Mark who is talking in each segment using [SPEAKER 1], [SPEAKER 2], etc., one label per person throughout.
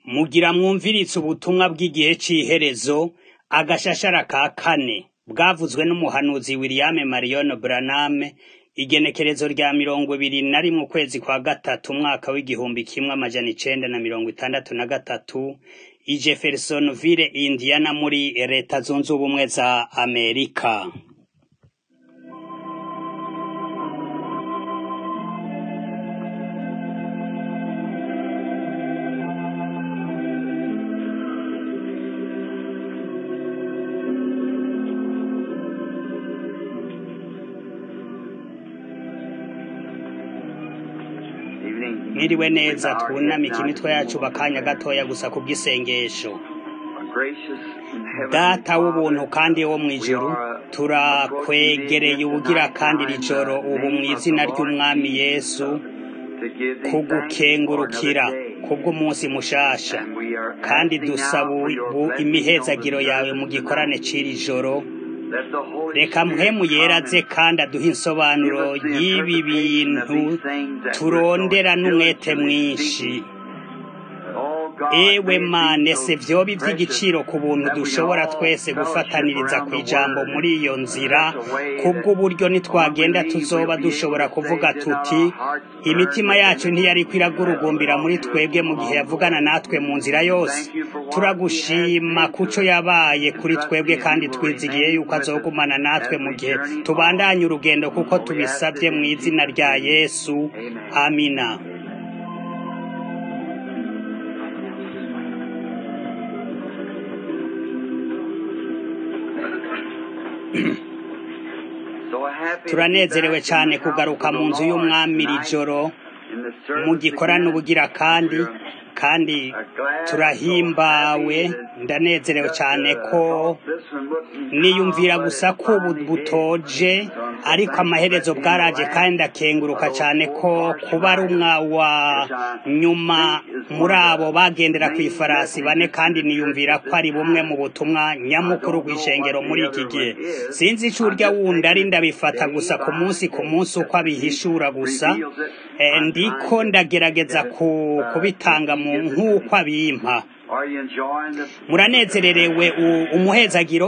[SPEAKER 1] Mugira mwumviritse ubutumwa bw'igihe c'iherezo, agashashara ka kane, bwavuzwe n'umuhanuzi William Marion Branham, igenekerezo rya 21 ukwezi kwa gatatu umwaka w'igihumbi kimwe amajana 963, i Jeffersonville, Indiana muri leta zunze ubumwe za Amerika. Mwiriwe neza, twunamike imitwe yacu bakanya gatoya gusa kubw'isengesho. Data w'ubuntu kandi wo mw'ijuru, turakwegereye ubugira kandi rijoro ubu mw'izina ry'umwami Yesu, kugukengurukira kubw'umunsi mushasha, kandi dusaba imihezagiro yawe mu gikorane c'iri joro. Reka mpwemu yeraze kandi aduha insobanuro y'ibi bintu turondera n'umwete mwinshi. Ewe Mana, ese vyoba ivy'igiciro ku buntu dushobora twese gufataniriza kw'ijambo muri iyo nzira, kubw'uburyo nitwagenda tuzoba dushobora kuvuga tuti, imitima yacu ntiyariko iragurugumbira muri twebwe mu gihe yavugana natwe mu nzira yose. Turagushima kuco yabaye kuri twebwe kandi twizigiye yuko azogumana natwe mu gihe tubandanya urugendo, kuko tubisavye mw'izina rya Yesu. Amina. Turanezerewe cyane kugaruka mu nzu y'umwami iri joro mu gikorano ubugira kandi turahimbawe. Ndanezerewe cyane ko niyumvira gusa ko butoje, ariko amaherezo bwaraje, kandi ndakenguruka cyane ko kuba ari wa nyuma muri abo bagendera ku ifarasi bane, kandi niyumvira ko ari bumwe mu butumwa nyamukuru bw'ishengero muri iki gihe. Sinzi ico urya wundi ari, ndabifata gusa ku munsi uko abihishura gusa, ndiko ndagerageza kubitanga mu nk'uko abimpa. Muranezererewe umuhezagiro?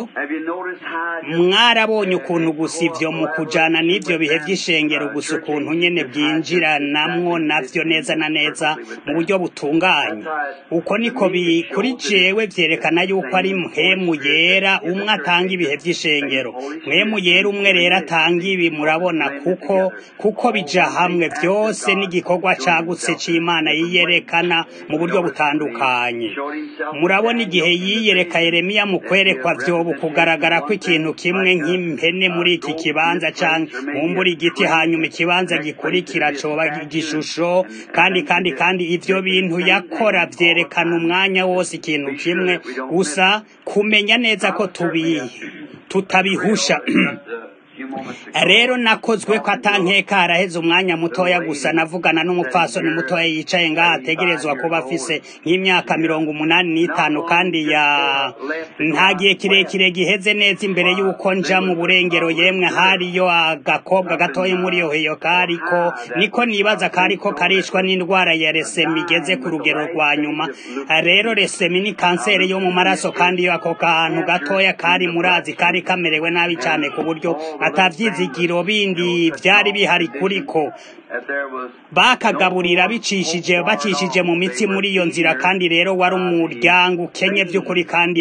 [SPEAKER 1] Mwarabonye ukuntu gusa ivyo mu kujana n'ivyo bihe vy'ishengero gusa ukuntu nyene bwinjiranamwo navyo neza na neza mu buryo butunganye. Uko niko kuri jewe vyerekana yuko ari mpwemu yera umwe atanga ibihe vy'ishengero. Mpwemu yera umwe rero atanga ibi, murabona, kuko bija hamwe vyose n'igikorwa cagutse c'Imana yiyerekana mu buryo butandukanye. Murabona igihe yiyereka Yeremiya mu kwerekwa vyobu kugaragara ko ikintu kimwe nk'impene muri iki kibanza canke mumbura igiti, hanyuma ikibanza gikurikira coba igishusho, kandi ivyo bintu yakora vyerekana umwanya wose ikintu kimwe gusa, kumenya neza ko tutabihusha. Rero nakozwe ko atankeka haraheze umwanya mutoya gusa navugana n'umupfasoni mutoya yicaye ngaha, ategerezwa kuba afise nk'imyaka 85, kandi nta gihe kirekire giheze neza imbere y'uko nja mu burengero. Yemwe hariyo agakobwa gatoya muri iyo kariko, niko nibaza kariko karishwa n'indwara ya resemi igeze ku rugero rwa nyuma. Rero resemi ni kanseri yo mu maraso, kandi iyo ako kantu gatoya kari murazi kari kamerewe nabi cyane ku buryo atavyizigiro bindi vyari bihari kuriko. Bakagaburira bacishije mu mitsi muri iyo nzira, kandi rero wari umuryango ukenye vy'ukuri, kandi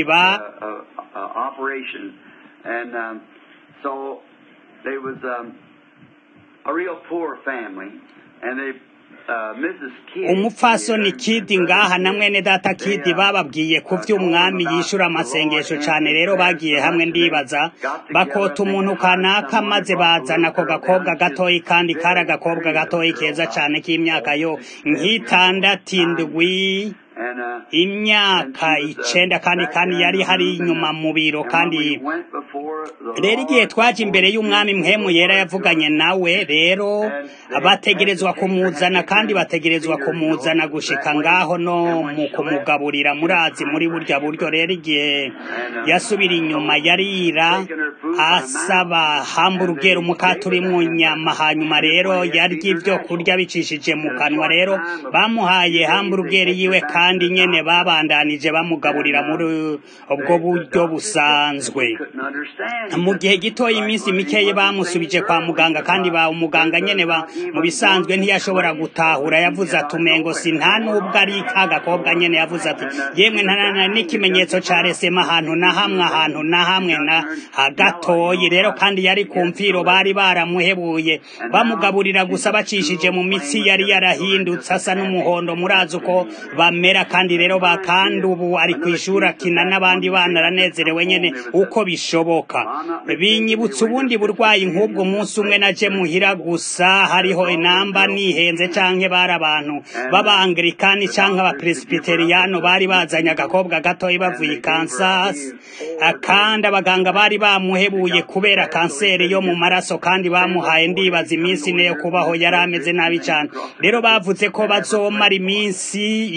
[SPEAKER 1] umupfasoni Kidi ngaha na mwene data Kidi bababwiye ku vy'umwami yishura amasengesho cane. Rero bagiye hamwe, ndibaza bakota umuntu kanaka, maze bazana ako gakobwa gatoyi, kandi kari agakobwa gatoyi keza cane k'imyaka yo nk'itandatu, imyaka 9, kandi yari hari inyuma mu biro. Kandi rero igihe twaje imbere y'umwami, mpwemu yera yavuganye nawe. Rero bategerezwa kumuzana, kandi bategerezwa kumuzana gushika ngaho no mu kumugaburira, murazi muri burya buryo. Rero igihe yasubira inyuma yarira asaba hamburger, umukate urimwo nyama, hanyuma rero yarya ivyo kurya bicishije mu kanwa. Rero bamuhaye hamburger yiwe, kandi kandi nyene babandanije bamugaburira muri ubwo buryo busanzwe. Mu gihe gitoya iminsi mikeyi bamusubije kwa muganga, kandi umuganga nyene mu bisanzwe ntiyashobora gutahura. Yavuze ati umengo si nta nubwo ari kagakobwa nyene. Yavuze ati yemwe nta n'ikimenyetso ca resema ahantu na hamwe na hagatoyi. Rero kandi yari kumfiro, bari baramuhebuye bamugaburira gusa bacishije mu mitsi yari yarahindutse asa n'umuhondo. Murazi uko bamera. kandi rero kandi ubu ari kwishura kina n'abandi bana, aranezerewe nyene uko bishoboka. Binyibutsa ubundi burwayi nk'ubwo umunsi umwe naje muhira gusa, hariho inamba nihenze canke bari abantu b'abangilikani canke abapresbiteriyano bari bazanye agakobwa gatoyi bavuye Kansas, kandi abaganga bari bamuhebuye kubera kanseri yo mu maraso, kandi bamuhaye ndibaza iminsi ine yo kubaho. Yari ameze nabi cane. Rero bavuze ko bazomara iminsi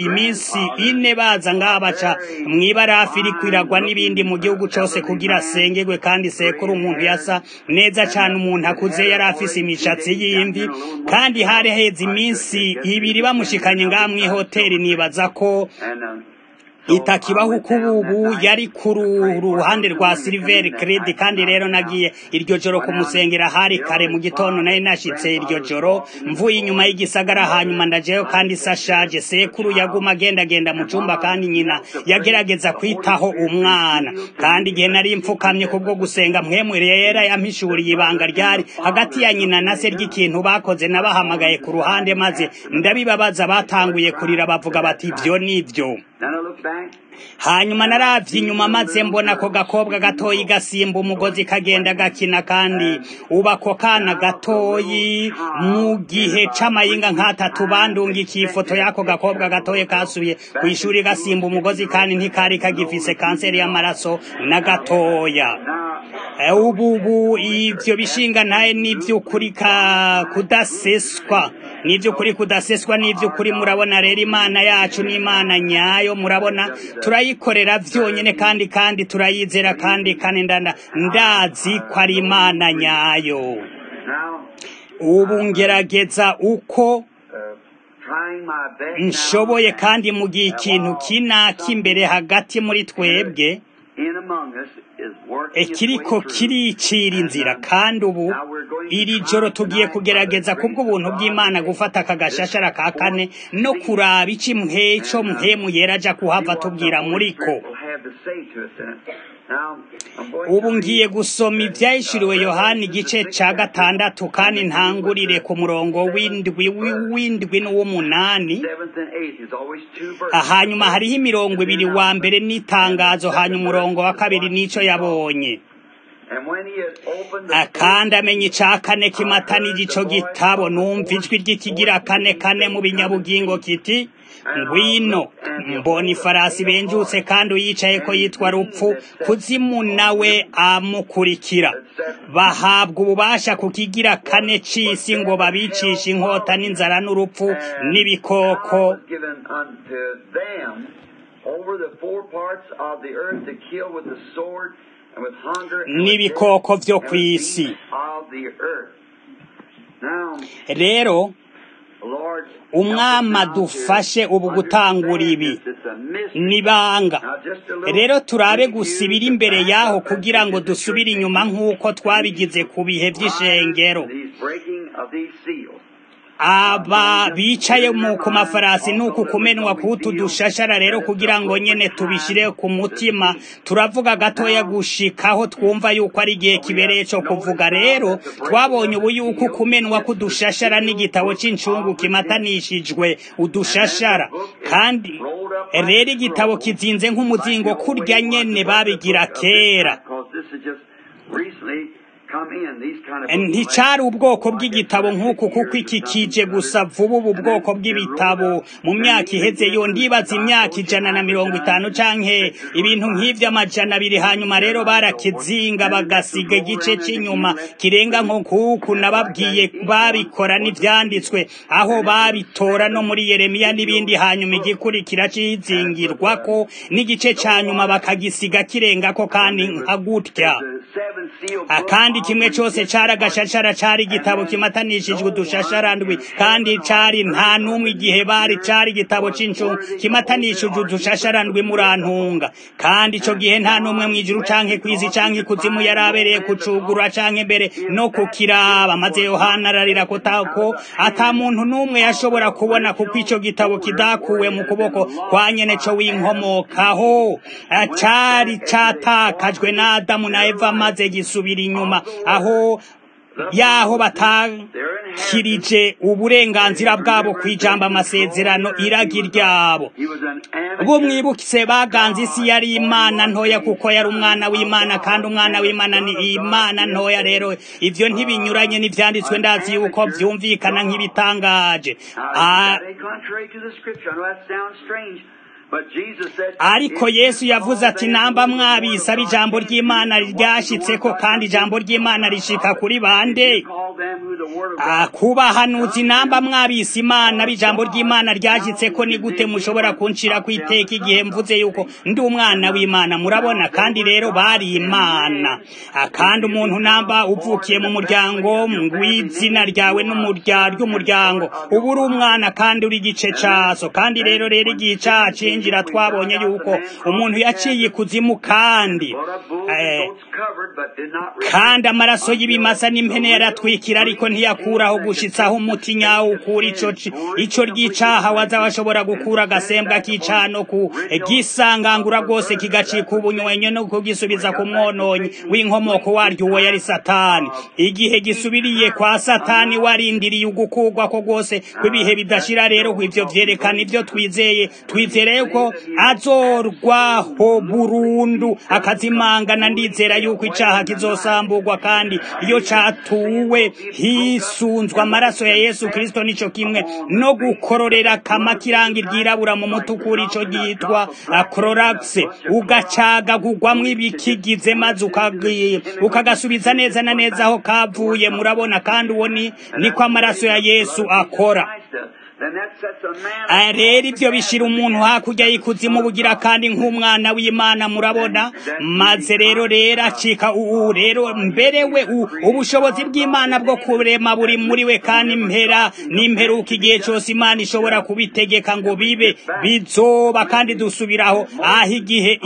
[SPEAKER 1] ine baza ngaha baca mw'ibarafu iri kwiragwa n'ibindi mu gihugu cose kugira asengerwe, kandi sekuru umuntu yasa neza cane, umuntu akuze, yari afise imishatsi y'imvi, kandi hari heze iminsi ibiri bamushikanye ngaha mw'ihoteli. Nibaza ko itakibaho ubu yari ku ruhande rwa Silver Creek, kandi rero nagiye iryo joro kumusengera. Hari kare mu gitondo nari nashitse iryo joro mvuye inyuma y'igisagara, hanyuma ndajeyo kandi sashaje. Sekuru yaguma agenda mu cumba, kandi nyina yagerageza kwitaho umwana, kandi igihe nari mfukamye kubwo gusenga, mpwemu rero yampishuriye ibanga ryari hagati ya nyina na se ry'ikintu bakoze. Nabahamagaye ku ruhande maze ndabibabaza. Batanguye kurira bavuga bati ivyo nivyo. Hanyuma naravye inyuma maze mbona ko gakobwa gatoyi gasimba umugozi kagenda gakina, kandi ubako kana gatoyi mu gihe c'amayinga nk'atatu bandunga ikifoto yako gakobwa gatoyi kasuye kw'ishuri gasimba umugozi, kandi ntikari kagifise kanseri y'amaraso na gatoya. Ubu ivyo bishinga ntaye n'ivy'ukuri kudaseswa, n'ivy'ukuri kudaseswa, n'ivy'ukuri. Murabona rero Imana yacu ni Imana nyayo, murabona turayikorera vyonyene kandi turayizera, kandi ndazi ko ari Imana nyayo. Ubu ngerageza uko nshoboye, kandi mu gihe ikintu kinaka imbere hagati muri twebwe kiriko kiricira inzira, kandi ubu iri joro tugiye kugerageza kubw'ubuntu bw'Imana gufata akagashashara ka kane no kuraba ico mpemu yera aja kuhava tubwira muriko. Ubu ngiye gusoma ivyahishuriwe Yohana igice ca 6, kandi ntangurire ku murongo w'indwi n'uw'umunani. Hanyuma hariho imirongo ibiri, wa mbere n'itangazo, hanyuma umurongo wa kabiri n'ico yabonye. Kandi amenya ica kane kimatanije ico gitabo. Numva ijwi ry'ikigira kane mu binyabugingo kiti, ngwino. Mbona ifarasi benjutse, kandi uyicayeko yitwa Rupfu, Kuzimu nawe amukurikira. Bahabwa ububasha ku kigira kane c'isi ngo babicishe inkota n'inzara n'urupfu n'ibikoko n'ibikoko vyo kw'isi. Rero Umwami adufashe ubu gutangura ibi nibanga. Rero turabe gusa ibiri imbere yaho kugira ngo dusubire inyuma nk'uko twabigize ku bihe vy'ishengero. Aba bicaye ku mafarasi nuku kumenwa kutu dushashara. Rero kugira ngo nyene tubishire ku mutima, turavuga gatoya gushikaho twumva yuko ari igihe kibereye cyo kuvuga. Rero twabonye ubu yuko kumenwa kudushashara n'igitabo c'incungu kimatanishijwe udushashara, kandi rero igitabo kizinze nk'umuzingo kurya nyene babigira kera. Nticari ubwoko bw'igitabo nk'uku, kuko iki kije gusa vuba. Ubu bwoko bw'ibitabo mu myaka iheze yo ndibaza imyaka 150 canke ibintu nk'ivyo 200. Hanyuma rero barakizinga bagasiga igice c'inyuma kirenga nko kuku nababwiye babikora n'ivyanditswe aho babitora no muri Yeremiya n'ibindi. Hanyuma igikurikira cizingirwako n'igice ca nyuma bakagisiga kirengako, kandi nkagutya. Kandi ikindi kimwe cyose cari agashashara, cari igitabo kimatanishijwe udushasharandwi kandi cari nta n'umwe igihe bari cari igitabo c'incu kimatanishijwe udushasharandwi murantunga. Kandi ico gihe nta n'umwe mw'ijuru canke kw'isi canke ikuzimu yarabereye kucugura canke mbere no kukiraba. Maze Yohana ararira ko ata muntu n'umwe yashobora kubona kuko ico gitabo kidakuwe mu kuboko kwa nyene co w'inkomokaho, cari catakajwe na Adamu na Eva maze gisubira inyuma aho yaho batakirije uburenganzira bwabo kwijamba amasezerano iragi ryabo. Bo mwibukise baganze isi yari imana ntoya kuko yari umwana w'Imana kandi umwana w'Imana ni Imana ntoya. Rero ivyo ntibinyuranye n'ivyanditswe, ndazi yuko vyumvikana nk'ibitangaje. Ariko Yesu yavuze ati namba mwabisaba ijambo ry'Imana ryashitseko, kandi ijambo ry'Imana rishika kuri bande? Kubahanuzi namba mwabise Imana b'ijambo ry'Imana ryashitseko, ni gute mushobora kunshira kwiteka igihe mvuze yuko ndi umwana w'Imana? Murabona, kandi rero bari Imana. Kandi umuntu namba uvukiye mu muryango w'izina ryawe ry'umuryango uba uri umwana kandi uri igice caso. Kandi rero igihe cacinjira twabonye yuko umuntu yaciye ikuzimu kandi amaraso y'ibimasa n'impene yaratwikira, ariko ntiyakuraho gushitsaho umuti nyawo ukura ico ry'icaha waza washobora gukura agasembwa k'icano ku gisangangura rwose kigacika ubunywenye no kugisubiza ku mwononyi w'inkomoko waryo uwo yari Satani. Igihe gisubiriye kwa Satani warindiriye ugukurwa ko rwose kw'ibihe bidashira. Rero ivyo vyerekana ivyo twizereye ko azorwaho burundu akazimangana. Ndizera yuko icaha kizosamburwa, kandi iyo catuwe hisunzwa amaraso ya Yesu Kristo, nico kimwe no gukororera kama kirangi ryirabura mu mutukuri, ico gitwa Clorox, ugacagagurwamwo ibikigize maze ukagasubiza neza na neza aho kavuye. Murabona, kandi uwo niko amaraso ya Yesu akora. Rero ivyo bishira umuntu hakurya y'ikuzimu bugira kandi nk'umwana w'Imana. Murabona, maze rero acika rero mbere we ubushobozi bw'Imana bwo kurema buri muri we, kandi n'imperuka igihe cyose Imana ishobora kubitegeka ngo bibe bizoba. kandi dusubiraho aho igihe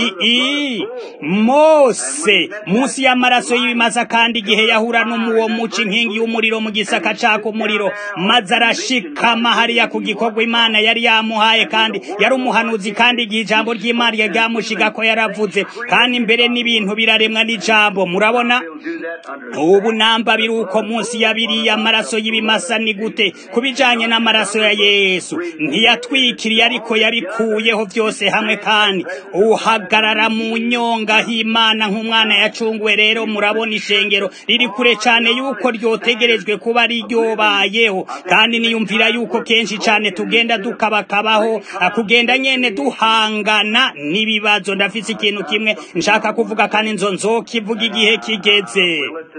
[SPEAKER 1] Mose munsi y'amaraso y'ibimasa, kandi igihe yahura n'umuwo muci inkingi y'umuriro mu gisaka cako umuriro, maze arashikama hariya ku gikorwa Imana yari yamuhaye, kandi yari umuhanuzi. kandi igihe ijambo ry'Imana ryamushiga ko yaravuze, kandi mbere n'ibintu biraremwa n'ijambo. Murabona, ubu namba biruko munsi yabiri y'amaraso y'ibimasa. ni gute kubijanye n'amaraso ya Yesu? Ntiyatwikiriye, ariko yabikuyeho byose hamwe, kandi uhagarara mu nyonga h'Imana nk'umwana yacunguwe. Rero murabona, ishengero riri kure cyane yuko ryotegerejwe kuba ari ryobayeho, kandi niyumvira yuko kenshi cyane tugenda dukabakabaho kugenda nyene duhangana n'ibibazo. Ndafise ikintu kimwe nshaka kuvuga, kandi nzokivuga igihe kigeze.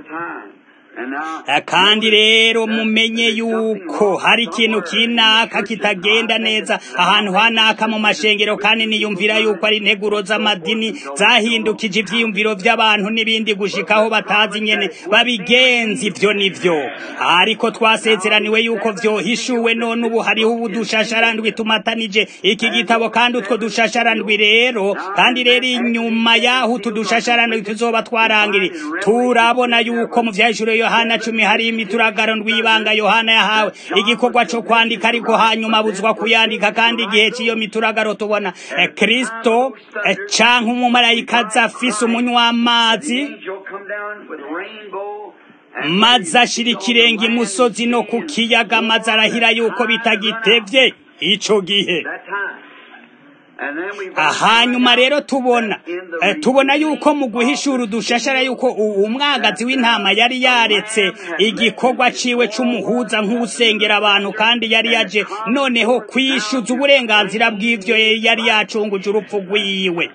[SPEAKER 1] kandi rero mumenye yuko hari ikintu kinaka kitagenda neza ahantu hanaka mu mashengero, kandi niyumvira yuko ari integuro z'amadini zahindukije ivyiyumviro vy'abantu n'ibindi gushikaho batazi nyene babigenza ivyo nivyo. Ariko twasezeraniwe yuko vyohishuwe, none ubu hariho ubudushasharandwi tumatanije iki gitabo, kandi utwo dushasharandwi rero, kandi rero inyuma yaho tudushasharandwi tuzoba twarangiri. Turabona yuko mu vyahishuriwe Yohana 10 hari imituragaro ndwibanga Yohana yahawe igikorwa cyo kwandika, ariko hanyuma buzwa kuyandika. kandi igihe cy'iyo mituragaro tubona Kristo canke umumarayika zafise umunywa amazi, maze ashira ikirenge imusozi no ku kiyaga, maze arahira yuko bitagitevye ico gihe. hanyuma rero tubona yuko mu guhishura udushashara yuko umwagazi w'intama yari yaretse igikorwa ciwe c'umuhuza nk'usengera abantu, kandi yari yaje noneho kwishuza uburenganzira bw'ivyo yari yacunguje urupfu rwiwe.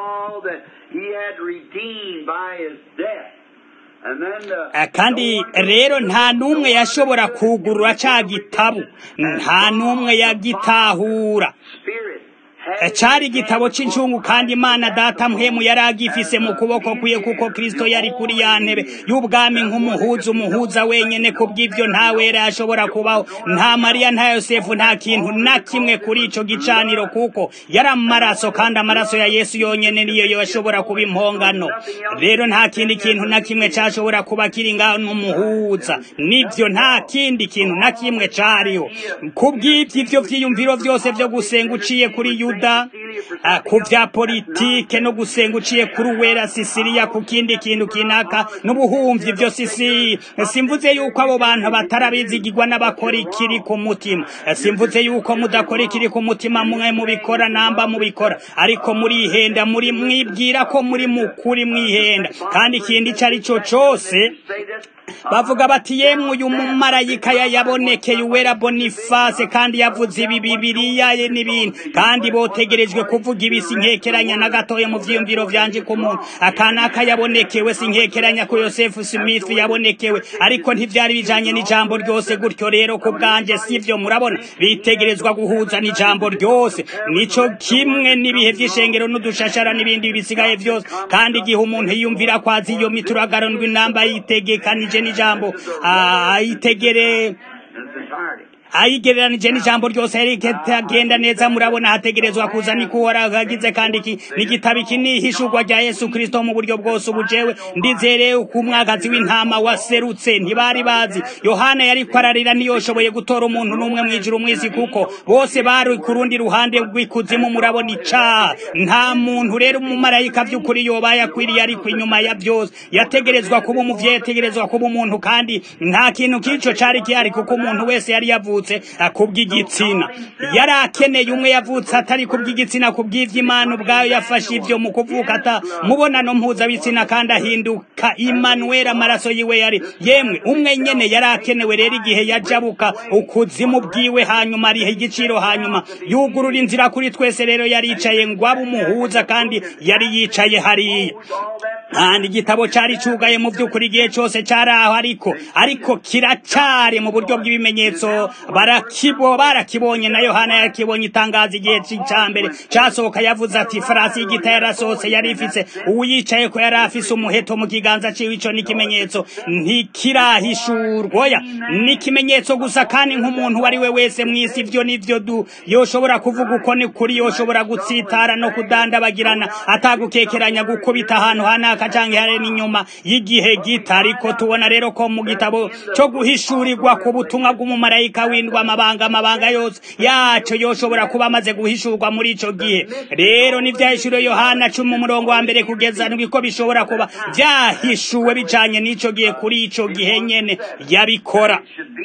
[SPEAKER 1] kandi rero nta numwe yashobora kugurura ca gitabu, nta numwe yagitahura. cari igitabo c'incungu kandi Imana data mpwemu yari agifise mu kuboko kwiye kuko Kristo yari kuri ya ntebe y'ubwami umuhuza wenyene kubw'ivyo nta wera ashobora kubaho nta Mariya nta Yosefu nta kintu na kimwe kuri ico gicaniro kuko yari amaraso kandi amaraso ya Yesu yonyene niyo yashobora kuba impongano rero nta kindi kintu na kimwe cashobora kuba kiri ngaho n'umuhuza nivyo nta kindi kintu na kimwe cariho kubw'ivyo vyiyumviro vyose vyo gusenga uciye kuri Yuda ku vya politike no gusenga uciye kuri Uwera Sisiriya ku kindi kintu kinaka n'ubuhumvyi vyo simvuze yuko abo bantu batarabizigirwa n'abakora ikiri ku mutima simvuze yuko mudakora ikiri ku mutima mwe mubikora namba mubikora ariko muri ihenda muri mwibwira ko muri mukuri mwihenda kandi ikindi cari cyo cose bavuga bati yemwe uyu mumarayika yabonekeye Uwera Boniface kandi yavuze ibi Bibiliya ye n'ibindi kandi botegerejwe kuvuga ibisi nkekeranya na gatoye mu vyiyumviro vyanje ku muntu akanaka yabonekewe sinkekeranya ko Yosefu Smith yabonekewe ariko ntivyari bijanye n'ijambo ryose gutyo rero ku bwanje sivyo murabona bitegerezwa guhuza n'ijambo ryose nico kimwe n'ibihe vy'ishengero n'udushashara n'ibindi bisigaye vyose kandi igihe umuntu yiyumvira kwazi iyo mituragaro ndw'inamba yitegekanije n'ijambo ayigereranije n'ijambo ryose rigenda neza murabona hategerezwa kuza nikuhora hagize kandi iki n'igitabo kinihishurwa rya Yesu Kristo mu buryo bwose ubujewe ndizere ku mwagazi w'intama waserutse ntibari bazi Yohana yari kwararira niyoshoboye gutora umuntu n'umwe mwijuru mwisi kuko bose bari ku rundi ruhande rw'ikuzimu murabona ica nta muntu rero umumarayika vy'ukuri yobaye akwiriye ari inyuma ya byose yategerezwa kuba umuvyeyi yategerezwa kuba umuntu kandi nta kintu kico cari kihari kuko umuntu wese yari yavutse kubw'igitsina yari akeneye umwe yavutse atari kubw'igitsina kubw'ivy'Imana ubwayo yafashe ivyo mu kuvuka ata mubonano mpuzabitsina kandi ahinduka Emmanuel amaraso yiwe yari yemwe umwe nyene yari akenewe rero igihe yajabuka ukuzimu bwiwe hanyuma arihe igiciro hanyuma yugurura inzira kuri twese rero yari yicaye ngo abe umuhuza kandi yari yicaye hariya kandi igitabo cari cugaye mu vy'ukuri igihe cose caraho ariko kiracari mu buryo bw'ibimenyetso barakibonye na Yohana yakibonye itangaza igihe c'icambere casohoka yavuze ati farasi y'igita yarasose yari ifise uyicaye ko yari afise umuheto mu kiganza ciwe ico n'ikimenyetso ntikirahishurwa n'ikimenyetso gusa kandi nk'umuntu wari we wese mwisi ivyo nivyo yoshobora kuvuga uko ni kuri yoshobora gutsitara no kudandabagirana atagukekeranya gukubita ahantu hanaka canke hare n'inyuma y'igihe gita ariko tubona rero ko mu gitabo cyo guhishurirwa ku butumwa bw'umumarayika w'indwa amabanga yose yaco yoshobora kuba amaze guhishurwa muri ico gihe rero n'ivyahishuriwe Yohana 10:1 kugeza niko bishobora kuba vyahishuwe bijanye n'ico gihe kuri ico gihe nyene yabikora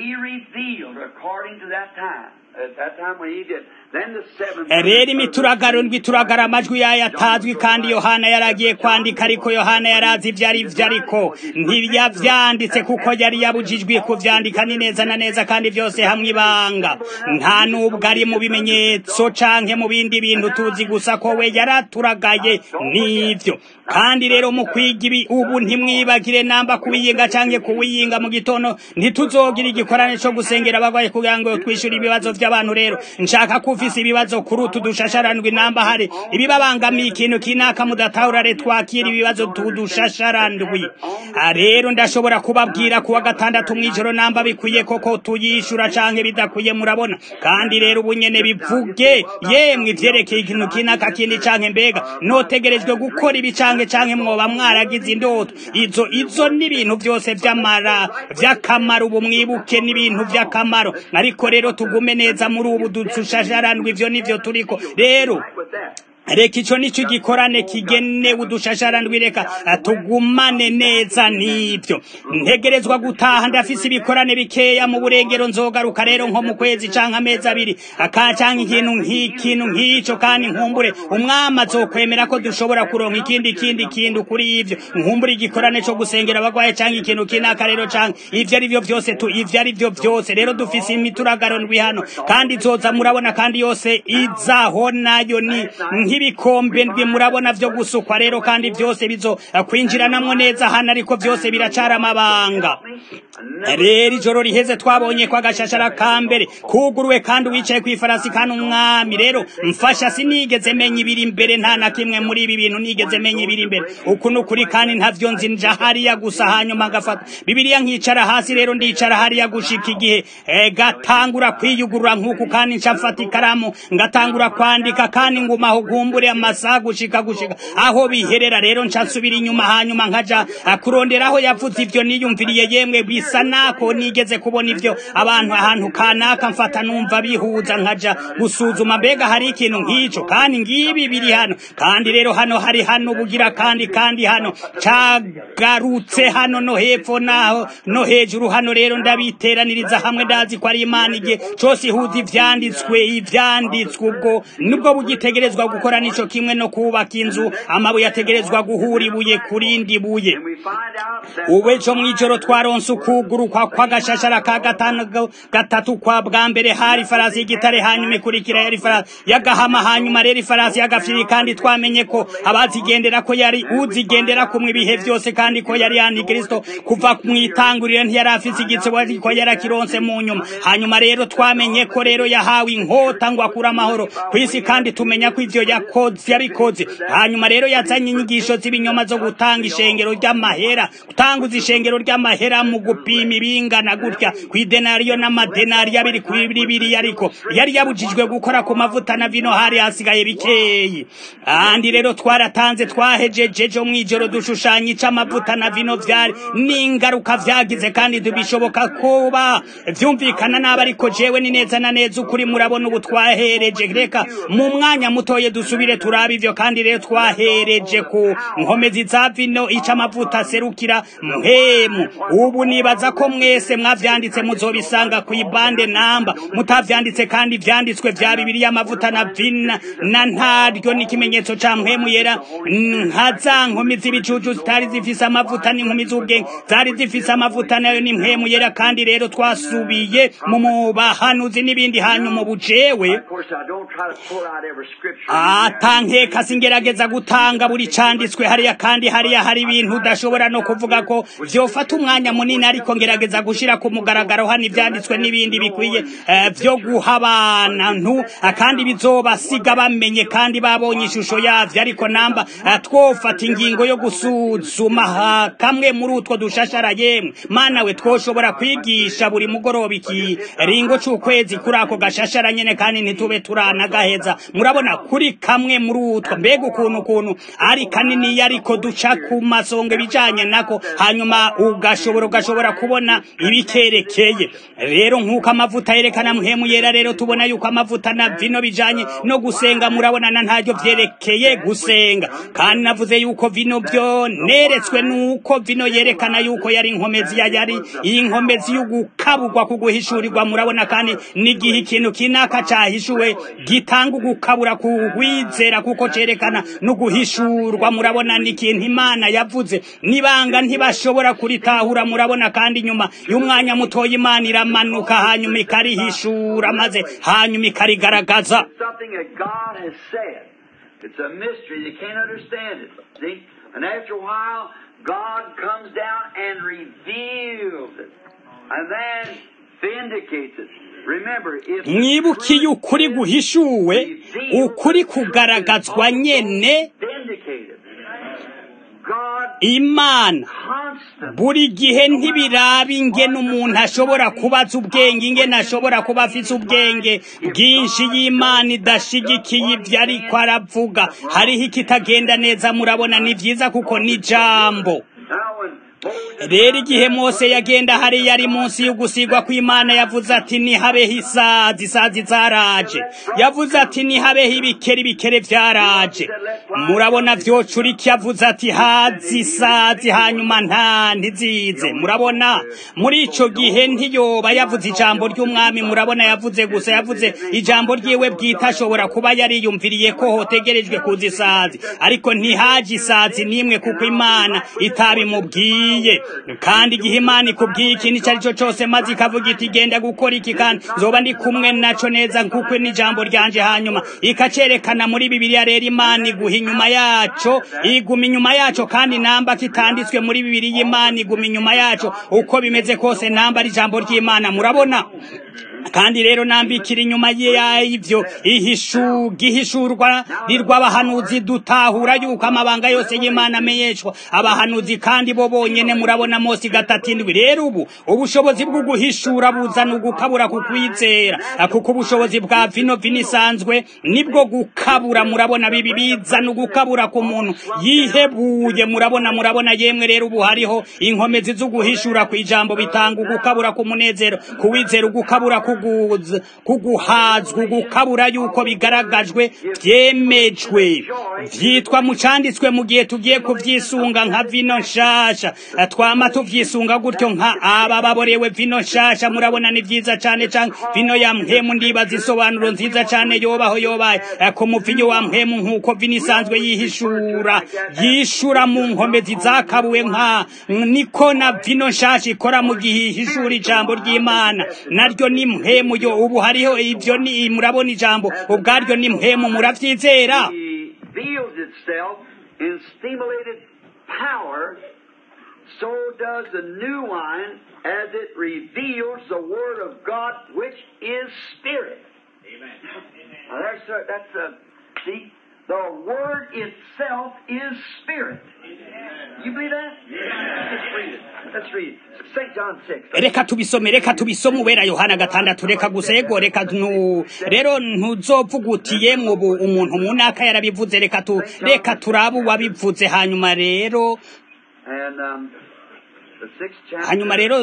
[SPEAKER 1] rero imituragaro ndwituragara amajwi yayo atazwi kandi Yohana yaragiye kwandika ariko Yohana yarazi ivyari ariko ntiyavyanditse kuko yari yabujijwe kuvyandika ni neza na neza kandi vyose hamwe ibanga nta nubwo ari mu bimenyetso canke mu bindi bintu tuzi gusa ko we yaraturagaye nivyo kandi rero mu kwiga ibi ubu ntimwibagire namba kuwiyinga canke kuwiyinga mu gitono ntituzogira igikorane co gusengera abagwaye kugira ngo twishura ibibazo vy'abantu rero nshaka kufisa ibibazo kuri tudushasharandwe namba hari ibibabangamiye ikintu kinaka mudatahura twakira ibibazo tudushasharandwe rero ndashobora kubabwira kuwa gatandatu mwijoro namba bikwiye koko tuyishura canke bidakwiye murabona kandi rero ubunyene bivuge yemwe ivyerekeye ikintu kinaka kindi canke mbega notegerejwe gukora ibi canke mwoba mwaragize indoto izo n'ibintu byose vy'akamaro ubu mwibuke n'ibintu vy'akamaro ariko rero tugume neza muri ubu dushasharandwe ivyo nivyo turiko rero reka ico nico gikorane kigene udushasharandwe reka tugumane neza nivyo ntegerezwa gutaha ndafise ibikorane bikeya mu burengero nzogaruka rero nko mu kwezi canke amezi abiri canke ikintu nk'ico kandi nkumbure umwama azokwemera ko dushobora kuronka ikindi kuri ivyo nkumbure igikorane co gusengera abagwaye canke ikintu kinaka rero canke ivyo ari vyo vyose rero dufise imituragaro ndwi hano kandi zoza murabona kandi yose izaho nayo ni nk'ibikombe ndwi murabona vyo gusukwa rero kandi byose bizo kwinjiranamwo neza hano ariko byose biracara amabanga rero ijoro riheze twabonye kwa gashashara kambere kuguruwe kandi wicaye kwifarasi kandi umwami rero mfasha sinigeze menya ibiri imbere nta na kimwe muri ibi bintu nigeze menya ibiri imbere uku nukuri kandi ntavyo nzi nja hariya gusa hanyuma ngafata Bibiliya nkicara hasi rero ndicara hariya gushika igihe gatangura kwiyugurura nkuku kandi ncafata ikaramu ngatangura kwandika kandi ngumaho gumbure amasaha gushika aho biherera rero nsubira inyuma hanyuma nkaja kuronderaho yavuze ivyo niyumviriye yemwe bisa nako nigeze kubona ivyo abantu ahantu kanaka mfata numva bihuza nkaja gusuzuma mbega hari ikintu nk'ico kandi ngibi biri hano kandi rero hano hari hano bugira kandi hano cagarutse hano no hepfo naho no hejuru hano rero ndabiteraniriza hamwe ndazi ko ari Imana igihe cose ihuza ivyanditswe ubwo nubwo bugitegerezwa gukora nico kimwe no kubaka inzu amabuye ategerezwa guhura ibuye kurindi buye ubejo mwijoro twaronse ukugurukwa kwa gashashara ka gatatu kwa bwa mbere hari farasi y'igitare hanyuma ikurikira yari farasi y'agahama hanyuma rero farasi y'agafiri kandi twamenye ko abazigendera ko yari uzigendera kumwe ibihe byose kandi ko yari Antikristo kuva kumwitangurira ntiyari afise igitsebo ariko yarakironse mu nyuma hanyuma rero twamenye ko rero yahawe inkota ngo akura amahoro kwisi kandi tumenya ko ivyo yabikoze hanyuma rero yazanye inyigisho z'ibinyoma zo gutanga ishengero ry'amahera gutanguza ishengero ry'amahera mu gupima ibingana gutya kwidenariyo n'amadenari yabiri kwibiri ariko yari yabujijwe gukora ku mavuta na vino hari hasigaye bikeyi andi rero twaratanze twahejeje mwijoro dushushanya icamavuta na vino vyari n'ingaruka vyagize kandi dubishoboka kuba vyumvikana naba ariko jewe ni neza na neza ukuri murabona ubu twahereje reka mu mwanya mutoye dusubire turaba ivyo kandi rero twahereje ku nkomezi za vino icamavuta serukira mpemu ubu nibaza ko mwese mwavyanditse muzobisanga ku ibande namba mutavyanditse kandi vyanditswe vya Bibiliya amavuta na vino na ntaryo n'ikimenyetso ca mpemu yera nkaza nkomi z'ibicucu zitari zifise amavuta n'inkumi z'ubwenge zari zifise amavuta nayo ni mpemu yera kandi rero twasubiye mu bahanuzi n'ibindi hanyuma bujewe atankeka singerageza gutanga buri canditswe hariya kandi hariya hari ibintu udashobora no kuvuga ko vyofata umwanya munini ariko ngerageza gushira ku mugaragaro hano ivyanditswe n'ibindi bikwiye vyo guhabana ntu kandi bizobasiga bamenye kandi babonye ishusho yavyo ariko namba twofata ingingo yo gusuzuma kamwe muri utwo dushashara yemwe mana we twoshobora kwigisha buri mugoroba iki ringo c'ukwezi kuri ako gashashara nyene kandi ntitube turanagaheza murabona kuri kamwe muri utwo mbega ukuntu ari kanini ariko duca ku masonga bijanye nako hanyuma ugashobora kubona ibikerekeye rero nkuko amavuta yerekana mpemu yera rero tubona yuko amavuta na vino bijanye no gusenga murabona na ntaryo vyerekeye gusenga kandi navuze yuko vino byo neretswe nuko vino yerekana yuko yari inkomezi yari inkomezi y'ugukabugwa kuguhishurirwa murabona kandi nigihe ikintu kinaka cahishuwe gitanga ugukabura kuwizera kuko cerekana no guhishurwa murabona n'ikintu Imana yavuze nibanga ntibashobora kuritahura murabona kandi nyuma y'umwanya mutoya Imana iramanuka hanyuma ikarihishura maze hanyuma ikarigaragaza.
[SPEAKER 2] It's a mystery. You can't understand it. See? And after a while, God comes down and reveals it. And then vindicates it. Remember, if
[SPEAKER 1] mwibukiye ukuri guhishuwe, ukuri kugaragazwa nyene, Imana buri gihe ntibirabi ingene umuntu ashobora kubaza ubwenge ingene ashobora kuba afise ubwenge bwinshi y'Imana idashigikiye ivyo ariko aravuga hariho ikitagenda neza murabona ni vyiza kuko ni jambo rero igihe Mose yagenda hari yari munsi y'ugusigwa kw'Imana yavuze ati nihabeho isazi zaraje yavuze ati nihabeho ibikere vyaraje murabona vyocuriki yavuze ati hazi isazi hanyuma ntizize murabona muri ico gihe ntiyoba yavuze ijambo ry'umwami murabona yavuze gusa yavuze ijambo ryiwe bwita ashobora kuba yariyumviriye ko hotegerejwe kuza isazi ariko ntihaje isazi nimwe kuko Imana itabimubwiye kandi igihe Imana ikubwiye ikintu icyo ari cyo cyose maze ikavuga iti genda gukora iki kandi nzoba ndi kumwe naco neza kuko n'ijambo ryanje hanyuma ikacerekana muri Bibiliya rero Imana iguha inyuma yaco iguma inyuma yaco kandi namba kitanditswe muri Bibiliya Imana iguma inyuma yaco uko bimeze kose namba ari ijambo ry'Imana murabona kandi rero nambikira inyuma y'ivyo gihishurwa rirw'abahanuzi dutahura yuko amabanga yose y'Imana amenyeshwa abahanuzi kandi bo bonyene murabona Mose 3:7 rero ubu ubushobozi bwo guhishura buzana ugukabura kukwizera kuko ubushobozi bwa vino isanzwe nibwo gukabura murabona bibi bizana ugukabura ku muntu yihebuye murabona yemwe rero ubu hariho inkomezi zo guhishura ku ijambo bitanga ugukabura ku munezero kuwizera ugukabura kuguhazwa gukabura yuko bigaragajwe byemejwe vyitwa mucanditswe mu gihe tugiye kuvyisunga nka vino nshasha twama tuvyisunga gutyo nka aba baborewe vino nshasha murabona ni vyiza cane cane vino ya mpemu ndibaza isobanuro nziza cane yobaye ko muvinyo wa mpemu nkuko vino isanzwe yishura mu nkomezi zakabuwe nka niko na vino nshasha ikora mu gihe ihishura ijambo ry'Imana naryo ni mpemu yo ubu hariho ivyo ni murabona ijambo ubwaryo ni mpemu muravyizera
[SPEAKER 2] so does the new wine as it reveals the word of God which is spirit. Amen. Now see, the word itself is spirit. You believe that? Yeah. Let's read it. St. John 6.
[SPEAKER 1] Reka tubisome ubera Yohana 6 reka gusego reka rero ntuzovugutiye mu umuntu munaka yarabivuze reka turabu wabivuze hanyuma rero hanyuma rero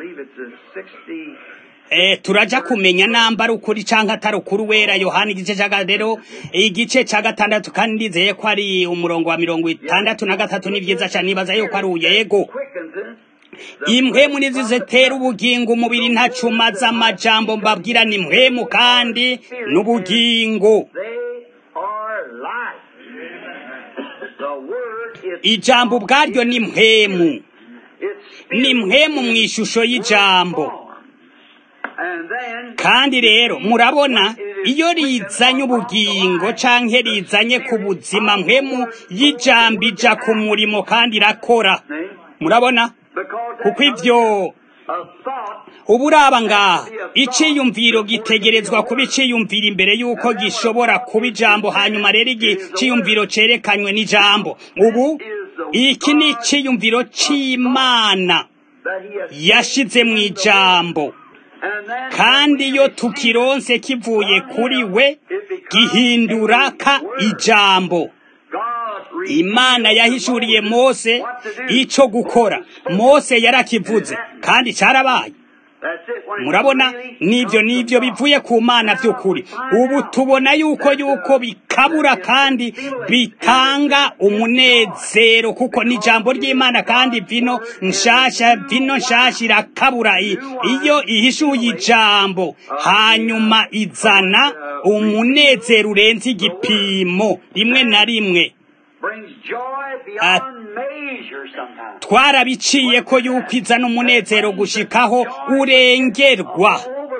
[SPEAKER 1] turaja kumenya namba ukuri canka atari ukuri wera Yohana igice ca gatandatu kandi ndizeye ko ari umurongo wa 63 n'ivyiza cyane nibaza yuko ari uyego impwemu nizo zitera ubugingo umubiri ntacumaza amajambo mbabwira ni impwemu kandi n'ubugingo ijambo ubwaryo ni impwemu mw'ishusho y'ijambo kandi rero murabona iyo rizanye ubugingo canke rizanye ku buzima mpemu y'ijambo ija ku murimo kandi irakora murabona kuko ivyo uburaba ngaha iciyumviro gitegerezwa kuba iciyumvira imbere yuko gishobora kuba ijambo hanyuma rero igiciyumviro cerekanywe n'ijambo ubu iki ni iciyumviro c'Imana yashize mu ijambo kandi iyo tukironse kivuye kuri we gihindura ka ijambo Imana yahishuriye Mose ico gukora Mose yarakivuze kandi carabaye murabona nivyo bivuye ku Mana vy'ukuri ubu tubona yuko bikabura kandi bitanga umunezero kuko ni ijambo ry'Imana kandi vino nshasha irakabura iyo ihishuye ijambo hanyuma izana umunezero urenze igipimo rimwe na rimwe twarabiciye ko yuko izana umunezero gushikaho urengerwa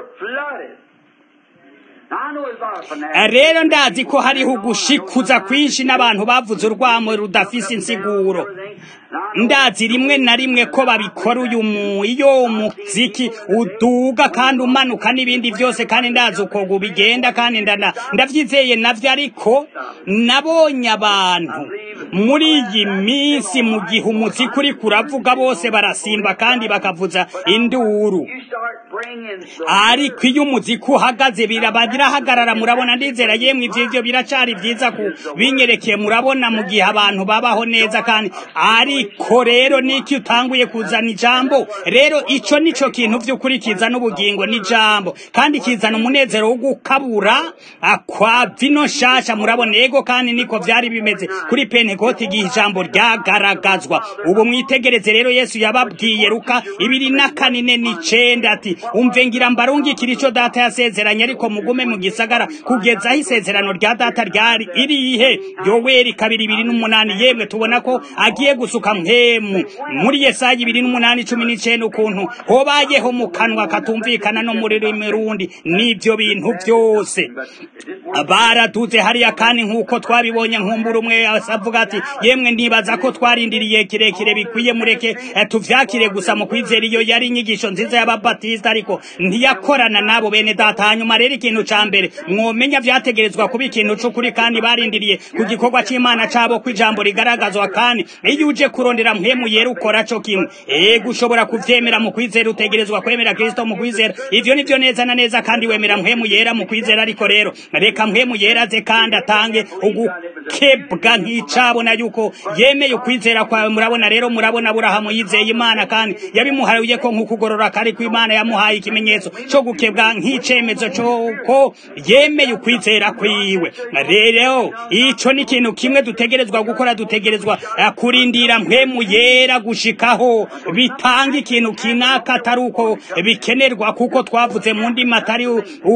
[SPEAKER 1] rero ndazi ko hariho ugushikuza kwinshi n'abantu bavuze urwamo rudafise insiguro ndazi rimwe na rimwe ko babikora iyo umuziki uduga kandi umanuka n'ibindi byose kandi ndazi uko bigenda kandi ndavyizeye navyo ariko nabonye abantu muri iyi minsi mu gihe umuziki uri kuravuga bose barasimba kandi bakavuza induru ariko iyo umuziki uhagaze birahagarara murabona ndizera yemwe ivyo biracari vyiza ku binyerekeye murabona mu gihe abantu babaho neza kandi ariko rero niki utanguye kuzana ijambo rero ico nico kintu vy'ukuri kizana ubugingo n'ijambo kandi kizana umunezero wo gukabura kwa vino nshasha murabona yego kandi niko vyari bimeze kuri Pentekote igihe ijambo ryagaragazwa ubu mwitegereze rero Yesu yababwiye Luka 2:4-9 ati umve ngira mbarungikira ico data yasezeranye ariko mugume mu gisagara kugeza aho isezerano rya data ryari irihe Yoweri 2:8 yemwe tubona ko agiye tugiye gusuka mpemu muri Yesaya 2:8-19 ukuntu hobayeho mu kanwa katumvikana no muri rundi n'ibyo bintu byose baraduze hariya kandi nk'uko twabibonye nkumbura umwe avuga ati yemwe ndibaza ko twarindiriye kirekire bikwiye mureke tuvyakire gusa mu kwizera. Iyo yari inyigisho nziza y'ababatista ariko ntiyakorana nabo bene data. Hanyuma rero ikintu ca mbere mwomenya vyategerezwa kuba ikintu c'ukuri kandi barindiriye ku gikorwa c'Imana cabo kw'ijambo rigaragazwa. Kandi iyo uje kurondera mpemu yera ukora co kimwe gushobora kuvyemera mu kwizera utegerezwa kwemera Kristo mu kwizera. Ivyo nivyo neza na neza kandi wemera mpemu yera mu kwizera. Ariko rero reka mpemu yera ze kandi atange ugukebwa nk'icabona yuko yemeye ukwizera kwawe. Murabona rero, murabona Aburahamu yizeye Imana kandi yabimuharuye ko nk'ukugorora kari ku Imana yamuhaye ikimenyetso cyo gukebwa nk'icemezo cyo yemeye ukwizera kwiwe. Rero ico ni ikintu kimwe dutegerezwa gukora. Dutegerezwa kurindira mpemu yera gushikaho bitanga ikintu kinaka atari uko bikenerwa kuko twavuze mu ndimi atari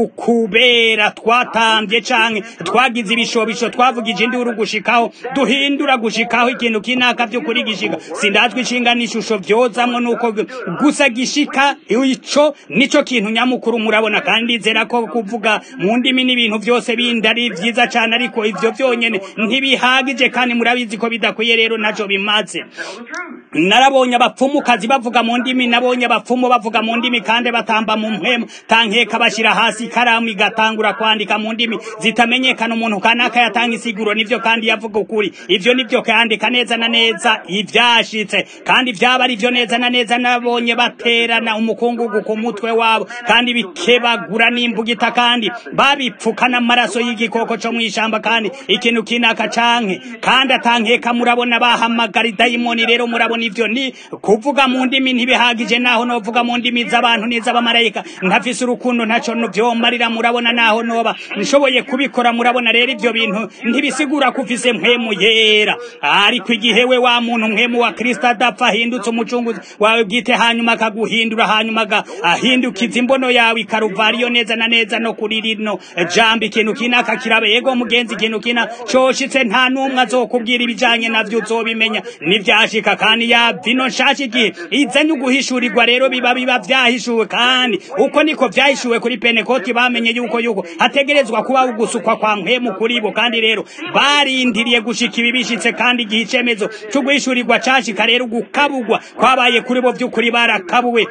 [SPEAKER 1] ukubera twatambye canke twagize ibishobisho twavugije induru gushikaho duhindura gushikaho ikintu kinaka byo kuri gishika sindazwe ishinga n'ishusho vyozamwe nuko gusa gishika. Ico nico kintu nyamukuru murabona. kandi zera ko kuvuga mu ndimi n'ibintu byose bindi ari vyiza cyane ariko ivyo byonyene ntibihagije kandi murabizi ko bidakwiye. Rero naco bimaze narabonye abapfumukazi bavuga mu ndimi, nabonye abapfumu bavuga mu ndimi kandi batamba mu mpemu tankeka bashira hasi ikaramu igatangura kwandika mu ndimi zitamenyekana. Umuntu kanaka yatanga isiguro nivyo kandi yavuga ukuri. Ivyo nivyo kandika neza na neza ivyashitse kandi vyaba ari vyo neza na neza. Nabonye baterana umukungugu ku mutwe wabo kandi bikebagura n'imbugita kandi babipfukana amaraso y'igikoko co mw'ishamba kandi ikintu kinaka canke kandi atankeka. Murabona bahamagara idayimoni. Rero murabona ivyo ni kuvuga mu ndimi ntibihagije, naho novuga mu ndimi z'abantu n'iz'abamarayika ntafise urukundo ntaco vyomarira. Murabona naho noba nshoboye kubikora. Murabona rero ivyo bintu ntibisigura kufise mpemu yera, ariko igihe we wa muntu mpemu wa Kristo adapfa ahindutse umucunguzi wawe bwite hanyuma akaguhindura hanyuma ahindukiza imbono yawe ikaruvariyo neza na neza no kuri rino jambo ikintu kinaka kirabe. Yego mugenzi, ikintu kina coshitse nta numwe azokubwira ibijanye navyo uzobimenya nivyashika kandi ya vino nshasha igihe izanye uguhishurirwa. Rero biba vyahishuwe kandi uko niko vyahishuwe kuri Pentekoti. Bamenye yuko hategerezwa kuba ugusukwa kwa mpemu kuri bo kandi rero barindiriye gushika ibi bishitse kandi igihe icemezo cyo guhishurirwa cashika. Rero gukabugwa kwabaye kuri bo vy'ukuri, barakabuwe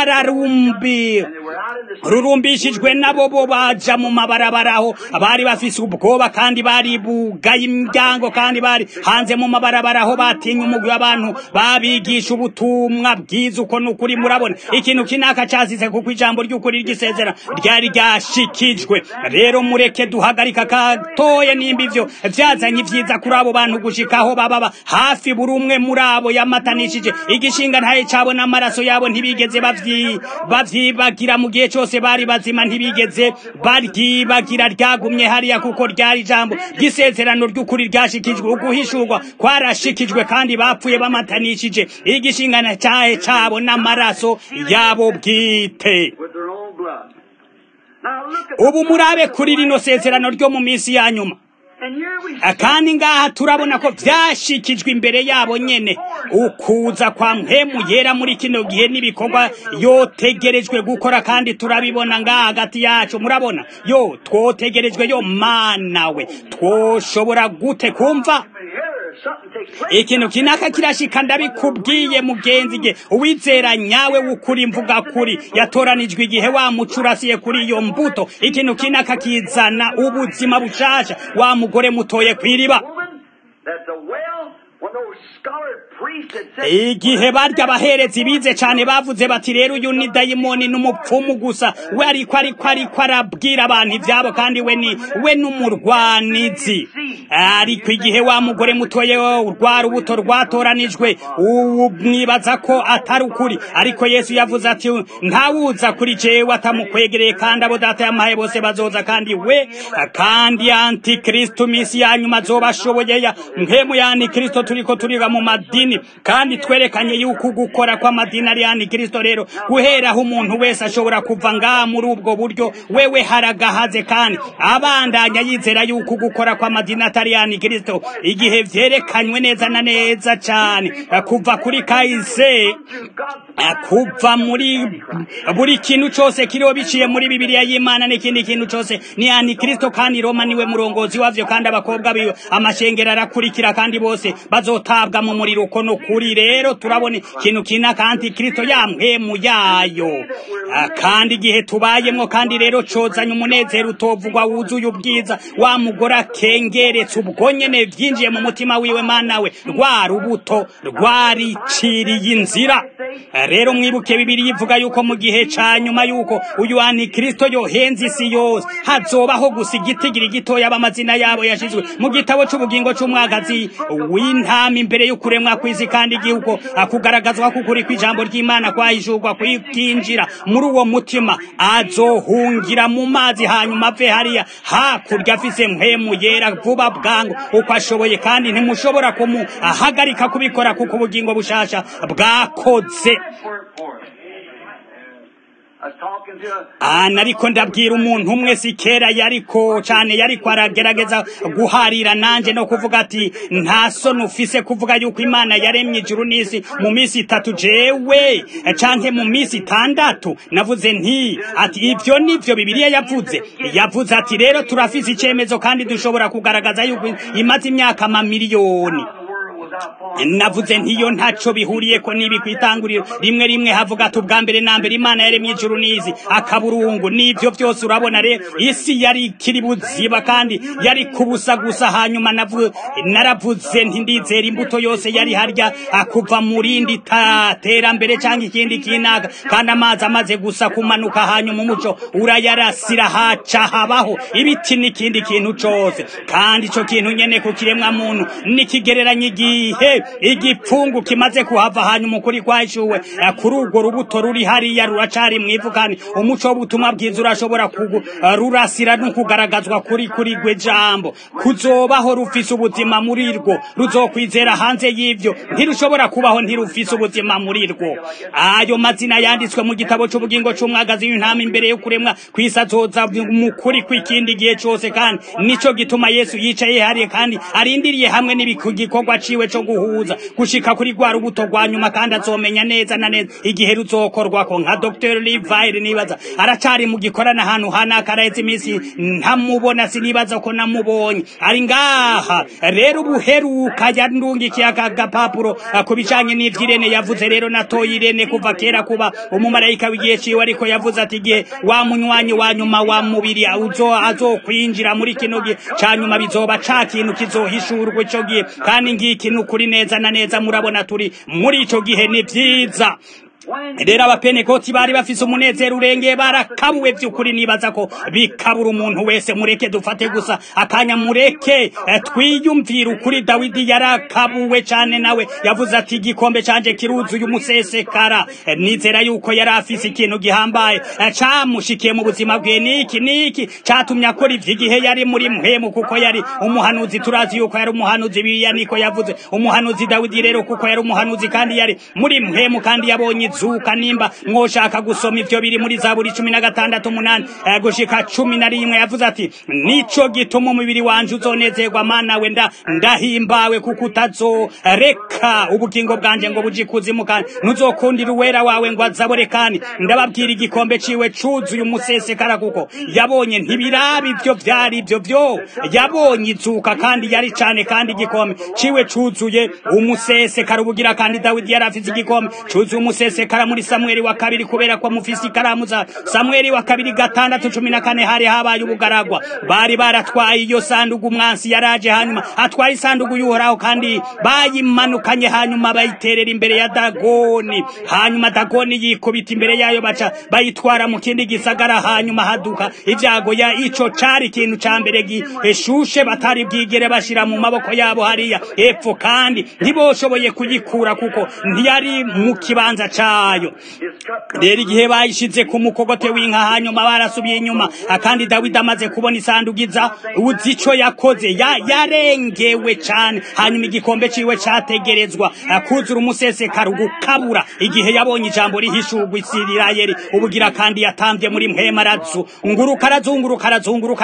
[SPEAKER 1] rurumbishijwe nabo bo baja mu mabarabara aho bari bafise ubwoba kandi bari bugaye imiryango kandi bari hanze mu mabarabara aho batinya umugwi w'abantu babigisha ubutumwa bwiza uko n'ukuri. Murabona ikintu kinaka cazise kuko ijambo ry'ukuri ry'isezera ryari ryashikijwe. Rero mureke duhagarika katoye nimba ivyo vyazanye ivyiza kuri abo bantu gushikaho baba hafi buri umwe muri abo yamatanishije igishinga ntaye cabo n'amaraso yabo ntibigeze bavyibagira mu gihe cose bari bazima, ntibigeze baryibagira. Ryagumye hariya kuko ryari ijambo ry'isezerano ry'ukuri ryashikijwe. Uguhishurwa kwarashikijwe kandi bapfuye bamatanishije igishingana cyahe cabo n'amaraso yabo bwite. Ubu murabe kuri rino sezerano ryo mu minsi ya nyuma kandi ngaha turabona ko vyashikijwe imbere yabo nyene. Ukuza kwa mpemu yera muri kino gihe n'ibikorwa yotegerejwe gukora kandi turabibona ngaha hagati yacu. Murabona twotegerejwe mana we twoshobora gute kumva ikintu kinaka kirashika? Ndabikubwiye mugenzi, ge uwizera nyawe w'ukuri mvuga kuri yatoranijwe igihe wa mucurasiye kuri iyo mbuto. Ikintu kinaka kizana ubuzima bushasha. Wa mugore mutoye kwiriba igihe barya abaherezi bize cane bavuze bati rero uyu ni dayimoni n'umupfumu gusa. We ariko arabwira abantu ivyabo kandi we n'umurwanizi. Ariko igihe wa mugore mutoye rwa rubuto rwatoranijwe mwibaza ko atari ukuri, ariko Yesu yavuze ati ntawuza kuri jewe atamukwegereye kandi abo data yamaye bose bazoza kandi we kandi antikristo misi ya nyuma azoba ashoboye. Mpemu ya antikristo turiko turiga mu madini kandi twerekanye yuko gukora kw'amadini ari antikristo. rero guheraho umuntu wese ashobora kuva ngaha muri ubwo buryo wewe haragahaze kandi abandanya yizera yuko gukora kw'amadini atari antikristo igihe vyerekanywe neza na neza cyane kuva kuri kahise, kuva muri buri kintu cyose kiriho biciye muri Bibiliya y'Imana n'ikindi kintu cyose ni antikristo, kandi Roma niwe murongozi wavyo, kandi abakobwa biwe amashengero arakurikira kandi bose bazotabwa mu muriro uko no kuri. rero turabona ikintu kina antikristo yampemu yayo kandi igihe tubayemo, kandi rero cozanye umunezero utovugwa wuzuye ubwiza wa mugore akengeretse ubwo nyene vyinjiye mu mutima wiwe, mana we rwa rubuto rwariciriye inzira. rero mwibuke Bibiliya ivuga yuko mu gihe ca nyuma yuko uyu antikristo yohenze isi yose hazobaho gusa igitigiri gitoya b'amazina yabo yashizwe mu gitabo c'ubugingo c'umwagazi w'intama imbere y'ukuremwa kw'isi, kandi igihugu akugaragazwa kukuri kw'ijambo ry'Imana kwahishurwa kwinjira muri uwo mutima azohungira mu mazi, hanyuma ave hariya hakurya afise mpemu yera vuba bwangu uko ashoboye, kandi ntimushobora kumuhagarika kubikora kuko ubugingo bushasha bwakoze. ariko ndabwira umuntu umwe sikera yariko cyane yariko aragerageza guharira nanje no kuvuga ati nta soni ufise kuvuga yuko Imana yaremye ijuru n'isi mu minsi 3 jewe canke mu minsi 6. navuze nti ati ivyo nivyo Bibiliya yavuze ati rero turafise icemezo kandi dushobora kugaragaza yuko imaze imyaka mamiliyoni. navuze ntiyo ntaco bihuriye ko nibi kwitanguriro rimwe havuga ati ubwa mbere na mbere Imana yaremye ijuru n'isi akaburungu n'ivyo byose. urabona rero isi yari kiri buziba kandi yari kubusa gusa, hanyuma naravuze nti ndizera imbuto yose yari harya akuva murindi terambere cyangwa ikindi kinaga, kandi amazi amaze gusa kumanuka hanyuma umuco urayarasira haca habaho ibiti n'ikindi kintu cose, kandi ico kintu nyene ku kiremwa muntu nikigereranya igipfungu kimaze kuhava, hanyuma ukuri kwahishuwe kuri urwo rubuto ruri hariya ruracari mwivu, kandi umuco w'ubutumwa bwiza urashobora rurasira no kugaragazwa kuri gwe jambo kuzobaho rufise ubuzima muri rwo, ruzokwizera hanze y'ivyo ntirushobora kubaho ntirufise ubuzima muri rwo. ayo mazina yanditswe mu gitabo c'ubugingo c'umwagazi w'intama imbere yo kuremwa kwisazoza mu kuri kw'ikindi gihe cose, kandi nico gituma Yesu yicaye hariya kandi arindiriye hamwe n'ibikorwa ciwe co guhuza gushika kuri rwa rubuto rwa nyuma, kandi azomenya neza na neza igihe ruzokorwako. nka Dr. Livire nibaza aracari mu gikorana ahantu hanakaraheze iminsi ntamubona, sinibaza ko namubonye ari ngaha. rero ubuheruka yandungikiye agapapuro kubicanye n'ivy'Irene yavuze. rero natoye Irene kuva kera kuba umumarayika w'igihe ciwe, ariko yavuze ati igihe wa munywanyi wa nyuma wa mubiri azokwinjira muri kino gihe ca nyuma bizoba ca kintu kizohishurwa ico gihe, kandi ngiki nukuri neza na neza murabona turi muri ico gihe ni vyiza. rero abapenekoti bari bafise umunezero urengeye, barakabuwe vy'ukuri. nibaza ko bikabura umuntu wese. mureke dufate gusa akanya, mureke twiyumvira ukuri. Dawidi yarakabuwe cane, nawe yavuze ati igikombe canje kiruzuye umusesekara. nizera yuko yari afise ikintu gihambaye camushikiye mu buzima bwe. niki catumye akora ivy'igihe yari muri mpemu, kuko yari umuhanuzi. turazi yuko yari umuhanuzi. Bibiliya niko yavuze umuhanuzi Dawidi rero, kuko yari umuhanuzi kandi yari muri mpemu, kandi yabonye zuka. nimba mwoshaka gusoma ivyo biri muri Zaburi 16:8 gushika 11 yavuze ati nico gituma umubiri wanje uzonezerwa, mana we ndahimbawe kuko utazoreka ubugingo bwanje ngo buji kuzimu, kandi ntuzokundira uwera wawe ngo azabore. kandi ndababwira igikombe ciwe cuzuye umusesekara, kuko yabonye ntibirabi ivyo vyari ivyo vyo yabonye izuka kandi yari cane, kandi igikombe ciwe cuzuye umusesekara ubugira. kandi Dawidi yari afise igikombe cuzuye umusesekara muri Samueli wa kabiri, kubera ko mufisi ikaramu za Samueli wa kabiri 6:14 hari habaye ubugaragwa. bari baratwaye iyo sandugu, umwansi yaraje hanyuma atwaye isandugu y'Uhoraho, kandi bayimanukanye hanyuma bayiterera imbere ya Dagoni. hanyuma Dagoni yikubita imbere yayo, baca bayitwara mu kindi gisagara. hanyuma haduka ivyago ya ico cari ikintu ca mbere gishushe batari bwigere bashira mu maboko yabo hariya epfo, kandi ntiboshoboye kuyikura kuko ntiyari mu kibanza ca yayo. Rero igihe bayishize ku mukogote w'inka hanyuma barasubiye inyuma, kandi Dawidi amaze kubona isandugiza uzi ico yakoze, yarengewe cane. Hanyuma igikombe ciwe categerezwa kuzura umusesekara gukabura igihe yabonye ijambo rihishurwa Isirayeli ubugira, kandi yatambye muri mpema arazunguruka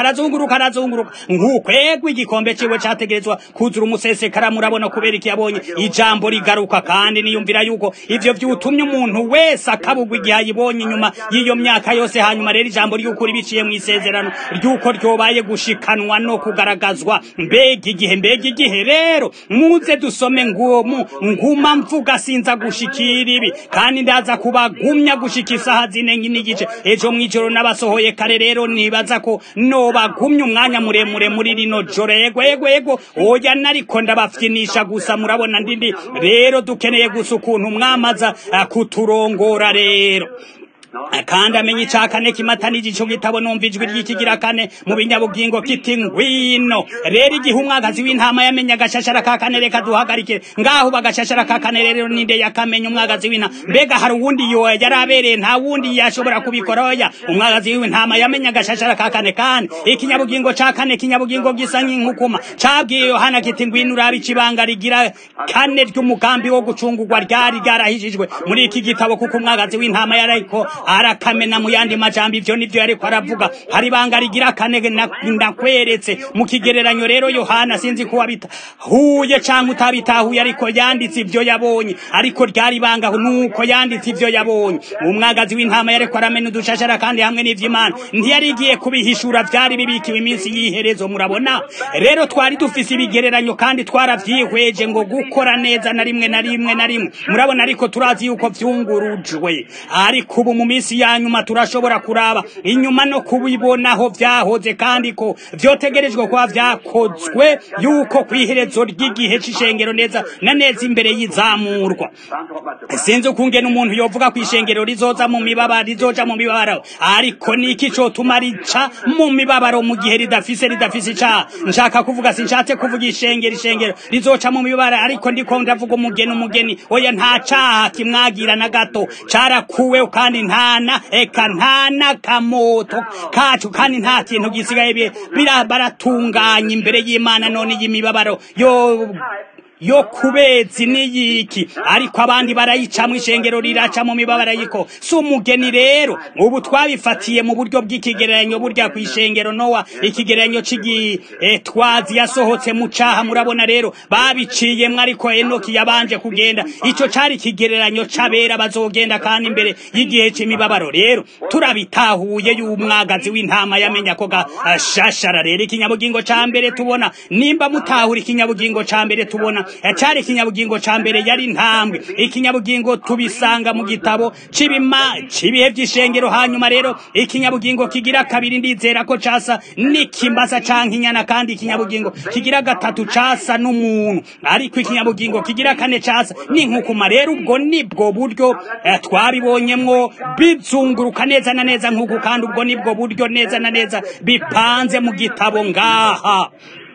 [SPEAKER 1] nk'ukwegwa igikombe ciwe categerezwa kuzura umusesekara. Murabona kubera iki yabonye ijambo rigaruka, kandi niyumvira yuko ivyo vyutumye umuntu wese akabugwa igihe ayibonye inyuma y'iyo myaka yose. Hanyuma rero ijambo ry'ukuri biciye mu isezerano ry'uko ryobaye gushikanwa no kugaragazwa. Mbega igihe rero muze dusome nguma mvuga sinza gushikira ibi, kandi ndaza kubagumya gushika isaha 4 n'igice ejo mwijoro nabasohoye kare. Rero nibaza ko nobagumya umwanya muremure muri rino joro. Yego oya nariko ndabafyinisha gusa. Murabona ndindi rero dukeneye gusa ukuntu mwamaza kuturongora rero, kandi amenye icakane kimatanije ico gitabo. Numva ijwi ry'ikigira kane mu binyabugingo kiti ngwino. Rero igihe umwagazi w'intama yamenya agashashara ka kane, reka duhagarike ngaho bagashashara ka kane. Rero ninde yakamenya umwagazi w'intama? Mbega hari uwundi yo yarabereye? Nta wundi yashobora kubikora. Oya, umwagazi w'intama yamenya agashashara ka kane. Kandi ikinyabugingo ca kane, ikinyabugingo gisa nk'inkukuma, cabwiye Yohana kiti ngwino urabe icibanga rigira kane ry'umugambi wo gucungurwa ryari ryarahishijwe muri iki gitabo, kuko umwagazi w'intama yariko arakamena. Mu yandi majambo ivyo nivyo yariko aravuga. Hari banga rigira kane ndakweretse mu kigereranyo. Rero Yohana sinzi kuba bitahuye canke utabitahuye, ariko yanditse ivyo yabonye, ariko ryari banga nuko yanditse ivyo yabonye. Umwagazi w'intama yariko aramena udushashara, kandi hamwe n'ivy'Imana ntiyarigiye kubihishura, vyari bibikiwe iminsi y'iherezo. Murabona rero twari dufise ibigereranyo, kandi twaravyihweje ngo gukora neza na rimwe. Murabona ariko turazi yuko vyungurujwe, ariko ubu mu minsi ya nyuma turashobora kuraba inyuma no kubibonaho vyahoze, kandi ko vyotegerejwe kuba vyakozwe yuko kwiherezo ry'igihe c'ishengero neza na neza imbere y'izamurwa. Sinzi ukungena umuntu yovuga ko ishengero rizoja mu mibabaro, ariko niki cotuma rica mu mibabaro mu gihe ridafise icaha? Nshaka kuvuga, sinshatse kuvuga ishengero rizoca mu mibabaro, ariko ndiko ndavuga umugeni. Oya, nta caha kimwagira na gato, carakuwe kandi ntana kamoto kacu, kandi nta kintu gisigaye baratunganya imbere y'Imana. None y'imibabaro yo kubezi niyiki, ariko abandi barayicamwe, ishengero riraca mu mibabaro yiko si umugeni. Rero ubu twabifatiye mu buryo bw'ikigereranyo. Burya kw'ishengero Nowa ikigereranyo c'igitwazi yasohotse mu caha. Murabona rero babiciyemwe, ariko Enoki yabanje kugenda. Ico cari ikigereranyo c'abera bazogenda kandi imbere y'igihe c'imibabaro. Rero turabitahuye y'umwagazi w'intama yamenya ko gashashara. Rero ikinyabugingo ca mbere tubona, nimba mutahura ikinyabugingo ca mbere tubona, cari ikinyabugingo ca mbere yari intambwe. Ikinyabugingo tubisanga mu gitabo c'ibihe vy'ishengero. Hanyuma rero ikinyabugingo kigira kabiri ndizera ko casa n'ikimbaza canke inyana, kandi ikinyabugingo kigira gatatu casa n'umuntu, ariko ikinyabugingo kigira kane casa n'inkukuma. Rero ubwo nibwo buryo twabibonyemwo bizunguruka neza na neza nk'uku, kandi ubwo nibwo buryo neza na neza bipanze mu gitabo ngaha.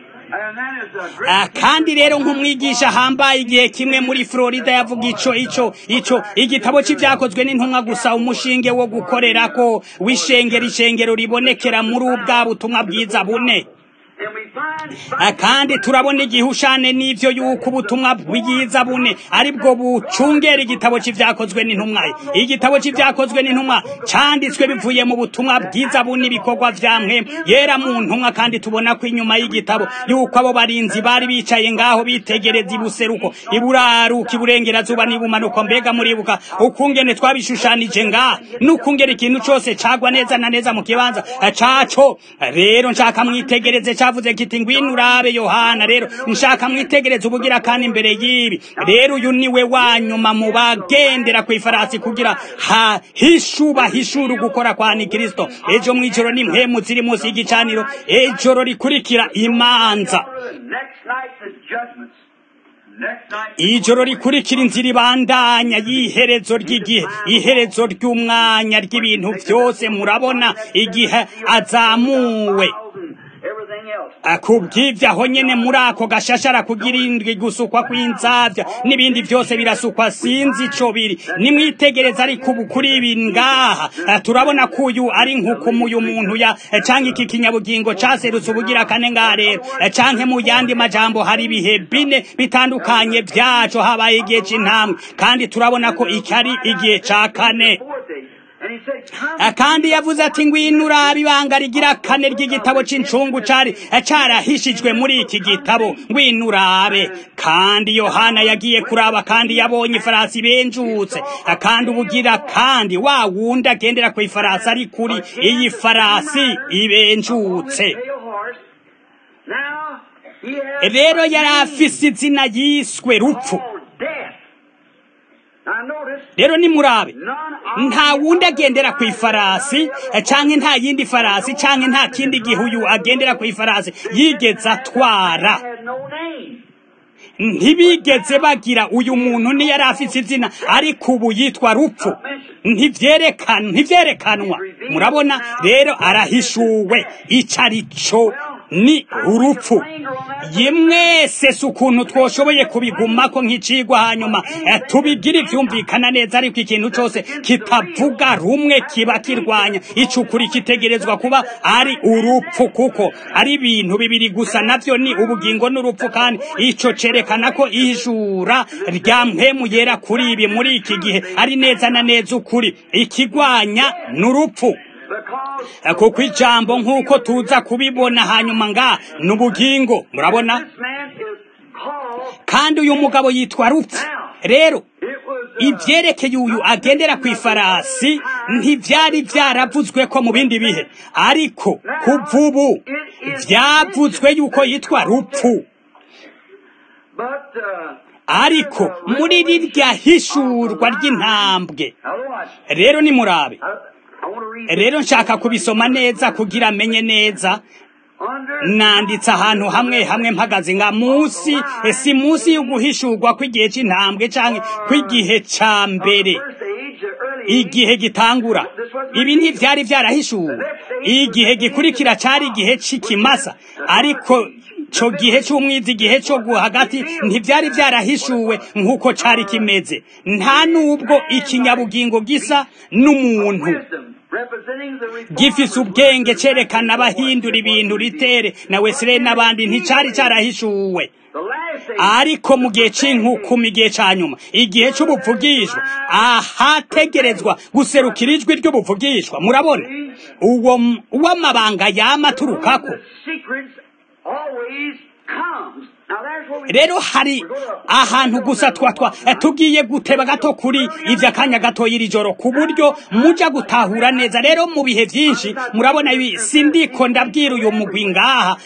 [SPEAKER 1] Kandi rero nk'umwigisha hambaye igihe kimwe muri Florida yavuga ico igitabo c'ivyakozwe n'intumwa gusa umushinge wo gukorerako w'ishengero ribonekera muri ubwa butumwa bwiza bune. Kandi turabona igihushane n'ivyo yuko ubutumwa bwiza bune aribwo bucungera igitabo c'ivyakozwe n'intumwa. Igitabo c'ivyakozwe n'intumwa canditswe bivuye mu butumwa bwiza bune, ibikorwa vya Mpwemu Yera mu ntumwa. kandi tubona ko inyuma y'igitabo yuko abo barinzi bari bicaye ngaho bitegereza ibuseruko, iburaruka, iburengerazuba n'ibumanuko. Mbega muribuka ukungene twabishushanije ngaha, n'ukungene ikintu cose cagwa neza na neza mu kibanza caco. Rero nshaka mwitegereze cavuze kiti ngwino urabe Yohana. Rero nshaka mwitegereze ubugira kandi imbere y'ibi. Rero uyu niwe wanyuma mu bagendera kw'ifarasi kugira hishuru gukora kwa ni Kristo. Ejo mwijoro ni mpemu ziri munsi y'igicaniro, ejoro rikurikira imanza. Ijoro rikurikira inzira ibandanya y'iherezo ry'igihe, iherezo ry'umwanya ry'ibintu vyose. Murabona igihe azamuwe kubw'ivyo aho nyene muri ako gashashara kugira indwi gusukwa kw'inzavya n'ibindi vyose birasukwa sinzi ico biri nimwitegereza ariko ubu kuri ibi ngaha turabona ko uyu ari nk'ukumu uyu muntu ya canke iki kinyabugingo caserutse ubugira kane ngaha rero canke mu yandi majambo hari ibihe bine bitandukanye vyaco habaye igihe c'intambwe kandi turabona ko iki ari igihe ca kane kandi yavuze ati ngwino urabe ibanga rigira kane ry'igitabo c'incungu carahishijwe muri iki gitabo ngwino urabe kandi Yohana yagiye kuraba kandi yabonye ifarasi benjutse kandi ubugira kandi wa wundi agendera ku ifarasi ari kuri iyi farasi ibenjutse rero yari afise izina yiswe rupfu rero nimurabe nta wundi agendera ku ifarasi canke nta yindi farasi canke nta kindi gihuyu agendera ku ifarasi yigeze atwara ntibigeze bagira uyu muntu ni yari afise izina ariko ubu yitwa rupfu ntivyerekanwa murabona rero arahishuwe ico arico ni urupfu yemwese si ukuntu twoshoboye kubigumako nk'icigwa hanyuma tubigira ivyumvikana neza ariko ikintu cose kitavuga rumwe kiba kirwanya ico ukuri kitegerezwa kuba ari urupfu kuko ari ibintu bibiri gusa navyo ni ubugingo n'urupfu kandi ico cerekana ko ijura rya mpwemu yera kuri ibi muri iki gihe ari neza na neza ukuri ikigwanya n'urupfu kuko ijambo nk'uko tuza kubibona hanyuma nga n'ubugingo murabona kandi uyu mugabo yitwa rupfu rero ivyerekeye uyu agendera ku ifarasi ntivyari vyaravuzwe ko mu bindi bihe ariko kuva ubu vyavuzwe yuko yitwa rupfu ariko muri rirya hishurwa ry'intambwe rero nimurabe rero nshaka kubisoma neza kugira amenye neza nanditse ahantu hamwe mpagaze nga munsi si munsi y'uguhishurwa kw'igihe c'intambwe canke kw'igihe ca mbere igihe gitangura ibi ntivyari vyarahishuwe igihe gikurikira cari igihe c'ikimasa ariko co gihe c'umwiza igihe co hagati ntivyari vyarahishuwe nk'uko cari kimeze nta nubwo ikinyabugingo gisa n'umuntu gifise ubwenge cerekana abahindura ibintu ritere na Wesley n'abandi nticari carahishuwe ariko mu gihe c'inkukuma igihe ca nyuma igihe c'ubuvugishwa ahategerezwa guserukira ijwi ry'ubuvugishwa murabona uwo amabanga yama aturukako rero hari ahantu gusa tugiye guteba gato kuri ivyo akanya gato y'iri joro ku buryo muja gutahura neza rero mu bihe vyinshi murabona ibi sindiko ndabwira uyu mugwi ngaha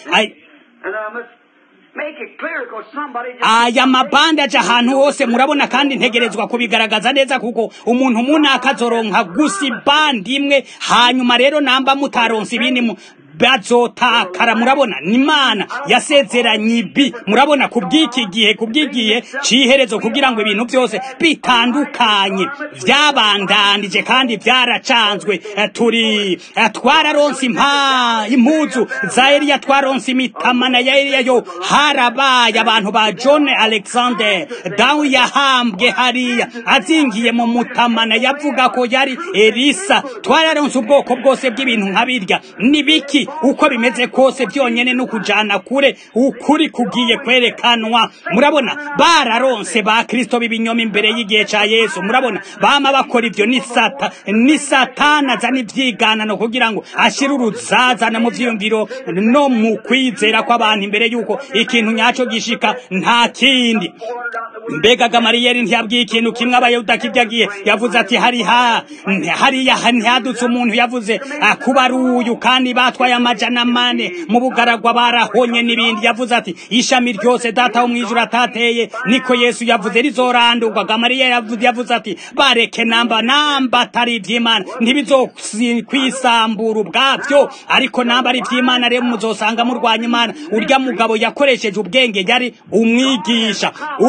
[SPEAKER 1] aya mabanda aja ahantu hose murabona kandi ntegerezwa kubigaragaza neza kuko umuntu munaka azoronka gusa ibandi imwe hanyuma rero namba mutaronse ibindi bazotakara murabona n'Imana yasezeranye ibi murabona kubw'igihe ciherezo kugira ngo ibintu byose bitandukanye vyabandanije kandi vyaracanzwe twararonse impuzu za Eliya twaronse imitamana ya Eliya yo harabaye abantu ba John Alexander Dawu yahambwe hariya azingiye mu mutamana yavuga ko yari Elisa twararonse ubwoko bwose bw'ibintu nkabirya nibiki uko bimeze kose byonyene no kujana kure ukuri kugiye kwerekanwa murabona bararonse ba Kristo b'ibinyoma imbere y'igihe ca Yesu murabona bama bakora ivyo ni satana zani vyigana no kugira ngo ashira uruzazana mu vyiyumviro no mu kwizera kw'abantu imbere yuko ikintu nyaco gishika nta kindi mbega Gamariyeli ntiyabwiye ikintu kimwe abayuda kiryagiye yavuze ati hariya ntihadutse umuntu yavuze kuba ari uyu kandi batwaye amajana mane mu bugaragwa barahonye n'ibindi yavuze ati ishami ryose data wo mwijuru atateye niko Yesu yavuze rizorandurwa Gamariyeli yavuze ati bareke namba atari ivy'Imana ntibizokwisambura ubwavyo ariko namba ari ivy'Imana rero muzosanga murwanya Imana urya mugabo yakoresheje ubwenge yari umwigisha ubu mwite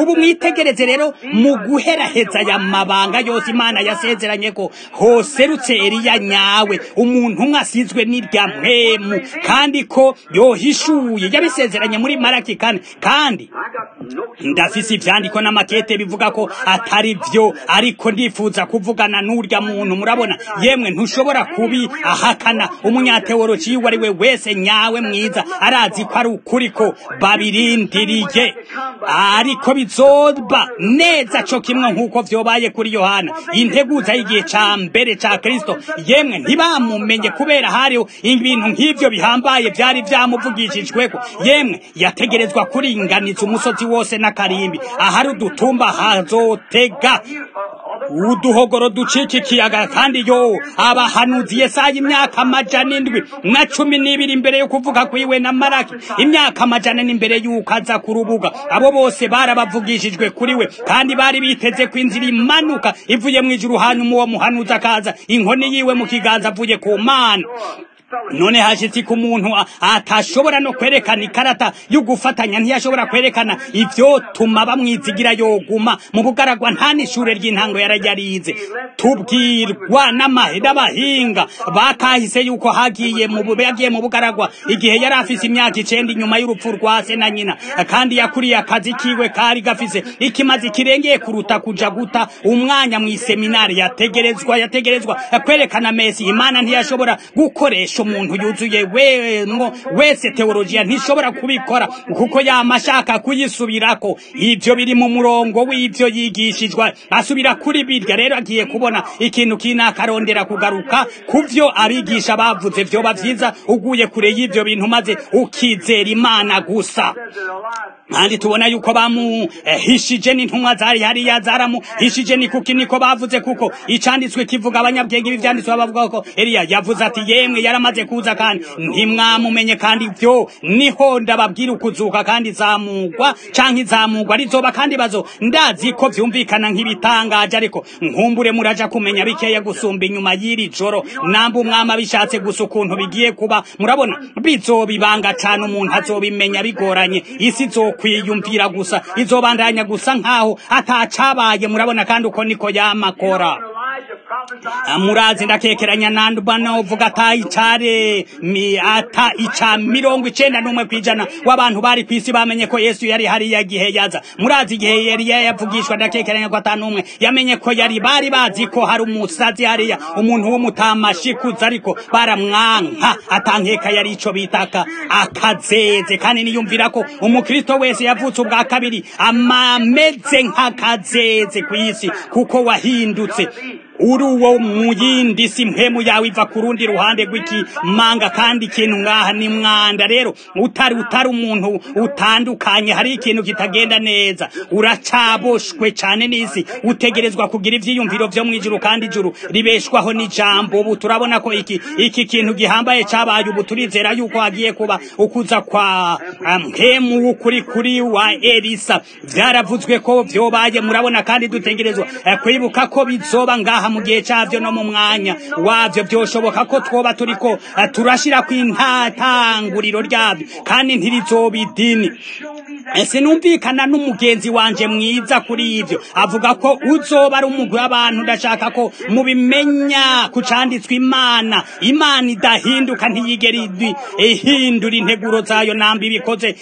[SPEAKER 1] witegereze rero mu guheraheza ya mabanga yose Imana yasezeranye ko hoserutse Eliya nyawe umuntu umwe asizwe n'irya mpemu kandi ko yohishuye yabisezeranye muri Malaki kane kandi ndafise ivyandiko n'amakete bivuga ko atari vyo ariko ndifuza kuvugana n'urya muntu murabona yemwe ntushobora kubi ahakana umunyateoloji wari we wese nyawe mwiza arazi ko ari ukuri ko babirindiriye ariko bizoba neza co kimwe nk'uko vyobaye kuri Yohana integuza y'igihe ca mbere ca Kristo yemwe ntibamumenye kubera hariho ibintu nk'ivyo bihambaye vyari vyamuvugishijweko yemwe yategerezwa kuringaniza umusozi wose n'akarimbi ahari udutumba hazotega uduhogoro ducika ikiyaga kandi yo abahanuzi Yesaya imyaka 712 imbere yo kuvuga kwiwe na Malaki imyaka 100 imbere y'uko aza ku rubuga abo bose barabavugishijwe kuri we kandi bari biteze ko inzira imanuka ivuye mu ijuru hanyuma uwo muhanuzi akaza inkoni yiwe mu kiganza avuye ku Mana none hashitse ku muntu atashobora no kwerekana ikarata yo gufatanya ntiyashobora kwerekana ivyo tuma bamwizigira yoguma mu bugaragwa nta n'ishure ry'intango yarajyarize tubwirwa n'amahera bahinga bakahise yuko yagiye mu bugaragwa igihe yari afise imyaka 9 inyuma y'urupfu rwa se na nyina kandi yakuriye akazi kiwe kari gafise ikimazi kirengeye kuruta kuja guta umwanya mu seminari yategerezwa kwerekana Mesi Imana ntiyashobora gukoresha umuntu yuzuye wese teologiya ntishobora kubikora kuko yamashaka kuyisubirako ivyo biri mu murongo w'ivyo yigishijwe asubira kuri birya rero agiye kubona ikintu kinakarondera kugaruka kuvyo abigisha bavuze vyo bavyiza uguye kure y'ivyo bintu maze ukizera Imana gusa kandi tubona yuko bamuhishije n'intumwa zari hariya zaramuhishije ni kuki niko bavuze kuko icanditswe kivuga abanyabwenge ivyanditswe bavuga ko Eliya yavuze ati yemwe yaramaze kuza kandi ntimwamumenye kandi vyo niho ndababwira ukuzuka kandi zamugwa canke izamugwa rizoba kandi bazo ndazi ko vyumvikana nk'ibitangaje ariko nkumbure muraja kumenya bikeya gusumba inyuma y'iri joro namba umwama bishatse gusa ukuntu bigiye kuba murabona bizobibanga cane umuntu azobimenya bigoranye isi zokwiyumvira gusa izobandanya gusa nkaho atacabaye murabona kandi uko niko yamakora murazi ndakekeranya nandubano vuga ata icare ata ica 91% w'abantu bari kwisi bamenye ko Yesu yari hari yagihe yaza murazi igihe yari yavugishwa ndakekeranya ko atanumwe yamenye ko yari bari bazi ko hari umusazi hariya umuntu w'umutamashikuza ariko baramwanka atankeka yari ico bitaka akazeze kandi niyumvira ko umukristo wese yavutse ubwa kabiri amameze nk'akazeze kwisi kuko wahindutse uruwo muyindi si mpemu yawe iva kurundi ruhande gwiki manga kandi ikintu ngaha ni mwanda rero utari umuntu utandukanye hari ikintu kitagenda neza uracaboshwe cyane n'isi utegerezwa kugira ivyiyumviro vyo mwijuru kandi ijuru ribeshwaho n'ijambo ubu turabona ko iki kintu gihambaye cabaye ubu turizera yuko hagiye kuba ukuza kwa mpemu kuri wa Elisa vyaravuzwe ko vyobaye murabona kandi dutegerezwa kwibuka ko bizoba ngaha mu gihe cyavyo no mu mwanya wavyo byoshoboka ko twoba turiko turashira kw'intatanguriro ryavyo kandi ntirizobidini ese numvikana n'umugenzi wanje mwiza kuri ivyo avuga ko uzoba ari umugwi w'abantu ndashaka ko mubimenya kucanditswe Imana idahinduka ntiyigera ihindura integuro zayo namba ibikoze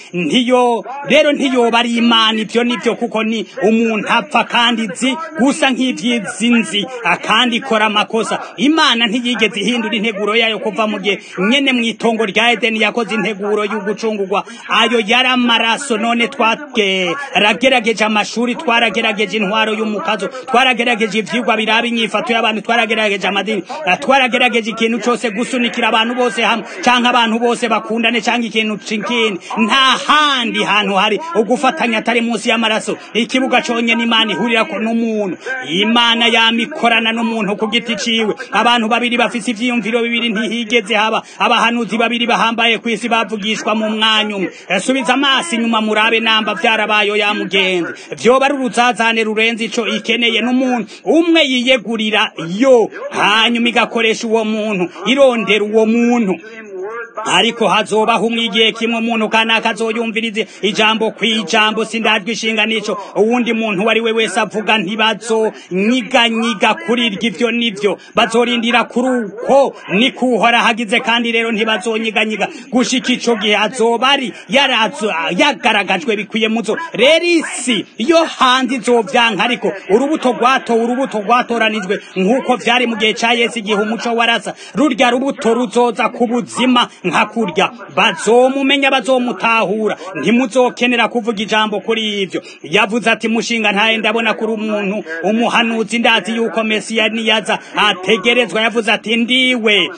[SPEAKER 1] rero ntiyoba ari Imana ivyo nivyo kuko ni umuntu apfa kandi zi gusa nk'ivyizinzi kandi ikora amakosa Imana ntiyigeze ihindura integuro yayo kuva mu gihe nyene mwitongo rya Edeni yakoze integuro y'ugucungurwa ayo yari amaraso none twagerageje amashuri twaragerageje intwaro y'umukazo twaragerageje ivyigwa biraba inyifato y'abantu twaragerageje amadini twaragerageje ikintu cyose gusunikira abantu bose hamwe canke abantu bose bakundane canke ikintu cinkini nta handi hantu hari ugufatanya atari munsi y'amaraso ikibuga conyene Imana ihurirako n'umuntu Imana yamikorana n'umuntu ku giti ciwe abantu babiri bafise ivyiyumviro bibiri ntihigeze haba abahanuzi babiri bahambaye kwisi bavugishwa mu mwanya umwe subiza amaso inyuma murabe namba vyarabayo ya mugenzi vyoba ari uruzazane rurenze ico ikeneye n'umuntu umwe yiyegurira yo hanyuma igakoresha uwo muntu irondera uwo muntu ariko hazobaho umwigihe kimwe umuntu kanaka azoyumvirize ijambo kwijambo sindajwe ishinga nico uwundi muntu wari we wese avuga ntibazonyiganyiga kuri iryo nivyo bazorindira kuri uko ni kuhora hagize kandi rero ntibazonyiganyiga gushika ico gihe azoba ari yagaragajwe bikwiye muzo rero isi yo hanze izovyanka ariko urubuto rwatoranijwe nk'uko vyari mu gihe ca Yesu igihe umuco warasa rurya rubuto ruzoza ku buzima nka kurya bazomumenya bazomutahura ntimuzokenera kuvuga ijambo kuri ivyo yavuze ati mushinga ntaye ndabona kuri umuntu umuhanuzi ndazi yuko Mesiya niyaza ategerezwa yavuze ati ndiwe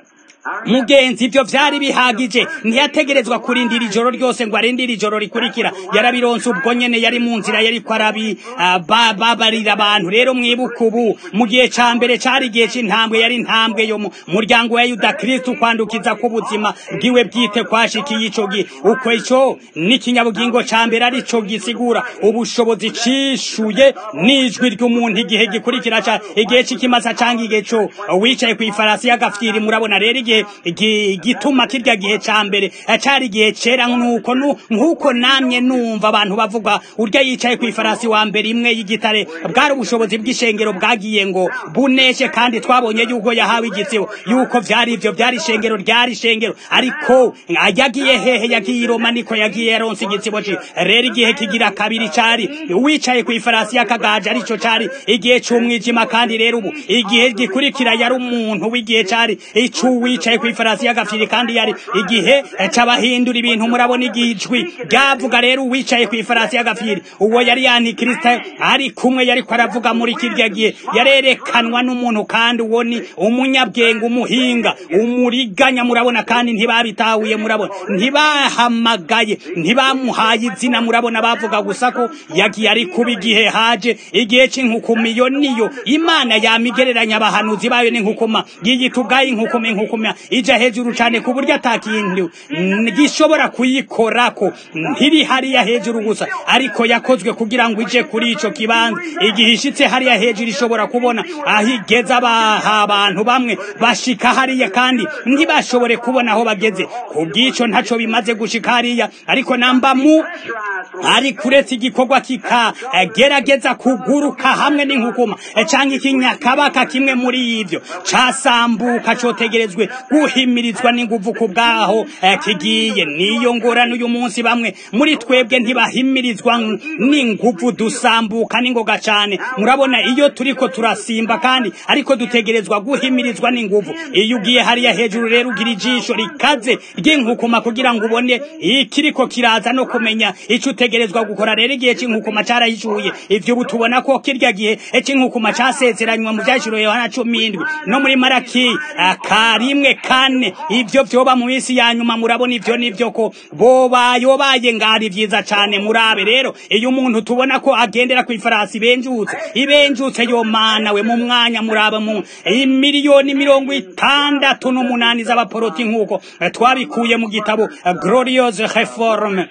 [SPEAKER 1] mugenzi ivyo vyari bihagije ntiyategerezwa kurindira ijoro ryose ngo arindire ijoro rikurikira yarabironse ubwo nyene yari mu nzira yari kwarabi babarira abantu rero mwibuka ubu mu gihe ca mbere cari igihe c'intambwe yari intambwe yo mu muryango wa Yuda Kristo kwandukiza k'ubuzima bwiwe bwite kwashikiye ico gihe uko ico n'ikinyabugingo ca mbere ari co gisigura ubushobozi cishuye n'ijwi ry'umuntu igihe gikurikira ca igihe c'ikimasa canga igihe co wicaye kw'ifarasi y'agafyiri murabona rero gituma kirya gihe ca mbere cari gihe cera nk'uko namye numva abantu bavuga urya yicaye kw'ifarasi wa mbere imwe y'igitare bwari ubushobozi bw'ishengero bwagiye ngo buneshe kandi twabonye yuko yahawe igitsibo yuko vyari ivyo vyari ishengero ariko yagiye hehe yagiye i Roma niko yagiye yaronse igitsibo ci rero igihe kigira kabiri cari wicaye kw'ifarasi y'akagaje arico cari igihe c'umwijima kandi rero ubu igihe gikurikira yari umuntu w'igihe cari wicaye kw'ifarasi y'agafyiri kandi yari igihe c'abahindura ibintu murabona igijwi ryavuga rero wicaye kw'ifarasi y'agafyiri uwo yari Antikristo ari kumwe yari kwaravuga muri kirya gihe yarerekanwa n'umuntu kandi uwo ni umunyabwenge umuhinga umuriganya murabona kandi ntibabitahuye murabona ntibahamagaye ntibamuhaye izina murabona bavuga gusa ko yagiye ari kuba igihe haje igihe c'inkukumiyo niyo Imana yamigereranya abahanuzi bayo n'inkukuma yiyitugaye inkukuma ija hejuru cyane ku buryo atakintu gishobora kuyikorako ntiri hariya hejuru gusa ariko yakozwe kugira ngo ije kuri ico kibanza igihe ishitse hariya hejuru ishobora kubona ahigeza abantu bamwe bashika hariya kandi ntibashobore kubona aho bageze kubwico ntaco bimaze gushika hariya ariko nambamu ari kuretse igikorwa kikagerageza kuguruka hamwe n'inkukuma canke ikinyakabaka kimwe muri ivyo casambuka cotegerezwe guhimirizwa n'inguvu kubgaho kigiye niyo ngorano uyu munsi bamwe muri twebwe ntibahimirizwa n'inguvu dusambuka n'ingoga cyane murabona iyo turiko turasimba kandi ariko dutegerezwa guhimirizwa n'inguvu iyo ugiye hariya hejuru rero ugira ijisho rikaze ry'inkukuma kugira ngo ubone ikiriko kiraza no kumenya ico utegerezwa gukora rero igihe c'inkukuma carahishuye ivyo butubona ko kirya gihe c'inkukuma casezeranywa mu byashiro Yohana 17 no muri Maraki karimwe kane ivyo vyoba mu isi ya nyuma murabona ivyo nivyo ko yobaye ngari vyiza cane murabe rero iyo umuntu tubona ko agendera kw'ifarasi ibenjutse yo mana we mu mwanya muraba mu miliyoni 68 z'abaporoti nkuko twabikuye mu gitabo Glorious Reforme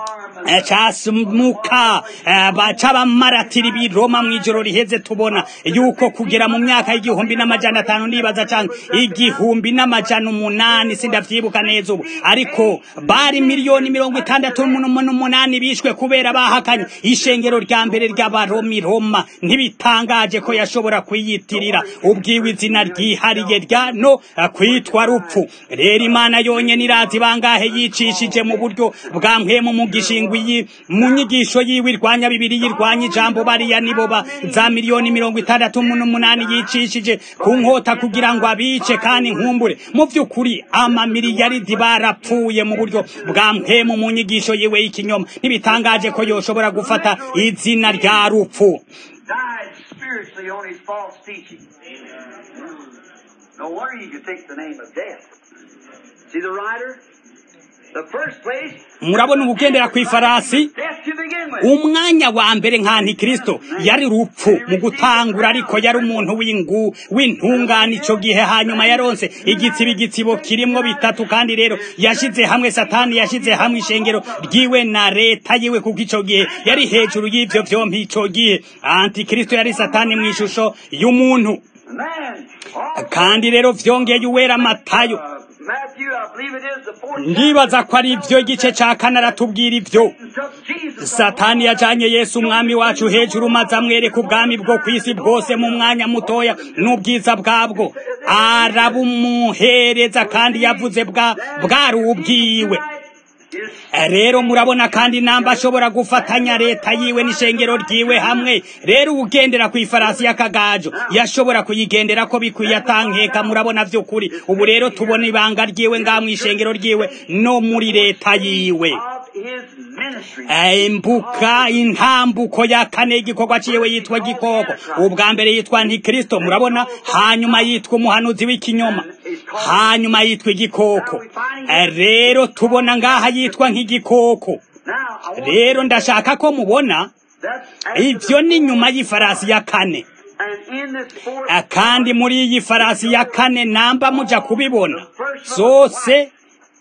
[SPEAKER 1] casmuka bacabamaratiri bi Roma mwijoro riheze tubona yuko kugera mu myaka y'igihumbi n'amajana 5 ndibaza canke igihumbi n'amajana 8 sindavyibuka neza ubu ariko bari miliyoni 68 bishwe kubera bahakanye ishengero rya mbere ry'abaromi Roma ntibitangaje ko yashobora kuyitirira ubwiwe izina ryihariye rya no kwitwa rupfu rero Imana yonyene irazi bangahe yicishije mu buryo bwa mpwemu mu gishingo mu nyigisho yiwe irwanya bibiri yirwanya ijambo bariya nibo za miliyoni 68 yicishije ku nkota kugira ngo abice kandi nkumbure mu vy'ukuri amamiliyaridi barapfuye mu buryo bwa mpwemu mu nyigisho yiwe y'ikinyoma ntibitangaje ko yoshobora gufata izina rya rupfu
[SPEAKER 2] No wonder you could take the name of death. See the rider?
[SPEAKER 1] murabona ugendera kw'ifarasi umwanya wa mbere nka Antikristo yari rupfu mu gutangura ariko yari umuntu w'intungane ico gihe hanyuma yaronse igitsibo kirimwo bitatu kandi rero yashize hamwe Satani yashize hamwe ishengero ryiwe na leta yiwe kuko ico gihe yari hejuru y'ivyo vyompi ico gihe Antikristo yari Satani mw'ishusho y'umuntu kandi rero vyongeye uwera Matayo ndibaza ko ari ibyo igice cya kane aratubwira ibyo satani yajanye Yesu umwami wacu hejuru maze amwereka ubwami bwo ku isi bwose mu mwanya mutoya n'ubwiza bwabwo arabumuhereza kandi yavuze bwari ubwiwe. Rero murabona kandi namba ashobora gufatanya leta yiwe n'ishengero ryiwe hamwe. Rero ugendera ku ifarasi y'akagajo yashobora kuyigendera ko bikwiye atankeka. Murabona vy'ukuri ubu rero tubona ibanga ryiwe ngaha mw'ishengero ryiwe no muri leta yiwe. Intambuko ya kane igikorwa ciwe yitwa gikoko. Ubwa mbere yitwa Antikristo, murabona, hanyuma yitwa umuhanuzi w'ikinyoma, hanyuma yitwa igikoko. Rero tubona ngaha yitwa nk'igikoko. Rero ndashaka ko mubona ivyo ni nyuma y'ifarasi ya kane. Kandi muri iyi farasi ya kane namba muja kubibona zose,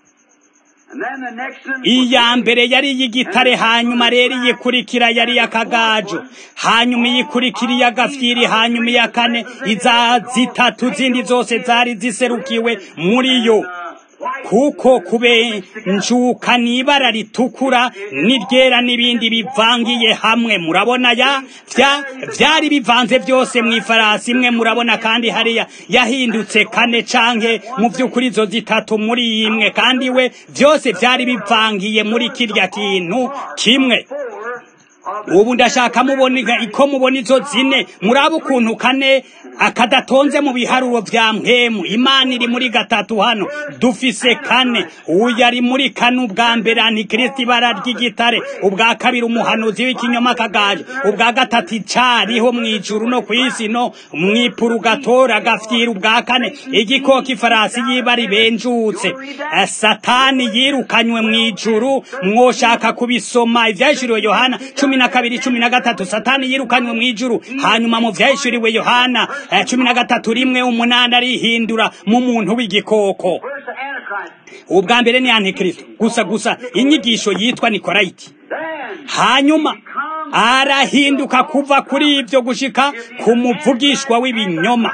[SPEAKER 1] iya mbere yari y'igitare, hanyuma rero iyikurikira yari y'akagajo, hanyuma iyikurikira y'agafyiri, hanyuma iya kane, iza zitatu zindi zose zari ziserukiwe muri yo, kuko kubenjuka n'ibara ritukura n'iryera n'ibindi bivangiye hamwe. Murabona vyari bivanze byose mw'ifarasi imwe. Murabona kandi hariya yahindutse kane canke mu vy'ukuri zo zitatu muri imwe, kandi we vyose vyari bivangiye muri kirya kintu kimwe. Ubu ndashaka mubona iko mubona izo zine. Muraba ukuntu kane akadatonze mu biharuro vya mpemu. Imana iri muri gatatu hano, dufise kane. Uyu ari muri kane, ubwa mbere Antikristo ibara ry'igitare, ubwa kabiri umuhanuzi w'ikinyoma kagaje, ubwa gatatu icariho mw'ijuru no kw'isi no mw'ipurugatora agafyira, ubwa kane igikoko ifarasi y'ibara ibenjutse. Satani yirukanywe mw'ijuru. Mwoshaka kubisoma ivyahishuriwe Yohana 12:13. Satani yirukanywe mw'ijuru, hanyuma mu vyahishuriwe Yohana 13:8 arihindura mu muntu w'igikoko. Ubwa mbere ni Antikristo gusa inyigisho yitwa Nikolaiti, hanyuma arahinduka kuva kuri ivyo gushika ku muvugishwa w'ibinyoma.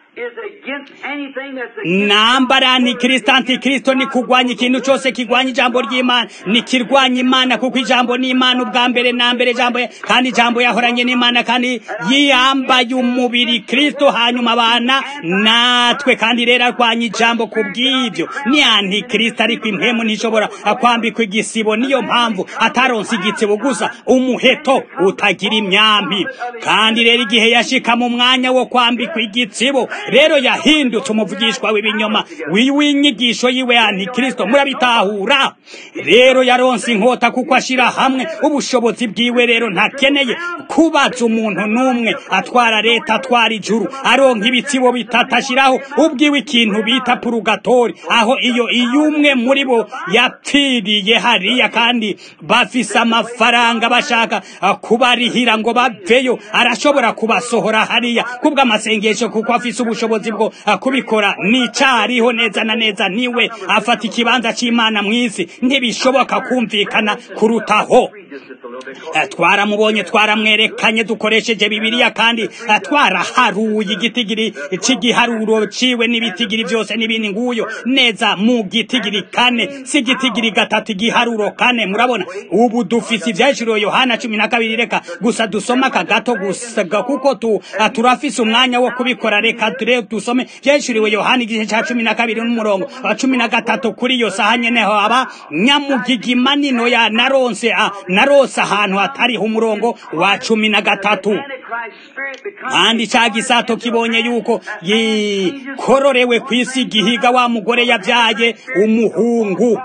[SPEAKER 1] Nambara Antikristo ni kugwanya ikintu cyose kigwanya ijambo ry'Imana, ni kirwanya Imana, kuko ijambo ni Imana ubwa mbere na mbere jambo, kandi ijambo yahoranye n'Imana kandi yiyambaye umubiri Kristo, hanyuma abana natwe, kandi rero arwanya ijambo. Kubw'ivyo ni Antikristo, ariko impemu ntishobora kwambikwa igisibo. Niyo mpamvu ataronse igisibo, gusa umuheto utagira imyambi. Kandi rero igihe yashika mu mwanya wo kwambikwa igisibo, rero yahindutse umuvugishwa w'ibinyoma w'inyigisho yiwe Antikristo. Murabitahura? Rero yaronse inkota kuko ashira hamwe ubushobozi bwiwe. Rero ntakeneye kubaza umuntu n'umwe. Atwara leta, atwara ijuru, aronka ibitsibo bitatu, ashiraho ubwiwe ikintu bita purugatori, aho iyo umwe muri bo yapfiriye hariya kandi bafise amafaranga bashaka kubarihira ngo baveyo, arashobora kubasohora hariya kubw'amasengesho, kuko afise ubushobozi bwo kubikora. Nicariho neza na neza, niwe afata ikibanza c'Imana mw'isi. Ntibishoboka kumvikana kurutaho. Twaramubonye, twaramwerekanye dukoresheje Bibiliya, kandi twaraharuye igitigiri c'igiharuro ciwe n'ibitigiri byose n'ibindi nguyo neza mu gitigiri kane, si gitigiri gatatu, igiharuro kane. Murabona ubu dufise ivyahishuriwe Yohana 12. Reka gusa dusoma kagato gusa kuko turafise umwanya wo kubikora. Reka dusome ivyahishuriwe Yohana igice ca 12 n'umurongo wa 13. Kuri iyo saha nyene ho aba nyamugigima nino ya naronse ahantu hatariho umurongo wa 13. Kandi ca gisato kibonye yuko yikororewe kw'isi gihiga wa mugore yavyaye umuhungu.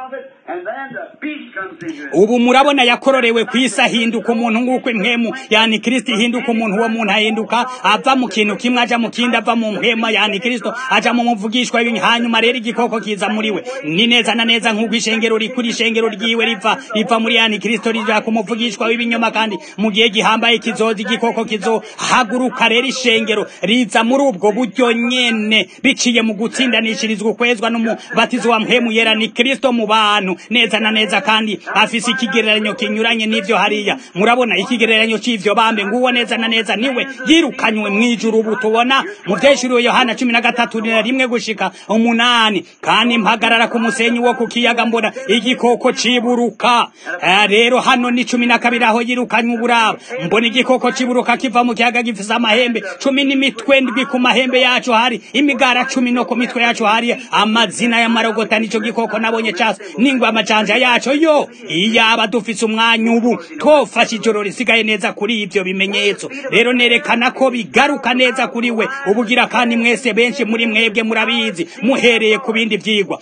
[SPEAKER 1] Ubu murabona yakororewe kw'isi, ahinduka umuntu nk'uko impemu ya Antikristo ihinduka umuntu. Uwo muntu ahinduka ava mu kintu kimwe aja mu kindi, ava mu mpemu ya Antikristo aja mu muvugishwa w'ibintu. Hanyuma rero igikoko kiza muri we. Ni neza na neza nk'uko ishengero rikuri, ishengero ryiwe riva muri Antikristo rija ku muvugishwa w'ibinyoma, kandi mu gihe gihambaye kizoza igikoko kizohaguruka. Rero ishengero riza muri ubwo buryo nyene, biciye mu gutsindanishirizwa ukwezwa n'umubatizo wa mpemu yera ni Kristo mu bantu. Neza na neza, kandi afise ikigereranyo kinyuranye n'ivyo hariya. Murabona ikigereranyo c'ivyo bambe nguwo neza na neza niwe yirukanywe mw'ijuru. Ubu tubona mu vyeshuriwe Yohana 13:1 gushika 8, kandi mpagarara ku musenyi wo ku kiyaga mbona igikoko ciburuka. Rero hano ni 12 aho yirukanywe uburaba, mbona igikoko ciburuka kiva mu kiyaga gifise amahembe 10 n'imitwe ndwi, ku mahembe yacu hari imigara 10 no ku mitwe yacu hari amazina y'amarogota. Nico gikoko nabonye cyase ningwa amajanja yacu yo. Iyaba dufise umwanya ubu twofashe ijoro risigaye neza kuri ivyo bimenyetso. Rero nerekana ko bigaruka neza kuri we ubugira, kandi mwese benshi muri mwebwe murabizi muhereye ku bindi vyigwa.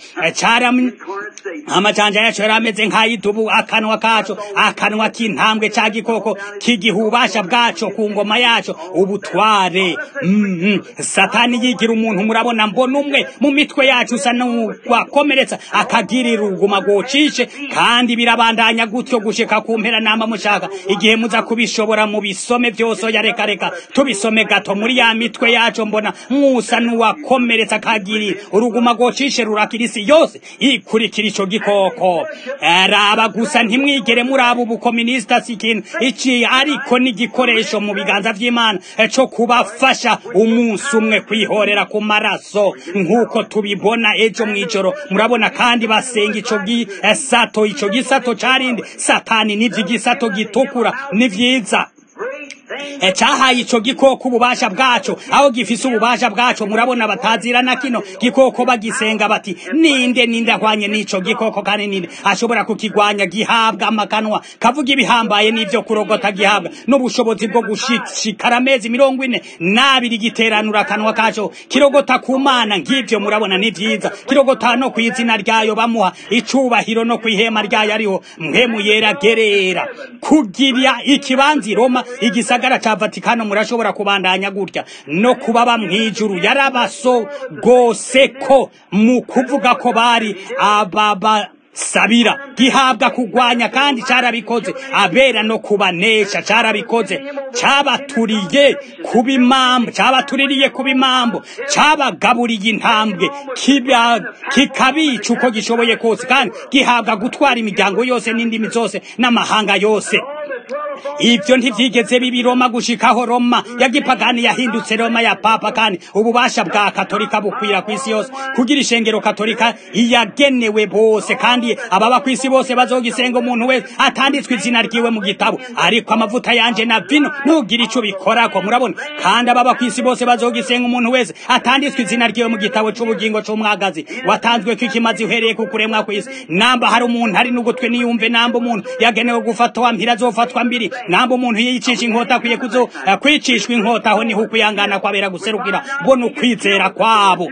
[SPEAKER 1] Amajanja yacu yarameze nk'ayidubu, akanwa kacu akanwa k'intambwe ca gikoko kigihubasha bwaco ku ngoma yacu ubutware. Satani yigira umuntu, murabona mbona umwe mu mitwe yacu usa n'uwakomeretsa akagirira uruguma gocishe, kandi birabandanya gutyo gushika ku mpera. Nama mushaka igihe muza kubishobora mu bisome byose reka tubisome gato. Muri ya mitwe yacu mbona musa n'uwakomeretsa akagirira uruguma gocishe rurakirisi yose ikurikira ico gikoko. Raba gusa ntimwigere muraba ubukomunista sikintu iki, ariko n'igikoresho mu biganza vy'Imana co kubafasha umunsi umwe kwihorera ku maraso nk'uko tubibona ejo mw'ijoro. Murabona kandi basenga ico gisato, ico gisato carindi Satani n'ivyo gisato gitukura ni vyiza. Cahaye ico gikoko ububasha bwaco, aho gifise ububasha bwaco. Murabona batazirana kino gikoko bagisenga bati ninde ahwanye n'ico gikoko, kandi ninde ashobora kukigwanya. Gihabwa amakanwa kavuga ibihambaye n'ivyo kurogota, gihabwa n'ubushobozi bwo gushikara amezi 42 giteranura akanwa kaco kirogota ku Mana. Ngivyo murabona ni vyiza, kirogota no kw'izina ryayo, bamuha icubahiro no kw'ihema ryayo ariho mpemu yera gerera kugira ikibanzi Roma igisagara ca Vatikano. Murashobora kubandanya gutya no kubaba mwijuru. Yarabaso gose ko mu kuvuga ko bari ababa sabira, gihabwa kugwanya kandi carabikoze. Abera no kubanesha carabikoze. Cabatuririye kubimambo, cabagaburiye intambwe, kikabica uko gishoboye kose, kandi gihabwa gutwara imiryango yose n'indimi zose n'amahanga yose. Ivyo ntivyigeze bibi Roma gushikaho Roma ya gipagani yahindutse Roma ya Papa, kandi ububasha bwa Katolika bukwira kw'isi yose kugira ishengero Katolika iyagenewe bose, kandi ababa kw'isi bose bazogisenga umuntu wese atanditswe izina ryiwe mu gitabo. Ariko amavuta yanje na vino nugira ico bikorako. Murabona, kandi ababa kw'isi bose bazogisenga umuntu wese atanditswe izina ryiwe mu gitabo c'ubugingo c'umwagazi watanzwe kw'ikimazi uhereye ku kuremwa kw'isi. Namba hari umuntu hari n'ugutwe niyumve, namba umuntu yagenewe gufatwa mpira azofatwa mbiri, namba umuntu yicisha inkota akwiye kwicishwa inkota. Aho niho ukuyangana kwabera guserukira bona ukwizera kwabo.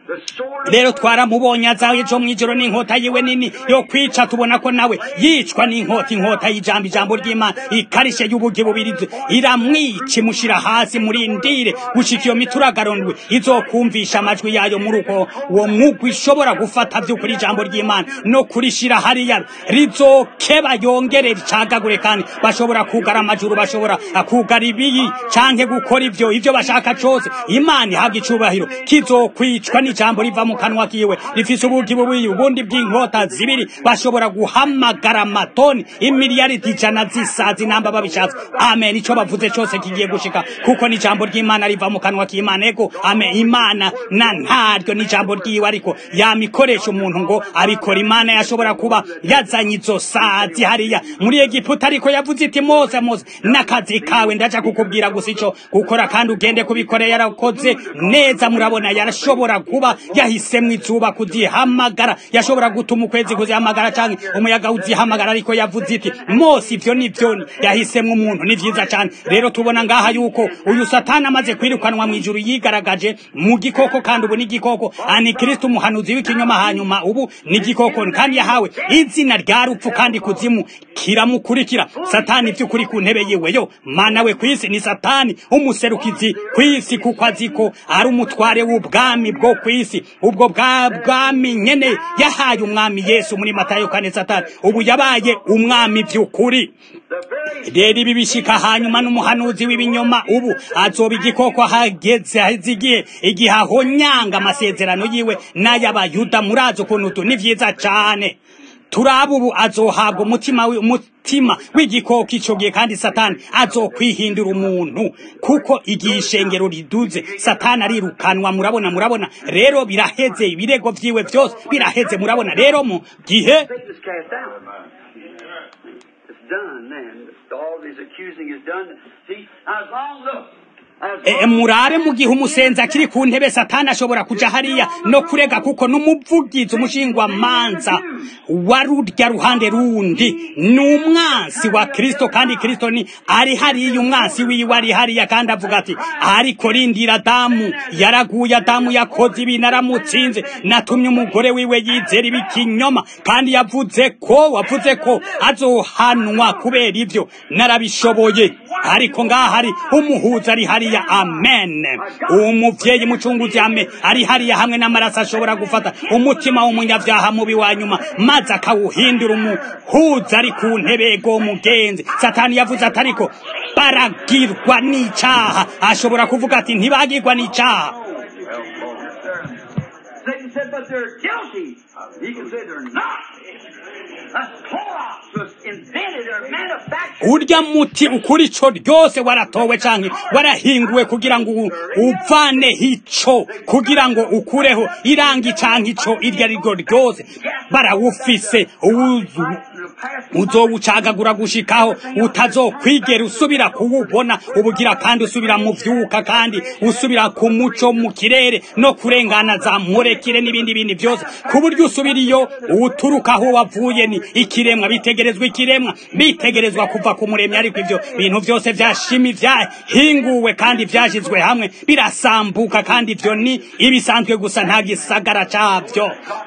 [SPEAKER 1] Rero twaramubonye aza ejo mw'ijoro n'inkota yiwe nini yo kwica. Tubona ko nawe yicwa n'inkota y'ijambo ry'Imana ikarishe y'ubugi bubiri iramwica imushira hasi. Murindire gushika iyo mituragaronwe izokumvisha amajwi yayo muri uko uwo mwugwi ishobora gufata vy'ukuri ijambo ry'Imana no kurishira hariya rizokeba yongere ricagagure, kandi bashobora kugara amajuru, bashobora kugara ibiyi canke gukora ivyo bashaka cose. Imana ihabwa icubahiro. Kizokwicwa n'ijambo riva mu kanwa kiwe rifise ubugi bubiri, ubundi bw'inkota zibiri. Bashobora guhamagara amatoni imiliyaridi 100 z'isazi namba babishatse. Amen. Ico bavuze cose kigiye gushika, kuko ni ijambo ry'Imana riva mu kanwa k'Imana. Ego amen. Imana na ntaryo ni ijambo ryiwe, ariko yamikoresha umuntu ngo abikora. Imana yashobora kuba yazanye izo sazi hariya muri Egiputa, ariko yavuze iti Mose n'akazi kawe ndaja kukubwira gusa ico gukora, kandi ugende kubikora. Yarakoze neza. Murabona, yarashobora kuba yahisemwe izuba kuzihamagara, yashobora gutuma ukwezi kuzihamagara canke umuyaga uzihamagara, ariko yavuze iti Mose ivyo nivyo yahisemwe umuntu. Ni vyiza cane. Rero tubona ngaha yuko uyu Satani amaze kwirukanwa mw'ijuru yigaragaje mu gikoko, kandi ubu ni igikoko. Ani Kristo umuhanuzi w'ikinyoma, hanyuma ubu ni igikoko, kandi yahawe izina rya rupfu, kandi kuzimu kiramukurikira. Satani vy'ukuri ku ntebe yiwe yo mana we kw'isi ni Satani umuserukizi kw'isi, kuko aziko ari umutware w'ubwami bwo kw'isi. Ubwo bwami nyene yahaye umwami Yesu muri Matayo 4. Satani ubu yabaye umwami vy'ukuri. Rero ibi bishika, hanyuma n'umuhanuzi w'ibinyoma ubu azoba igikoko hageze igihe ahonyanga amasezerano yiwe n'ay'Abayuda. Murazi ukuntu ni vyiza cane. turaba ubu azohabwa umutima w'igikoko ico gihe, kandi Satani azokwihindura umuntu, kuko igihe ishengero riduze Satani arirukanwa. Murabona rero biraheze, ibirego vyiwe vyose biraheze. Murabona rero mu gihe murabe mu gihe umusenzi akiri ku ntebe Satani ashobora kuja hariya no kurega, kuko n'umuvugizi umushingwa manza wa rurya ruhande rundi n'umwansi wa Kristo, kandi Kristo ni ari hariya, umwansi wiwe ari hariya, kandi avuga ati ariko rindira, Adamu yaraguye, Adamu yakoze ibi, naramutsinze, natumye umugore wiwe yizera ibikinyoma, kandi wavuze ko azohanwa kubera ivyo, narabishoboye. Ariko ngaha hari umuhuza ari hariya, amen, umuvyeyi mucunguzi ari hariya, hamwe n'amaraso ashobora gufata umutima w'umunyavyaha mubi wa nyuma maze akawuhindura umuhuza ari ku ntebe go mugenzi. Satani yavuze ati ariko baragirwa n'icaha, ashobora kuvuga ati ntibagirwa n'icaha.
[SPEAKER 2] Satan said, but they're guilty. He can say they're not. That's Torah was invented or manufactured.
[SPEAKER 1] Urya muti ukuri co ryose waratowe canke warahinguwe kugira ngo uvane hico, kugira ngo ukureho irangi canke ico irya rigo ryose barawufise. Uzowucagagura gushikaho utazokwigera usubira kuwubona ubugira, kandi usubira mu vyuka, kandi usubira ku muco mu kirere no kurengana za murekire n'ibindi bindi byose, ku buryo usubira iyo uturuka aho wavuye. Ni ikiremwa, bitegerezwa kuva ku muremyi. Ariko ivyo bintu byose vyashimi vyahinguwe kandi vyashizwe hamwe birasambuka, kandi ivyo ni ibisanzwe gusa, nta gisagara cavyo.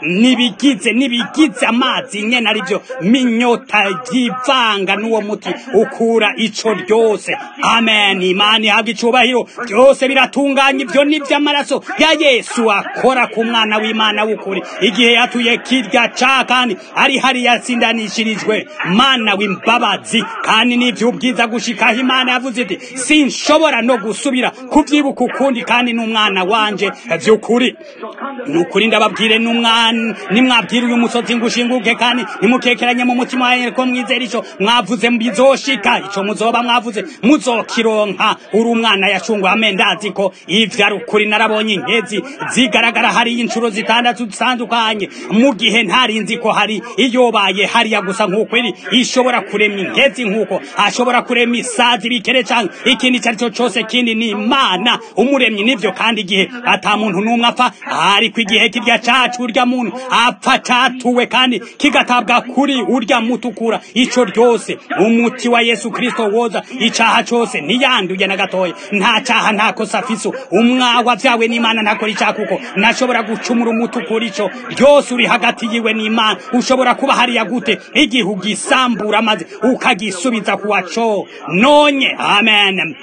[SPEAKER 1] Nibigize amazi nyene arivyo minyota yivanga n'uwo muti ukura ico ryose. Amen. Imana ihabwa icubahiro. Byose biratunganye. Ivyo ni vy'amaraso ya Yesu akora ku mwana w'Imana w'ukuri, igihe yatuye kirya ca, kandi ari hari yasindanishirijwe mana w'imbabazi, kandi n'ivy'ubwiza gushikaho Imana yavuze iti sinshobora no gusubira kuvyibuka ukundi, kandi n'umwana wanje vy'ukuri. Nukuri ndababwire, n'umwana nimwabwira uyu musozi ngushinguke, kandi nimukekeranye mu mutima wanyu ko mwizera ico mwavuze bizoshika. Ico muzoba mwavuze muzokironka. Uri umwana yacungwa. Amen. Ndazi ko ivyo ari ukuri. Narabonye inkezi zigaragara hari incuro zitandatu zitandukanye, mu gihe ntarinzi ko hari iyobaye hariya gusa, nk'uko iri ishobora kurema inkezi, nk'uko ashobora kurema isazi, bikere canke ikindi carico cose kindi. Ni Imana umuremyi. Nivyo kandi igihe ata muntu n'umwe apfa, ariko igihe kirya cacu urya muntu apfa catuwe, kandi kigatabwa kuri urya mutukura ico ryose. Umuti wa Yesu Kristo woza icaha cose, ntiyanduye na gatoya, nta caha nta kosa afiso. Umwawa vyawe n'Imana ntakora icaha, kuko nashobora gucumura umutukura ico ryose uri hagati yiwe n'Imana. Ushobora kuba hariya gute igihe ugisambura maze ukagisubiza kuwaco nonye. Amen.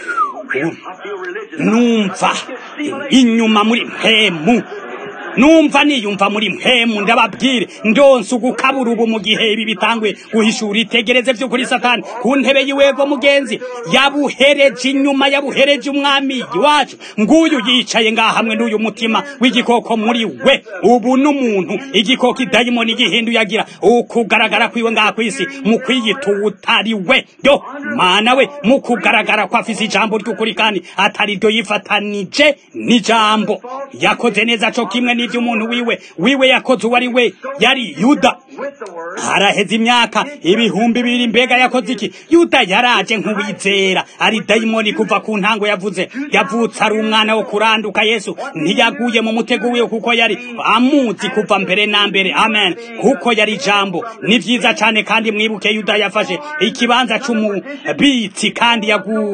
[SPEAKER 1] Numva inyuma muri mpemu, niyumva muri mpemu. Ndababwire, ndonse ugukabura ubu mu gihe ibi bitangwe guhishura. Itegereze vyo kuri Satani ku ntebe yiwego mugenzi, yabuhereje inyuma, yabuhereje umwami wacu. Nguyu yicaye ngaha hamwe n'uyu mutima w'igikoko muri we. Ubu n'umuntu igikoko idayimoni gihindu yagira ukugaragara kwiwe ngaha kwisi, mu kwiyita utari we. Yo Mana we, mu kugaragara kwa afise ijambo ry'ukuri, kandi atari ryo yifatanije n'ijambo. Yakoze neza co kimwe n'ivyo umuntu wiwe yakoze. Uwari we yari Yuda. Haraheze imyaka 2,000. Mbega yakoze iki? Yuda yaraje nk'uwizera, ari dayimoni kuva ku ntango. Yavutse ari umwana wo kuranduka. Yesu ntiyaguye mu mutego wiwe, kuko yari amuzi kuva mbere na mbere. Amen. Kuko yari ijambo. Ni vyiza cane, kandi mwibuke Yuda yafashe ikibanza c'umubitsi, kandi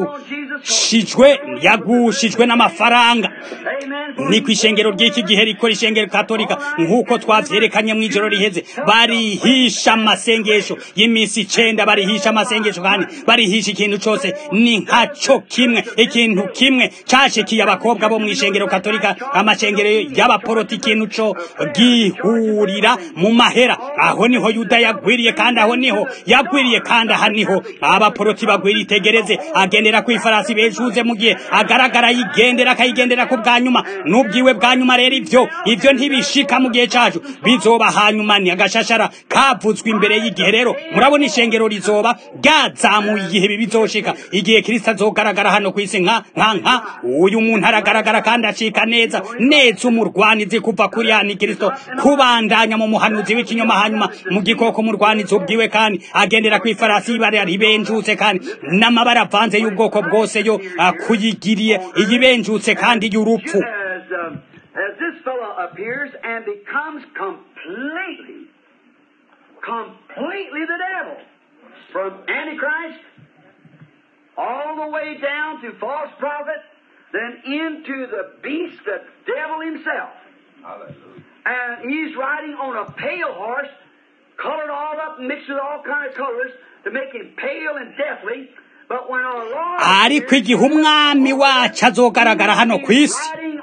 [SPEAKER 1] yagushijwe n'amafaranga. Ni kw'ishengero ry'iki gihe rikora ishengero katolika, nk'uko twavyerekanye mw'ijoro riheze. Barihisha amasengesho y'imisi 9, barihisha amasengesho, kandi barihisha ikintu cose. Ni nkaco kimwe, ikintu kimwe cashikiye abakobwa bo mw'ishengero katolika. Amashengero y'abaporoti ikintu co gihurira mu mahera. Aho niho Yuda yagwiriye, kandi aho niho yagwiriye, kandi aha niho abaporoti bagwiriye. Itegereze, agendera kw'ifarasi bejuze, mu gihe agaragara yigendera, akayigendera ku bwa nyuma nyuma n'ubwiwe bwa nyuma. Rero ivyo ntibishika mu gihe cacu, bizoba hanyuma. Ni agashashara kavuzwe imbere y'igihe. Rero murabona ishengero rizoba ryazamuye igihe bizoshika, igihe Kristo azogaragara hano kw'isi nka uyu muntu aragaragara kandi acika neza umurwanizi kuva kuri yani Kristo kubandanya mu muhanuzi w'ikinyoma, hanyuma mu gikoko umurwanizi ubwiwe kandi agendera kw'ifarasi y'ibara ribenjutse kandi n'amabara avanze y'ubwoko bwose yo kuyigiriye iyibenjutse kandi y'urupfu.
[SPEAKER 2] As this fellow appears and becomes completely the devil, from Antichrist all the way down to false prophet, then into the beast, the devil himself. Hallelujah. And he's riding on a pale horse, colored all up, mixed with all kinds of colors to make him pale and deathly. But when our Lord
[SPEAKER 1] ariko igihe umwami wacu azogaragara hano kw'isi,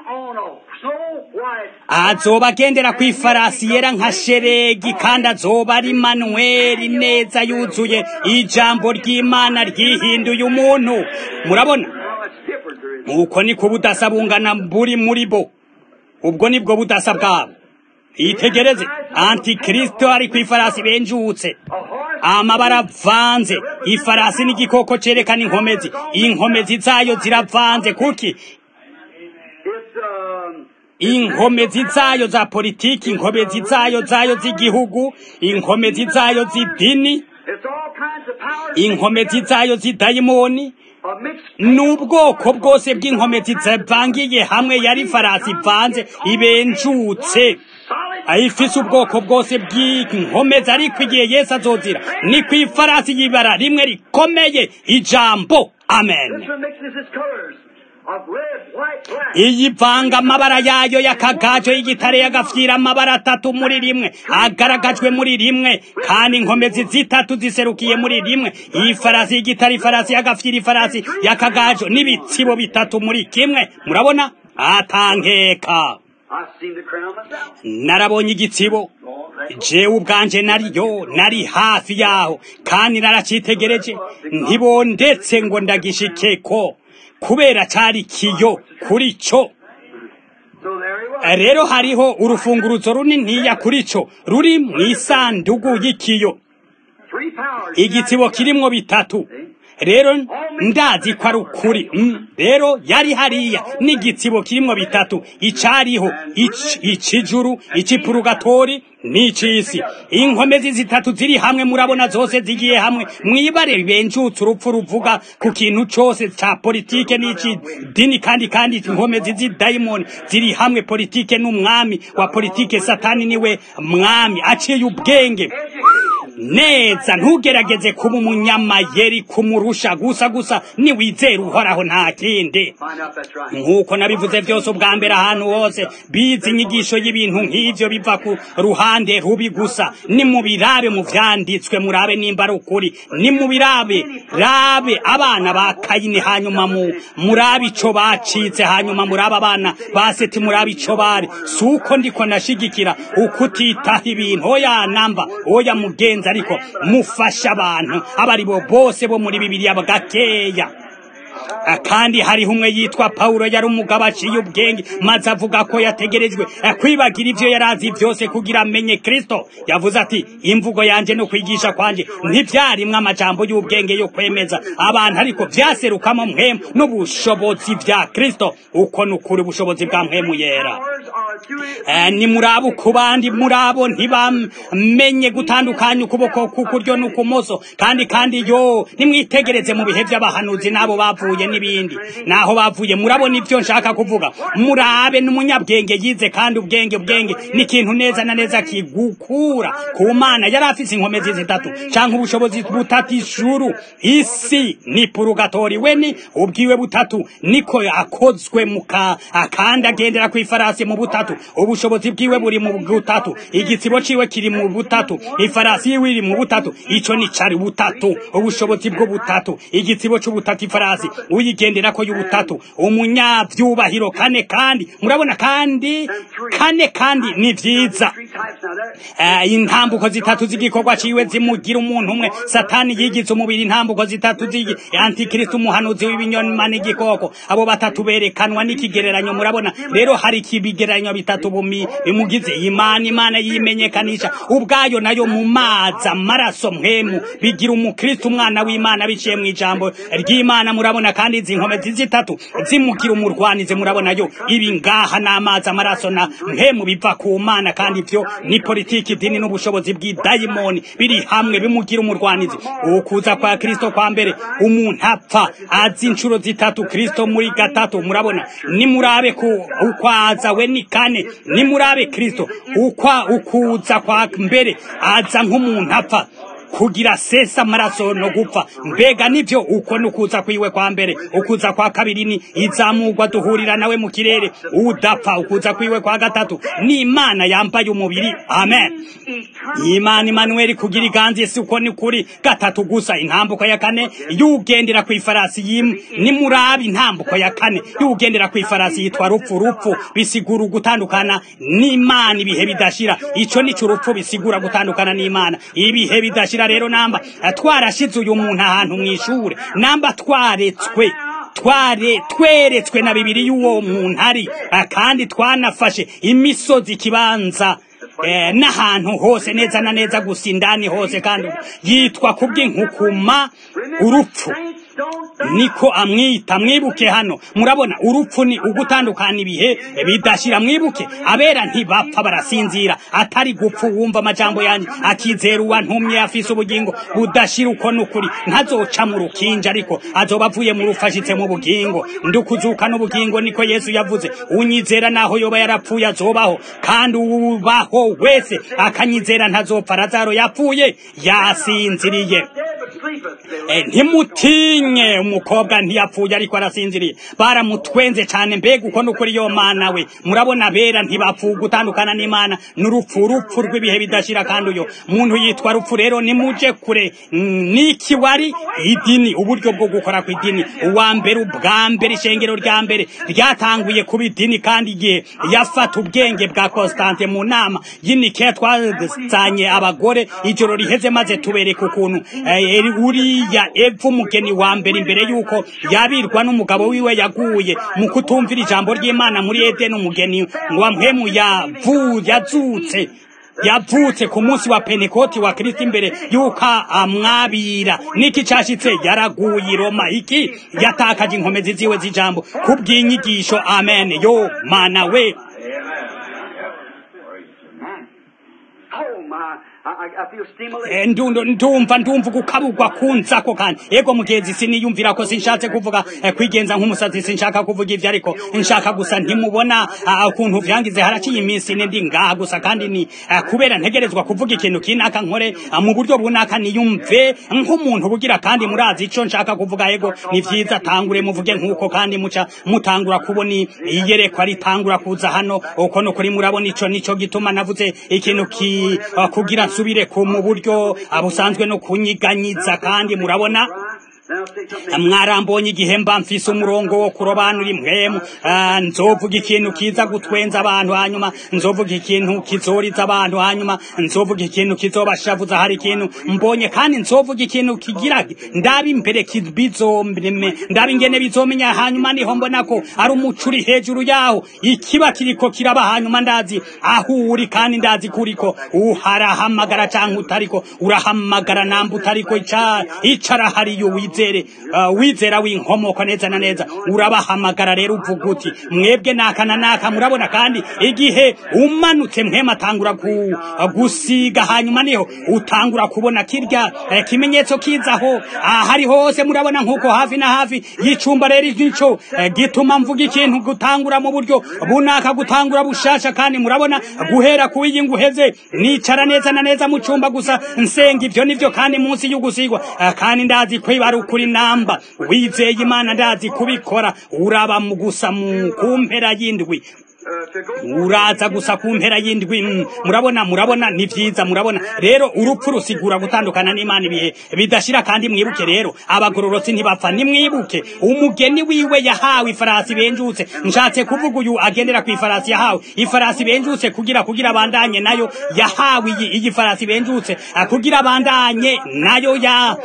[SPEAKER 1] azoba agendera kw'ifarasi yera nka sheregi, kandi azoba ari Manueli neza, yuzuye ijambo ry'Imana ryihinduye umuntu. Murabona, uko niko budasa bungana buri muri bo. Ubwo nibwo budasa bwabo. Itegereze, Antikristo ari kw'ifarasi benjutse, amabara avanze. Ifarasi n'igikoko cerekana inkomezi zayo ziravanze. Kuki? Inkomezi zayo za politiki, inkomezi zayo z'igihugu, inkomezi zayo z'idini, inkomezi zayo z'idayimoni, n'ubwoko bwose bw'inkomezi zivangiye hamwe. Yari farasi ivanze ibenjutse, ayifise ubwoko bwose bw'inkomezi. Ariko igihe Yesu azozira, ni kw'ifarasi y'ibara rimwe rikomeye, ijambo. Amen. Iyi vanga amabara yayo y'akagajo y'igitare y'agafyira, amabara atatu muri rimwe agaragajwe muri rimwe, kandi inkomezi zitatu ziserukiye muri rimwe. Iyi farasi y'igitare, ifarasi y'agafyira, ifarasi y'akagajo, n'ibitsibo bitatu muri kimwe. Murabona, atankeka narabonye igitsibo jewe ubwanje, nari hafi yaho kandi naracitegereje, ntibondetse ngo ndagishikeko kubera cari kiyo kuri co. Rero hariho urufunguruzo runiniya kuri co ruri mw'isandugu y'ikiyo, igitsibo kirimwo bitatu. Rero ndazi ko ari ukuri. Rero yari hariya n'igitsibo kirimwo bitatu, icariho icijuru, icipurugatori n'icisi. Inkomezi zitatu ziri hamwe, murabona, zose zigiye hamwe mwibare benjutse. Urupfu ruvuga ku kintu cose ca politike n'ikidini, kandi inkomezi z'idayimoni ziri hamwe. Politike n'umwami wa politike, Satani niwe mwami aciye ubwenge neza. Ntugerageze kuba umunyamayeri kumurusha, gusa niwizera Uhoraho nta kindi. Nk'uko nabivuze byose ubwa mbere, ahantu hose bizi inyigisho y'ibintu nk'ivyo biva ku ruhande rubi gusa. Nimubirabe mu vyanditswe, murabe nimba ari ukuri. Nimubirabe abana ba Kayini, hanyuma murabe ico bacitse, hanyuma murabe abana ba Seti, murabe ico bari. Suko ndiko nashigikira ukutitaho ibintu, oya namba, oya mugenzi, ariko mufasha abantu abari bo bose bo muri Bibiliya bagakeya. Kandi hariho umwe yitwa Paulo, yari umugabo aciye ubwenge, maze avuga ko yategerejwe kwibagira ivyo yarazi vyose kugira amenye Kristo. Yavuze ati, imvugo yanje no kwigisha kwanje ntivyarimwe amajambo y'ubwenge yo kwemeza abantu, ariko vyaserukamo mpwemu n'ubushobozi vya Kristo. Uko nukuri ubushobozi bwa mpwemu yera. Ni murabo kubandi, murabo ntibamenye gutandukanya ukuboko kukuryo n'ukumoso, kandi yo nimwitegereze mu bihe vy'abahanuzi nabo bavuye n'ibindi naho bavuye. Murabona ivyo nshaka kuvuga. Murabe n'umunyabwenge yize, kandi ubwenge ni ikintu neza na neza kigukura ku Mana. Yari afise inkomezi zitatu canke ubushobozi butatu. Ijuru, isi ni purugatori, we ni ubwiwe butatu. Niko akozwe muka akandi agendera kw'ifarasi mu butatu. butatu, ubushobozi bwiwe buri mu butatu, igitsibo ciwe kiri mu butatu, ifarasi yiwe iri mu butatu, ico ni cari butatu, ubushobozi bwo butatu, igitsibo c'ubutatu, ifarasi uyigenderako y'ubutatu, umunyavyubahiro kane kandi murabona kandi kane kandi ni vyiza. Intambuko zitatu z'igikorwa ciwe zimugira umuntu umwe. Satani yigize umubiri, intambuko zitatu z'igi Antikristo, umuhanuzi w'ibinyoma n'igikoko, abo batatu berekanwa n'ikigereranyo. Murabona rero hari ikibigereranyo bitatu bimugize Imana yimenyekanisha ubwayo nayo mu mazi, amaraso, mpwemu, bigira umukristo umwana w'Imana biciye mu ijambo ry'Imana. Murabona kandi izi nkomezi zitatu zimugira umurwanize. Murabona yo ibi ngaha n'amazi, amaraso na mpwemu biva ku Mana, kandi ivyo ni politiki, idini n'ubushobozi bw'idayimoni biri hamwe bimugira umurwanizi. Ukuza kwa Kristo kwa mbere, umuntu apfa azi inshuro zitatu, Kristo muri gatatu. Murabona nimurabe ku ukwaza we ni kane, nimurabe Kristo ukuza kwa mbere aza nk'umuntu apfa kugira sesa amaraso no gupfa. Mbega nivyo uko nukuza kwiwe kwa mbere. Ukuza kwa kabiri ni izamugwa duhurira nawe mu kirere udapfa. Ukuza kwiwe kwa gatatu ni Imana yambaye umubiri. Amen. Imana Emmanuel kugira iganzi isi uko ni kuri gatatu gusa. Intambuko ya kane yugendera ku ifarasi ni murabi. Intambuko ya kane yugendera ku ifarasi yitwa rupfu bisigura gutandukana n'Imana ibihe bidashira. Ico ni cy'urupfu bisigura gutandukana n'Imana ibihe bidashira. Rero namba twarashize uyu muntu ahantu mw'ishure, namba tweretswe na Bibiri y'uwo muntu ari, kandi twanafashe imisozi, ikibanza n'ahantu hose neza na neza gusa indani hose, kandi yitwa kubw'inkukuma urupfu niko amwita. Mwibuke hano, murabona urupfu ni ugutandukana ibihe bidashira. Mwibuke abera ntibapfa, barasinzira, atari gupfa. Wumva amajambo yanjye akizera uwantumye afise ubugingo budashira. Uko nukuri ntazoca mu rukinja, ariko azoba avuye mu rufashitse mu bugingo. Ndukuzuka n'ubugingo niko Yesu yavuze. Unyizera naho yoba yarapfuye azobaho, kandi ubaho wese akanyizera ntazopfa. Lazaro yapfuye yasinziriye. Ntimutinye, umukobwa ntiyapfuye ariko arasinziriye, baramutwenze cyane. Mbega uko nukuri yo Mana we. Murabona bera ntibapfu. Gutandukana n'Imana n'urupfu rw'ibihe bidashira, kandi uyo muntu yitwa rupfu. Rero nimuje kure niki wari idini, uburyo bwo gukora ku idini. Uwa mbere, ubwa mbere, ishengero rya mbere ryatanguye kuba idini, kandi igihe yafata ubwenge bwa Constante mu nama y'Nikea twazanye abagore ijoro riheze, maze tubereka ukuntu uriya Eva umugeni wa mbere imbere yuko yabirwa n'umugabo wiwe yaguye mu kutumvira ijambo ry'Imana muri Edeni. Umugeni wa mpwemu yavutse ku munsi wa Pentekoti wa Kristo imbere yuko amwabira. Niki cashitse? Yaraguye i Roma. Iki yatakaje inkomezi ziwe z'ijambo kubw'inyigisho. Amen. Yo Mana we. Ndumva gukabugwa kunzako, kandi ego mugenzi siniyumvira ko sinshatse kuvuga kwigenza nk'umusazi. Sinshaka kuvuga ivyo, ariko nshaka gusa ntimubona ukuntu vyangize. Haraciye iminsi ndi ngaha gusa, kandi ni kubera ntegerezwa kuvuga ikintu kinaka nkore mu buryo bunaka niyumve nk'umuntu bugira. Kandi murazi ico nshaka kuvuga. Ego ni vyiza tangure muvuge nk'uko, kandi muca mutangura kubona iyerekwa ritangura kuza hano. Uko no kuri murabona nico gituma navuze ikintu kugira nsubire mu buryo abusanzwe no kunyiganyiza. Kandi murabona mwarambonye igihe mba mfise umurongo wo kurobanura impwemu. Nzovuga ikintu kiza gutwenza abantu, hanyuma nzovuga ikintu kizoriza abantu, hanyuma nzovuga ikintu kizobashavuza. Hari ikintu mbonye, kandi nzovuga ikintu kigira ndabi imbere ndabi ingene bizomenya. Hanyuma niho mbona ko ari umuco uri hejuru yaho, ikiba kiriko kiraba. Hanyuma ndazi aho uri, kandi ndazi kuriko uharahamagara canke utariko urahamagara. Namba utariko icara hariyo wizera w'inkomoko neza na neza urabahamagara. Rero uvuga uti mwebwe naka na naka. Murabona kandi igihe umanutse mpema atangura gusiga, hanyuma niho utangura kubona kirya kimenyetso kizaho hari hose. Murabona nkuko hafi na hafi y'icumba. Rero nico gituma mvuga ikintu gutangura mu buryo bunaka, gutangura bushasha. Kandi murabona guhera ku y'inguheze nicara neza na neza mu cumba gusa nsenga. Ivyo nivyo, kandi munsi y'ugusigwa. Kandi ndazi kwibara ukuri namba wizeye Imana, ndazi kubikora. Uraba mu gusa mu kumpera y'indwi uraza gusa ku mpera y'indwi. Murabona ni vyiza. Murabona rero urupfu rusigura gutandukana n'Imana ibihe bidashira. Kandi mwibuke rero abagororotsi ntibapfa. Nimwibuke umugeni wiwe yahawe ifarasi benjutse. Nshatse kuvuga uyu agendera ku ifarasi yahawe ifarasi benjutse kugira abandanye nayo yahawe iyi farasi benjutse kugira abandanye nayo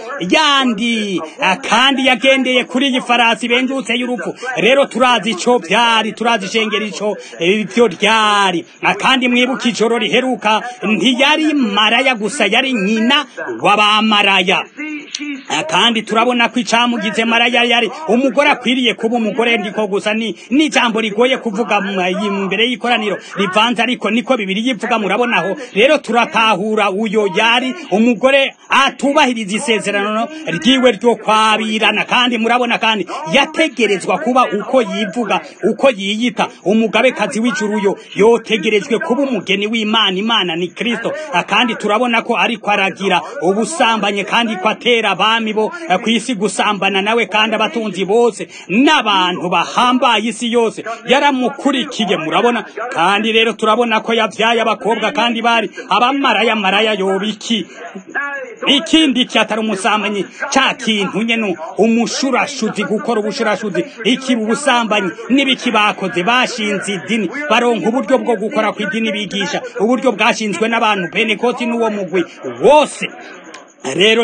[SPEAKER 1] yandi kandi yagendeye kuri iyi farasi benjutse y'urupfu. Rero turazi ico byari, turazi ishengero ico ibyo ryari. Kandi mwibuke ijoro riheruka ntiyari maraya gusa, yari nyina w'abamaraya. Kandi turabona ko icamugize maraya yari umugore akwiriye kuba umugore. Ndiko gusa ni jambo rigoye kuvuga imbere y'ikoraniro rivanze, ariko niko Bibiri yivuga. Murabonaho rero turatahura uyo yari umugore atubahiriza isezerano ryiwe ryo kwabirana. Kandi murabona kandi yategerezwa kuba uko yivuga, uko yiyita umugabekazi w'ijuru. Yotegerejwe kuba umugeni w'Imana. Imana ni Kristo. Kandi turabona ko ariko aragira ubusambanye kandi ko atera abami bo kwisi gusambana nawe. Kandi abatunzi bose n'abantu bahambaye isi yose yaramukurikiye. Murabona kandi rero turabona ko yavyaye abakobwa kandi bari abamaraya yobiki ikindi cyatari umusambanyi ca kintu nyene umushurashuzi, gukora ubushurashuzi, iki ubusambanyi n'ibiki bakoze. Bashinze idini, baronka uburyo bwo gukora ku idini, bigisha uburyo bwashinzwe n'abantu Pentecote n'uwo mugwi wose. Rero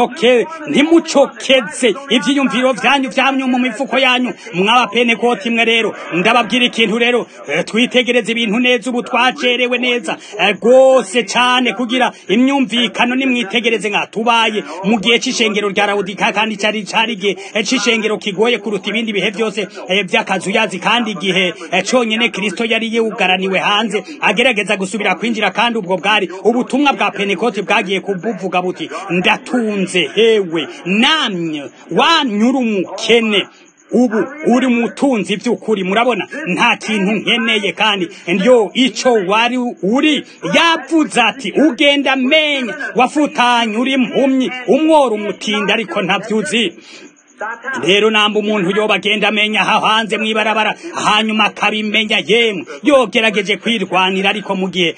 [SPEAKER 1] ntimucokeze ivyiyumviro vyanyu mu mifuko yanyu mwaba Pentecote imwe. Rero ndababwira ikintu rero, twitegereze ibintu neza. Ubu twacerewe neza gose cyane kugira imyumvikano. Nimwitegereze nka tubaye mu gihe c'ishengero rya Laodika, kandi cari igihe c'ishengero kigoye kuruta ibindi bihe byose by'akazuyazi. Kandi igihe conyene Kristo yari yugaraniwe hanze agerageza gusubira kwinjira. kandi ubwo bwari ubutumwa bwa Pentecote bwagiye kubuvuga buti ndatunze hewe namye wanyura umukene ubu uri mutunzi by'ukuri. Murabona nta kintu nkeneye kandi ndio ico wari uri. Yavuze ati ugenda menya wafutanye uri impumyi umworo umutinda ariko ntavyuzi. Rero namba umuntu yoba agenda amenya aho hanze mwibarabara hanyuma akabimenya yemwe yogerageje kwirwanira, ariko mu gihe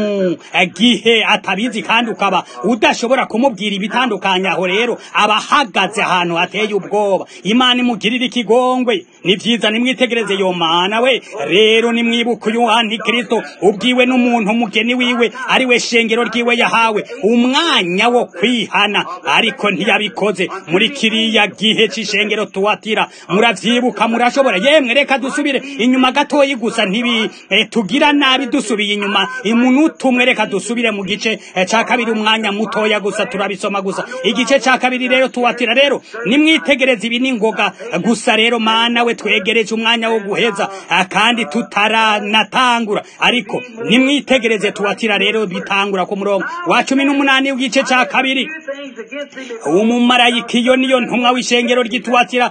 [SPEAKER 1] gihe atabizi kandi ukaba udashobora kumubwira ibitandukanye, aho rero abahagaze ahantu hateye ubwoba. Imana imugirira ikigongwe. Ni vyiza nimwitegereze yo mana we. Rero nimwibuka uyu Antikristo ubwiwe n'umuntu umugeni wiwe ari we shengero ryiwe yahawe umwanya wo kwihana, ariko ntiyabikoze muri kiriya gihe c'ishengero Tuatira. Muravyibuka, murashobora yemwe reka dusubire inyuma gatoyi gusa tugira nabi dusubiye inyuma imunota umwe. Reka dusubire mu gice ca kabiri umwanya mutoya gusa, turabisoma gusa igice ca kabiri. Rero Tuatira, rero nimwitegereze ibi ningoga gusa. Rero mana we twegereje umwanya wo guheza kandi tutaranatangura, ariko nimwitegereze Tuatira. Rero bitangura ku murongo wa 18 w'igice ca kabiri. Umumarayika iyo niyo ntumwa w'ishengero ry'Ituatira,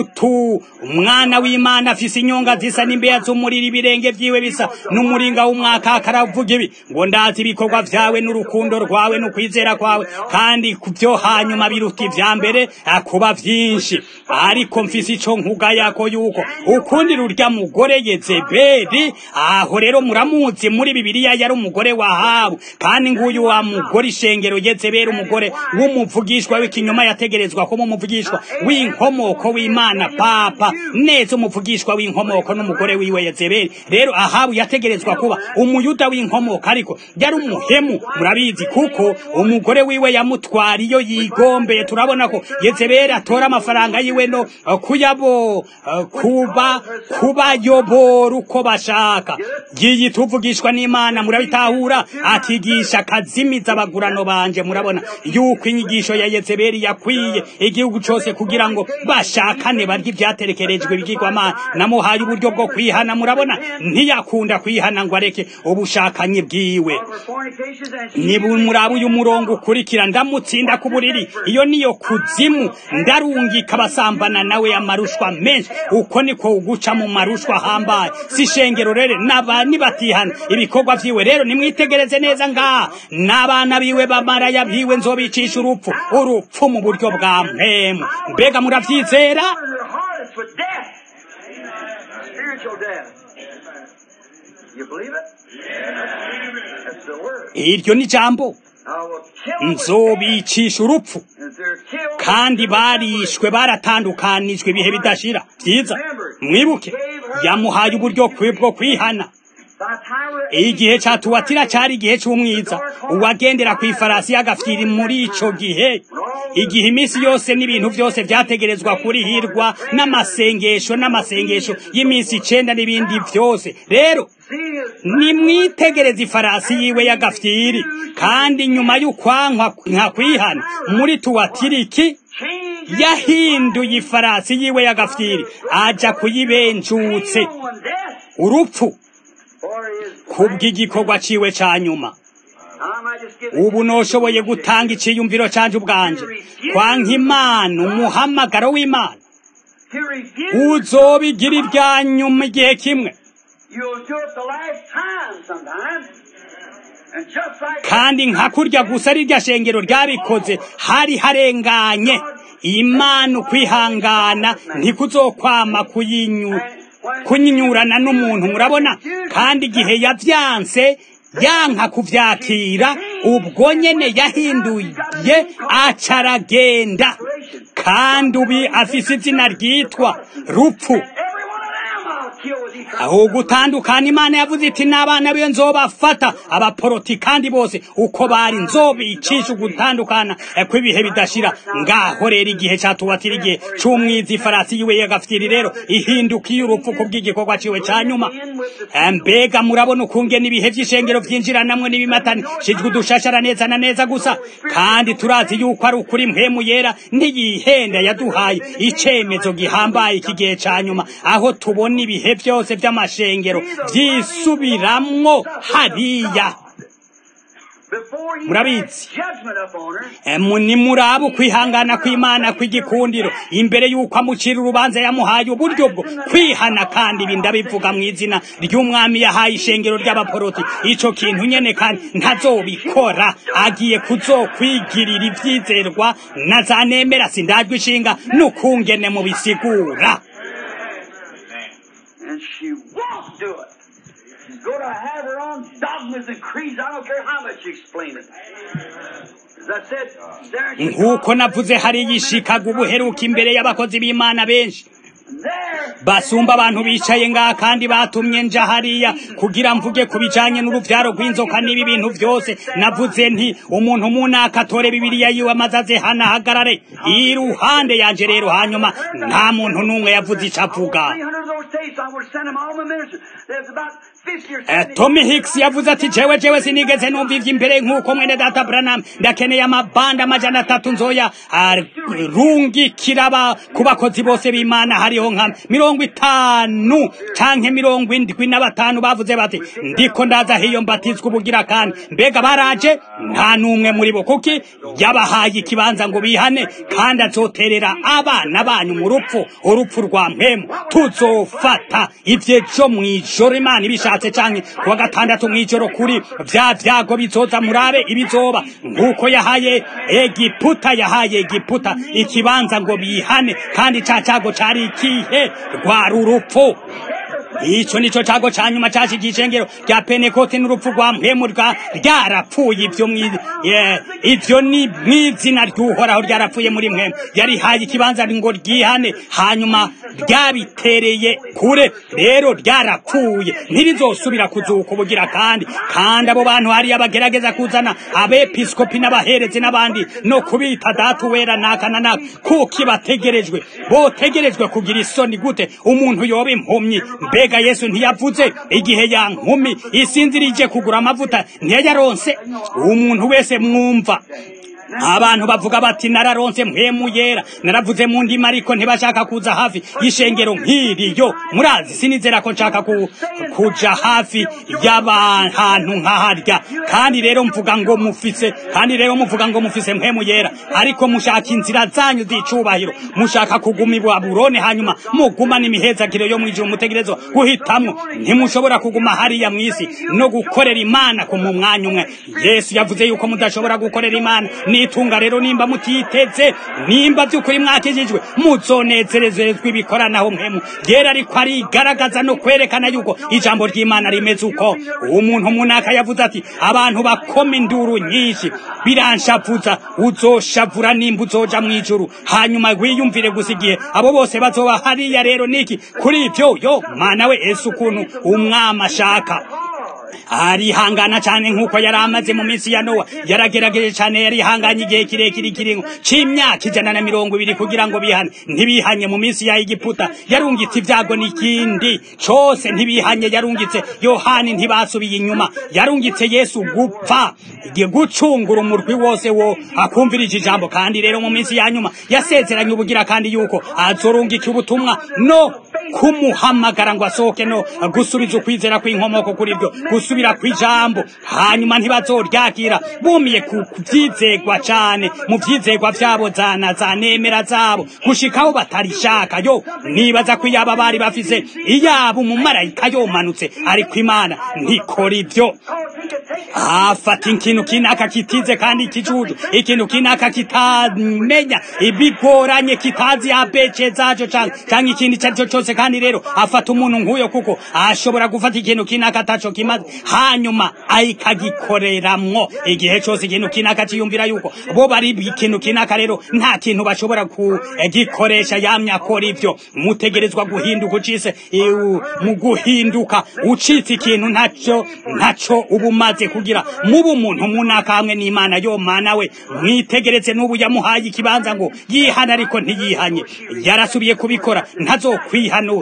[SPEAKER 1] umwana w'Imana afise inyonga zisa n'imbeya z'umuriro, ibirenge vyiwe bisa n'umuringa w'umwaka. Akaravuga ibi ngo ndazi ibikorwa vyawe n'urukundo rwawe n'ukwizera kwawe, kandi kuvyo hanyuma biruta ivya mbere kuba vyinshi. Ariko mfise ico nkugayako yuko ukundira urya mugore Yezebeli. Aho rero muramuzi muri Bibiliya yari umugore wa Ahabu, kandi nguyu wa mugore ishengero Yezebeli, umugore w'umuvugishwa w'ikinyoma, yategerezwa kuba umuvugishwa w'inkomoko w'Imana papa neza, umuvugishwa w'inkomoko n'umugore wiwe Yezebeli. Rero Ahabu yategerezwa kuba umuyuda w'inkomoko, ariko yari umuhemu. Murabizi kuko umugore wiwe yamutwara iyo yigombeye. Turabona ko Yezebeli atora amafaranga yiwe no kubayobora uko bashaka. Yiyita uvugishwa n'Imana, murabitahura, atigisha kazimiza abagurano banje. Murabona yuko inyigisho ya Yezebeli yakwiye igihugu cyose kugira ngo bashakane barya ibyaterekerejwe bigirwamana. Namuhaye uburyo bwo kwihana. Murabona ntiyakunda kwihana ngo areke ubushakanye bwiwe. Muraba uyu murongo ukurikira, ndamutsinda ku buriri, iyo niyo kuzimu, ndarungika abasambana nawe amarushwa menshi. Uko niko uguca mu marushwa hambaye. Si shengero rero n'abani batihana ibikorwa vyiwe. Rero nimwitegereze neza ngaha, n'abana biwe bamaraya biwe nzobicisha urupfu mu buryo bwa mpemu. Mbega muravyizera? iryo ni jambo nzobicisha urupfu kandi barishwe baratandukanijwe ibihe bidashira byiza mwibuke yamuhaye uburyo bwo kwihana igihe cya Tuwatira cyari igihe cy'umwiza uwagendera ku ifarasi y'agafyiri muri ico gihe igihe iminsi yose n'ibintu byose byategerezwa kurihirwa n'amasengesho y'iminsi 9 n'ibindi byose rero nimwitegereza ifarasi yiwe y'agafyiri kandi nyuma y'ukwankwa nka kwihana muri Tuwatiriki yahinduye ifarasi yiwe y'agafyiri aja kuyibenjutse urupfu kubw'igikorwa ciwe ca nyuma ubu noshoboye gutanga iciyumviro canje ubwanje kwanka Imana umuhamagaro w'Imana uzobigira irya nyuma igihe kimwe kandi nka kurya gusa rirya shengero ryabikoze hari harenganye Imana ukwihangana ntikuzokwama kunyinyurana n'umuntu murabona kandi igihe yavyanse yanka kuvyakira ubwo nyene yahinduye acaragenda kandi ubi afise izina ryitwa rupfu aho gutandukana Imana yavuze iti n'abana biyo nzobafata abaporoti kandi bose uko bari nzobicisha gutandukana kw'ibihe bidashira ngaho rero igihe cya Tuwatira igihe c'umwiza ifarasi yiwe y'agafyiri rero ihindukiye urupfu kubw'igikorwa ciwe ca nyuma mbega murabona ukunge n'ibihe vy'ishengero vyinjiranamwe n'ibimatani shijwe udushashara neza na neza gusa kandi turazi yuko ari ukuri mpemu yera ntiyihenda yaduhaye icemezo gihambaye ikigihe ca nyuma aho tubona ibihe byose by'amashengero byisubiramwo hariya murabizi nimuraba ukwihangana kw'Imana kw'igikundiro imbere y'uko amucira urubanza yamuhaye uburyo bwo kwihana kandi ibi ndabivuga mu izina ry'umwami yahaye ishengero ry'abaporoti ico kintu nyene kandi ntazobikora agiye kuzokwigirira ivyizerwa na zanemera sindajwe ishinga n'ukungene mu bisigura.
[SPEAKER 2] And she won't do it. She's going to have her own dogmas and creeds. I don't care how much you explain it. That's it.
[SPEAKER 1] Nkuko navuze hari yishikaga ubuheruka imbere y'abakozi b'Imana benshi basumba abantu bicaye ngaha kandi batumye nja hariya kugira mvuge kubijanye n'uruvyaro rw'inzoka n'ibi bintu byose navuze nti umuntu munaka atore Bibiliya yiwe amazaze hana hagarare iruhande yanje rero hanyuma nta muntu numwe yavuze icavuga. Tommy Hicks yavuze ati jewe sinigeze numva ivy'imbere nkuko mwene data Branham ndakeneye amabanda 300 nzoya rungikira ku bakozi bose b'Imana hariho nka 50 canke 75 bavuze bati ndiko ndaza hiyo mbatizwa ubugira kandi mbega baraje nta numwe muri bo kuki yabahaye ikibanza ngo bihane kandi azoterera abana banyu mu urupfu rwa mpemu tuzofata ivyejo mwijoro Imana ibishatse canke kuwa gatandatu mwijoro kuri vyago bizoza murabe ibizoba nkuko yahaye Egiputa ikibanza ngo bihane kandi cacago cari ikihe rwa rupfu. Ico nico cago canyuma cashije ishengero rya Pentekote n'urupfu rwa mpemu ryarapfuye ivyo ni mwizina ry'Uhoraho ryarapfuye muri mpemu yari haye ikibanza ngo ryihane hanyuma ryabitereye kure rero ryarapfuye ntirizosubira kuzuka ubugira kandi abo bantu hari abagerageza kuzana abepiskopi n'abaherezi n'abandi no kubita datu wera naka kuki botegerejwe kugira isoni gute umuntu yoba impumyi. Mbega Yesu ntiyavuze igihe ya nkumi isinzirije kugura amavuta ntiyaronse umuntu wese mwumva abantu bavuga bati nararonse mpemu yera naravuze mu ndimi ariko ntibashaka kuza hafi y'ishengero nk'iriyo murazi sinizera ko nshaka kuja hafi y'abantu nkaharya kandi rero mvuga ngo mufise mpemu yera ariko mushaka inzira zanyu z'icubahiro mushaka kuguma Babuloni hanyuma muguma n'imihezagiro yo mwijuru mutegerezwa guhitamwo ntimushobora kuguma hariya mwisi no gukorera Imana ku mwanya umwe. Yesu yavuze yuko mudashobora gukorera Imana munitunga rero nimba mutiteze nimba by'ukuri mwakijijwe muzonezerezezwa ibikoranaho mpemu yera ariko arigaragaza no kwerekana yuko ijambo ry'Imana rimeze uko umuntu munaka yavuze ati abantu bakoma induru nyinshi biranshavuza uzoshavura nimba uzoja mw'ijuru hanyuma wiyumvire gusa igihe abo bose bazoba hariya rero niki kuri ibyo yo mana we Yesu ukuntu umwami ashaka arihangana cyane nkuko yari amaze mu minsi ya Nowa yaragerageje cyane yarihanganye igihe kirekire kiringo c'imyaka 120 kugira ngo bihane ntibihanye mu minsi ya Egiputa yarungitse ibyago n'ikindi cyose ntibihanye yarungitse Yohani ntibasubiye inyuma yarungitse Yesu gupfa igiye gucungura umurwi wose wo akumvirije ijambo kandi rero mu minsi ya nyuma yasezeranye ubugira kandi yuko azorungika ubutumwa no kumuhamagara ngo asohoke no gusubiza ukwizera kw'inkomoko kuri byo gusubira kwijambo hanyuma ntibazoryakira bumiye ku byizegwa cyane mu byizegwa byabo zanemera zabo gushikaho batarishaka yo nibaza ko yaba bari bafise iyabo mu marayika yomanutse ariko Imana ntikora ibyo afata ikintu kinaka kitize kandi kijuju ikintu kinaka kitamenya ibigoranye kitazi abece zajo cyangwa ikindi cyo cyose kandi rero afata umuntu nk'uyo kuko ashobora gufata ikintu kinaka taco kimaze hanyuma ayikagikoreramwo igihe cyose ikintu kinaka ciyumvira yuko bo bari ikintu kinaka rero nta kintu bashobora kugikoresha yamya akora ivyo mutegerezwa guhinduka ucise mu guhinduka ucitse ikintu ntaco ubumaze kugira mubu umuntu munaka hamwe n'Imana yo mana we mwitegereze n'ubu yamuhaye ikibanza ngo yihana ariko ntiyihanye yarasubiye kubikora ntazokwihano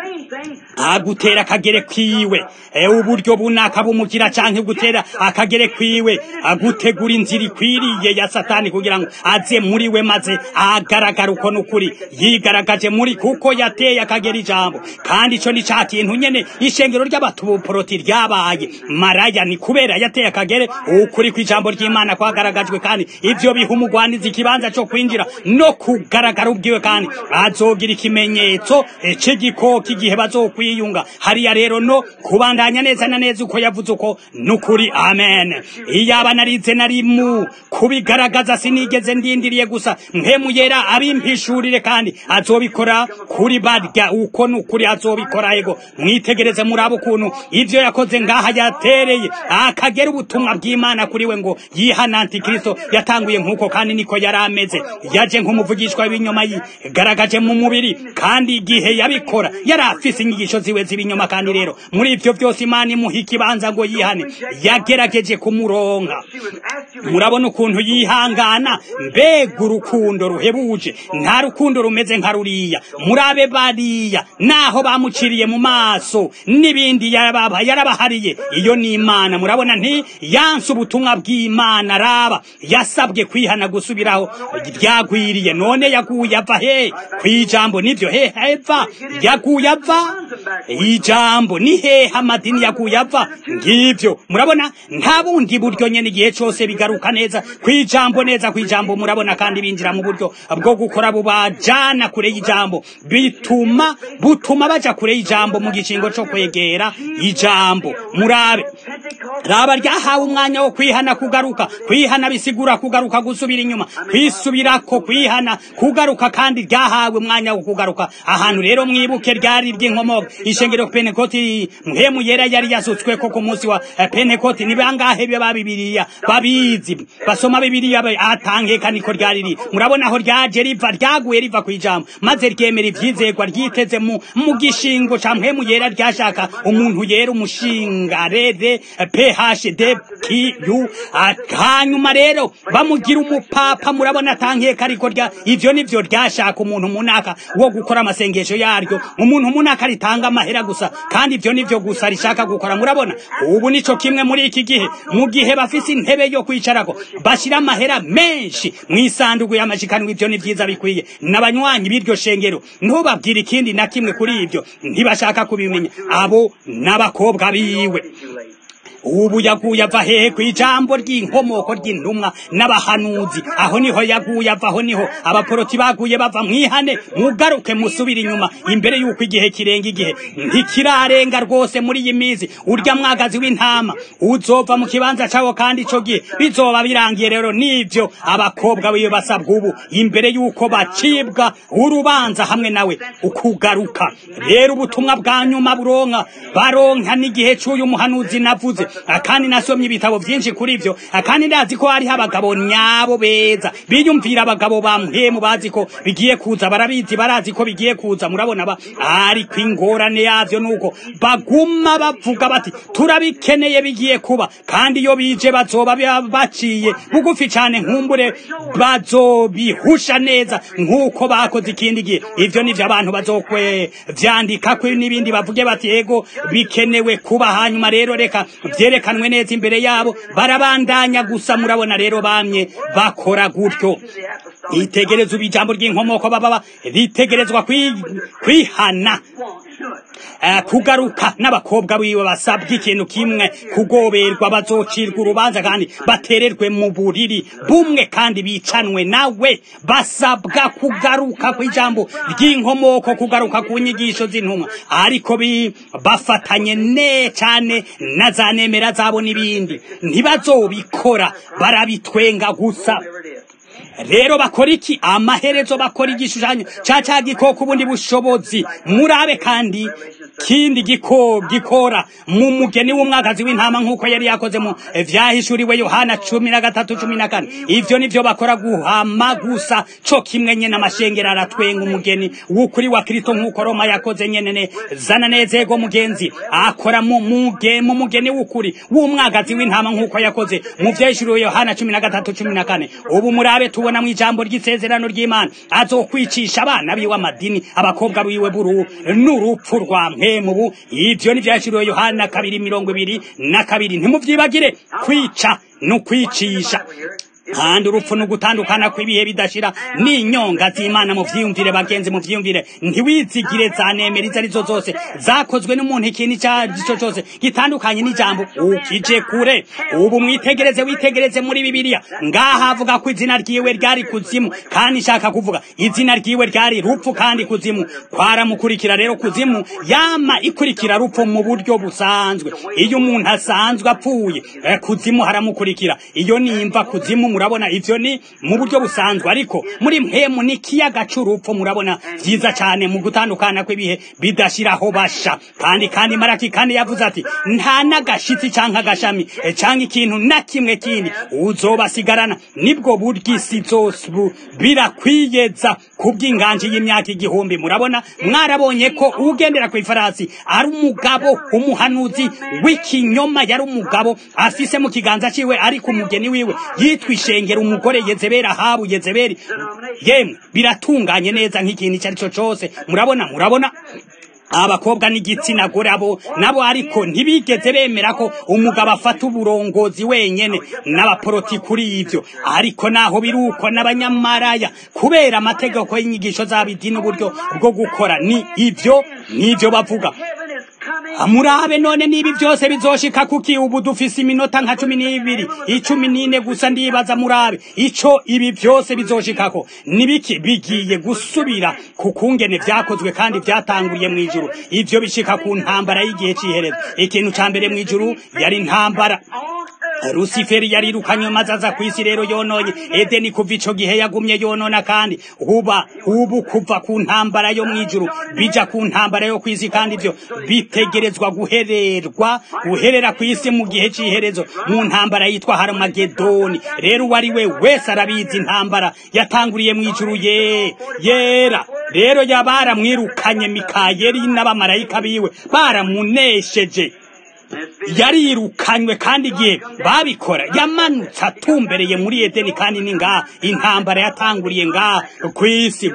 [SPEAKER 1] agutera akagere kwiwe uburyo bunaka bumugira canke gutera akagere kwiwe agutegura inzira ikwiriye ya Satani kugira ngo aze muri we maze agaragara uko n'ukuri yigaragaje muri kuko yateye akagera ijambo kandi ico ni ca kintu nyene ishengero ry'abatuporoti ryabaye maraya ni kubera yateye akagere ukuri kw'ijambo ry'Imana kwagaragajwe kandi ivyo biha umugwaniza ikibanza cyo kwinjira no kugaragara ubwiwe kandi azogira ikimenyetso c'igikoki igihe bazokwiyunga hariya rero no kubandanya neza na neza uko yavuze uko nukuri amen iyaba narize narimu kubigaragaza sinigeze ndindiriye gusa mpemu yera abimpishurire kandi azobikora kuri barya uko nukuri azobikora ego mwitegereze murabo kuntu ivyo yakoze ngaha yatereye akagera ubutumwa bw'Imana kuri we ngo yihana antikristo yatanguye nkuko kandi niko yarameze yaje nk'umuvugishwa w'ibinyoma yigaragaje mu mubiri kandi igihe yabikora yarafise inyigisho ziwe z'ibinyoma kandi rero muri ivyo byose Imana imuha ikibanza ngo yihane yagerageje kumuronka murabona ukuntu yihangana mbega urukundo ruhebuje nta rukundo rumeze nka ruriya murabe bariya naho bamuciriye mu maso n'ibindi yarabahariye iyo ni Imana murabona nti yanse ubutumwa bw'Imana raba yasabwe kwihana gusubiraho ryagwiriye none yaguye ava he kwijambo nivyo he heva yaguye ava ijambo ni he amadini yaguye ava ngivyo murabona nta bundi buryo nyene igihe cyose bigaruka neza kwijambo neza kwijambo murabona kandi binjira mu buryo bwo gukora bubajana kure y'ijambo butuma baja kure y'ijambo mu gicingo cyo kwegera ijambo murabe raba ryahawe umwanya wo kwihana kugaruka kwihana bisigura kugaruka gusubira inyuma kwisubirako kwihana kugaruka kandi ryahawe umwanya wo kugaruka ahantu rero mwibuke ryari ry'inkomoka ishengero Pentekoti mpemu yera yari yasutswe ko ku munsi wa Pentekoti ni bangahe babibiriya babizi basoma bibiriya atangeka niko ryari murabona aho ryaje ryaguye riva kwijambo maze ryemera ivyizegwa ryiteze mu gishingo ca mpemu yera ryashaka umuntu yera umushinga rede PHDQ hanyuma rero bamugira umupapa murabona atangeka ariko ivyo nivyo ryashaka umuntu munaka wo gukora amasengesho yaryo umuntu munaka ritanga amahera gusa kandi ivyo nivyo gusa rishaka gukora murabona ubu nico kimwe muri iki gihe mu gihe bafise intebe yo kwicarako bashira amahera menshi mwisandugu y'amashikano ivyo ni vyiza bikwiye nabanywanyi biryo shengero ntubabwira ikindi na kimwe kuri ivyo ntibashaka kubimenya abo n'abakobwa biwe ubu yaguye ava hehe ku ijambo ry'inkomoko ry'intumwa n'abahanuzi. Aho niho yaguye ava, aho niho abaporoti baguye bava. Mwihane mugaruke musubira inyuma imbere y'uko igihe kirenga. Igihe ntikirarenga rwose muri iyi mizi. Urya mwagazi w'intama uzova mu kibanza cawo, kandi ico gihe bizoba birangiye. Rero nivyo abakobwa biyo basabwa ubu imbere y'uko bacibwa urubanza hamwe nawe ukugaruka. Rero ubutumwa bwa nyuma baronka n'igihe c'uyu muhanuzi navuze, kandi nasomye ibitabo vyinshi kuri ivyo, kandi ndazi ko hariho abagabo nyabo beza biyumvira abagabo bamhemu, bazi ko bigiye kuza, barabizi, barazi ko bigiye kuza. Murabona ariko ingorane yavyo nuko baguma bavuga bati turabikeneye bigiye kuba, kandi iyo bije bazoba baciye bugufi cane, nkumbure bazobihusha neza nkuko bakoze ikindi gihe. Ivyo nivyo abantu bazokwe vyandika ko n'ibindi bavuge bati ego bikenewe kuba. Hanyuma rero reka vyerekanwe neza imbere yabo, barabandanya gusa. Murabona rero bamye bakora gutyo. Itegereza ubijambo ry'inkomoko baba ritegerezwa kwihana, kugaruka. N'abakobwa biwe basabwa ikintu kimwe, kugoberwa, bazocirwa urubanza kandi batererwe mu buriri bumwe kandi bicanwe nawe. Basabwa kugaruka ku ijambo ry'inkomoko, kugaruka ku nyigisho z'intumwa, ariko bafatanye cane na za nemera zabo n'ibindi. Ntibazobikora, barabitwenga gusa. Rero bakora iki? Amaherezo bakora igishushanyo ca gikoko, ubundi bushobozi. Murabe kandi kindi gikora mu mugeni w'umwagazi w'intama nk'uko yari yakoze mu vyahishuriwe Yohana 13:14. Ivyo nivyo bakora, guhama gusa, co kimwe nyene amashengero aratwenga umugeni w'ukuri wa Kristo nk'uko Roma yakoze nyene. Zana nezego mugenzi akora mu mugeni w'ukuri w'umwagazi w'intama nk'uko yakoze mu vyahishuriwe Yohana 13:14. Ubu murabe tubona mu ijambo ry'isezerano ry'Imana azokwicisha abana biwe amadini, abakobwa biwe buru n'urupfu rwa mpemu. Ivyo ni vyashiriwe Yohana 2:22. Ntimuvyibagire, kwica no kwicisha kandi urupfu no gutandukana kw'ibihe bidashira n'inyonga z'Imana. Mu vyiyumvire bagenzi, mu vyiyumvire, ntiwizigire za nemera arizo zose zakozwe n'umuntu ikintu cyo cyose gitandukanye n'ijambo ukije kure. Ubu witegereze muri Bibiliya, ngaha avuga ko izina ryiwe ryari kuzimu, kandi nshaka kuvuga izina ryiwe ryari rupfu, kandi kuzimu kwaramukurikira. Rero kuzimu yama ikurikira rupfu mu buryo busanzwe. Iyo umuntu asanzwe apfuye, kuzimu haramukurikira. Iyo nimva kuzimu, murabona ivyo ni mu buryo busanzwe, ariko muri mpemu ni kiyaga c'urupfu. Murabona vyiza cyane mu gutandukana kw'ibihe bidashiraho basha. Kandi Maraki kandi yavuze ati nta nagashitsi canka agashami canka ikintu na kimwe kindi uzobasigarana. Nibwo buryo isi zose birakwiyeza kubw'inganje y'imyaka 1000. Murabona, mwarabonye ko ugendera ku ifarasi ari umugabo, umuhanuzi w'ikinyoma. Yari umugabo afise mu kiganza ciwe, ariko umugeni wiwe yitwa ishengero umugore Yezebeli, Ahabu Yezebeli. Yemwe biratunganye neza nk'ikintu icyo ari cyo cyose. Murabona abakobwa n'igitsina gore nabo ariko ntibigeze bemera ko umugabo afata uburongozi wenyene, n'abaporoti kuri ivyo. Ariko naho biruko n'abanyamaraya, kubera amategeko y'inyigisho z'abidini uburyo bwo gukora nivyo bavuga. Murabe none nibi byose bizoshika kuki? Ubu dufise iminota nka 12, 14 gusa. Ndibaza murabe ico ibi byose bizoshikako nibiki bigiye gusubira kukungene vyakozwe kandi vyatanguriye mu ijuru. Ivyo bishika ku ntambara y'igihe ciherezo. Ikintu ca mbere mu ijuru yari ntambara. Luciferi yarirukanywe maze aza kwisi. Rero yononye Edeni. Kuva ico gihe yagumye yonona, kandi ubu kuva ku ntambara yo mwijuru bija ku ntambara yo kwisi, kandi ivyo bitegerezwa guherera kwisi mu gihe ciherezo, mu ntambara yitwa Harmagedoni. Rero wari we wese arabizi intambara yatanguriye mwijuru yera. Rero yabara mwirukanye Mikayeli n'abamarayika biwe baramunesheje. Yarirukanywe, kandi igihe babikora yamanutse atumbereye muri Edeni, kandi ni ngaha intambara yatanguriye ngaha kwisi.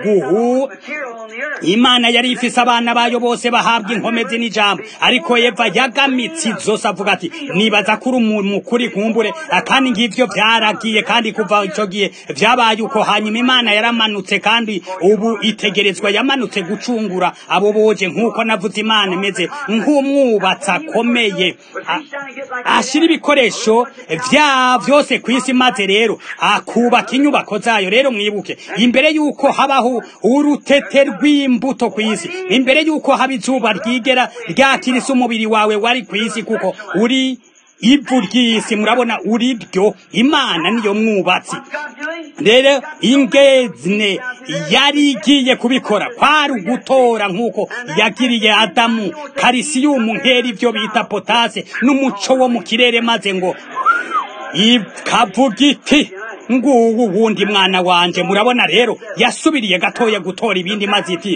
[SPEAKER 1] Imana yari ifise abana bayo bose bahabwa inkomezi n'ijambo, ariko Eva yagamitse izose avuga ati nibaza kuri umukuri kumbure, kandi ngivyo vyaragiye. kandi kuva ico gihe vyabaye uko. Hanyuma Imana yaramanutse, kandi ubu itegerezwa yamanutse gucungura abo boje. Nk'uko navuze, Imana imeze nk'umwubatsi akomeye ashira ibikoresho vyose kw'isi, maze rero akubaka inyubako zayo. Rero mwibuke, imbere yuko habaho urutete rw'imbuto kw'isi, imbere yuko haba izuba ryigera ryakirisa umubiri wawe wari kw'isi, kuko uri ivu ry'isi, murabona uri ryo, Imana niyo mwubatsi. Rero ingezne yari igiye kubikora kwari ugutora nk'uko yagiriye Adamu kalisiyumu, nkera ivyo bita potase n'umuco wo mu kirere, maze ngo ikavuga iti nguwu wundi mwana wanje. Murabona rero yasubiriye gatoya gutora ibindi, maze iti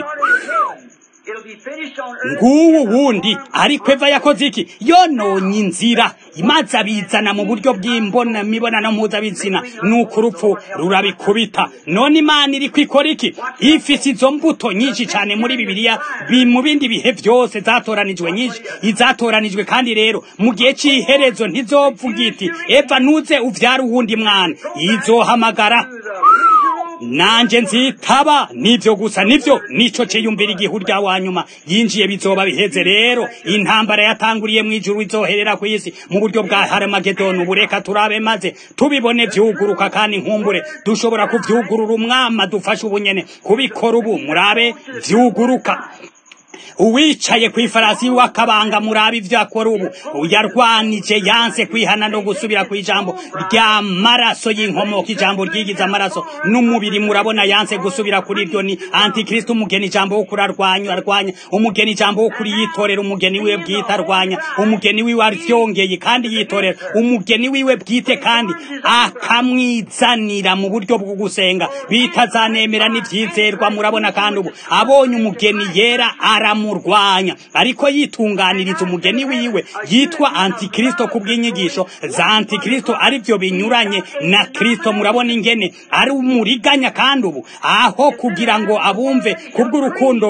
[SPEAKER 1] nguwu wundi. Ariko Eva yakoze iki? Yononye inzira, imaze abizana mu buryo bw'imibonano mpuzabitsina, nuko urupfu rurabikubita. None Imana iri kwikora iki? Ifise izo mbuto nyinshi cyane muri Bibiliya, mu bindi bihe byose zatoranijwe nyinshi, izatoranijwe. Kandi rero mu gihe cy'iherezo ntizovuga iti Eva nuze uvyara uwundi mwana, izohamagara nanje nzitaba. Nivyo gusa, nivyo nico ciyumvira igihu rya wanyuma yinjiye, bizoba biheze. Rero intambara yatanguriye mw'ijuru izoherera ku isi mu buryo bwa Harmagedoni. Ubureka turabe maze tubibone vyuguruka, kandi nkumbure dushobora kuvyugurura. Umwama dufashe ubunyene kubikora ubu, murabe vyuguruka. Uwicaye kw'ifarasi w'akabanga, murabe ivyo akora ubu. Yarwanije, yanse kwihana no gusubira kw'ijambo ry'amaraso y'inkomoko, ijambo ryigiza amaraso n'umubiri. Murabona yanse gusubira kuri iryo. Ni antikristo, umugeni ijambo wo kurarwanya umugeni ijambo wo kuri yitorera umugeni wiwe bwite, arwanya umugeni wiwe aryongeye kandi yitorera umugeni wiwe bwite, kandi akamwizanira mu buryo bwo gusenga bitazanemera n'ivyizerwa. Murabona kandi ubu abonye umugeni yera aramurwanya, ariko yitunganiriza umugeni wiwe yitwa antikristo kubw'inyigisho za antikristo, ari byo binyuranye na Kristo. Murabona ingene ari umuriganya, kandi ubu aho kugira ngo abumve kubw'urukundo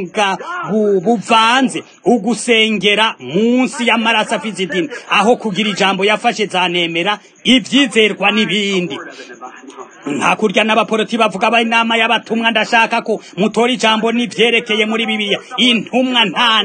[SPEAKER 1] buvanze ugusengera munsi y'amaraso afise idini, aho kugira ijambo yafashe zanemera ivyizerwa n'ibindi. Nta kurya n'abaporoti bavuga aba inama y'abatumwa. Ndashaka ko mutora ijambo n'ivyerekeye muri Bibiliya. Intumwa nta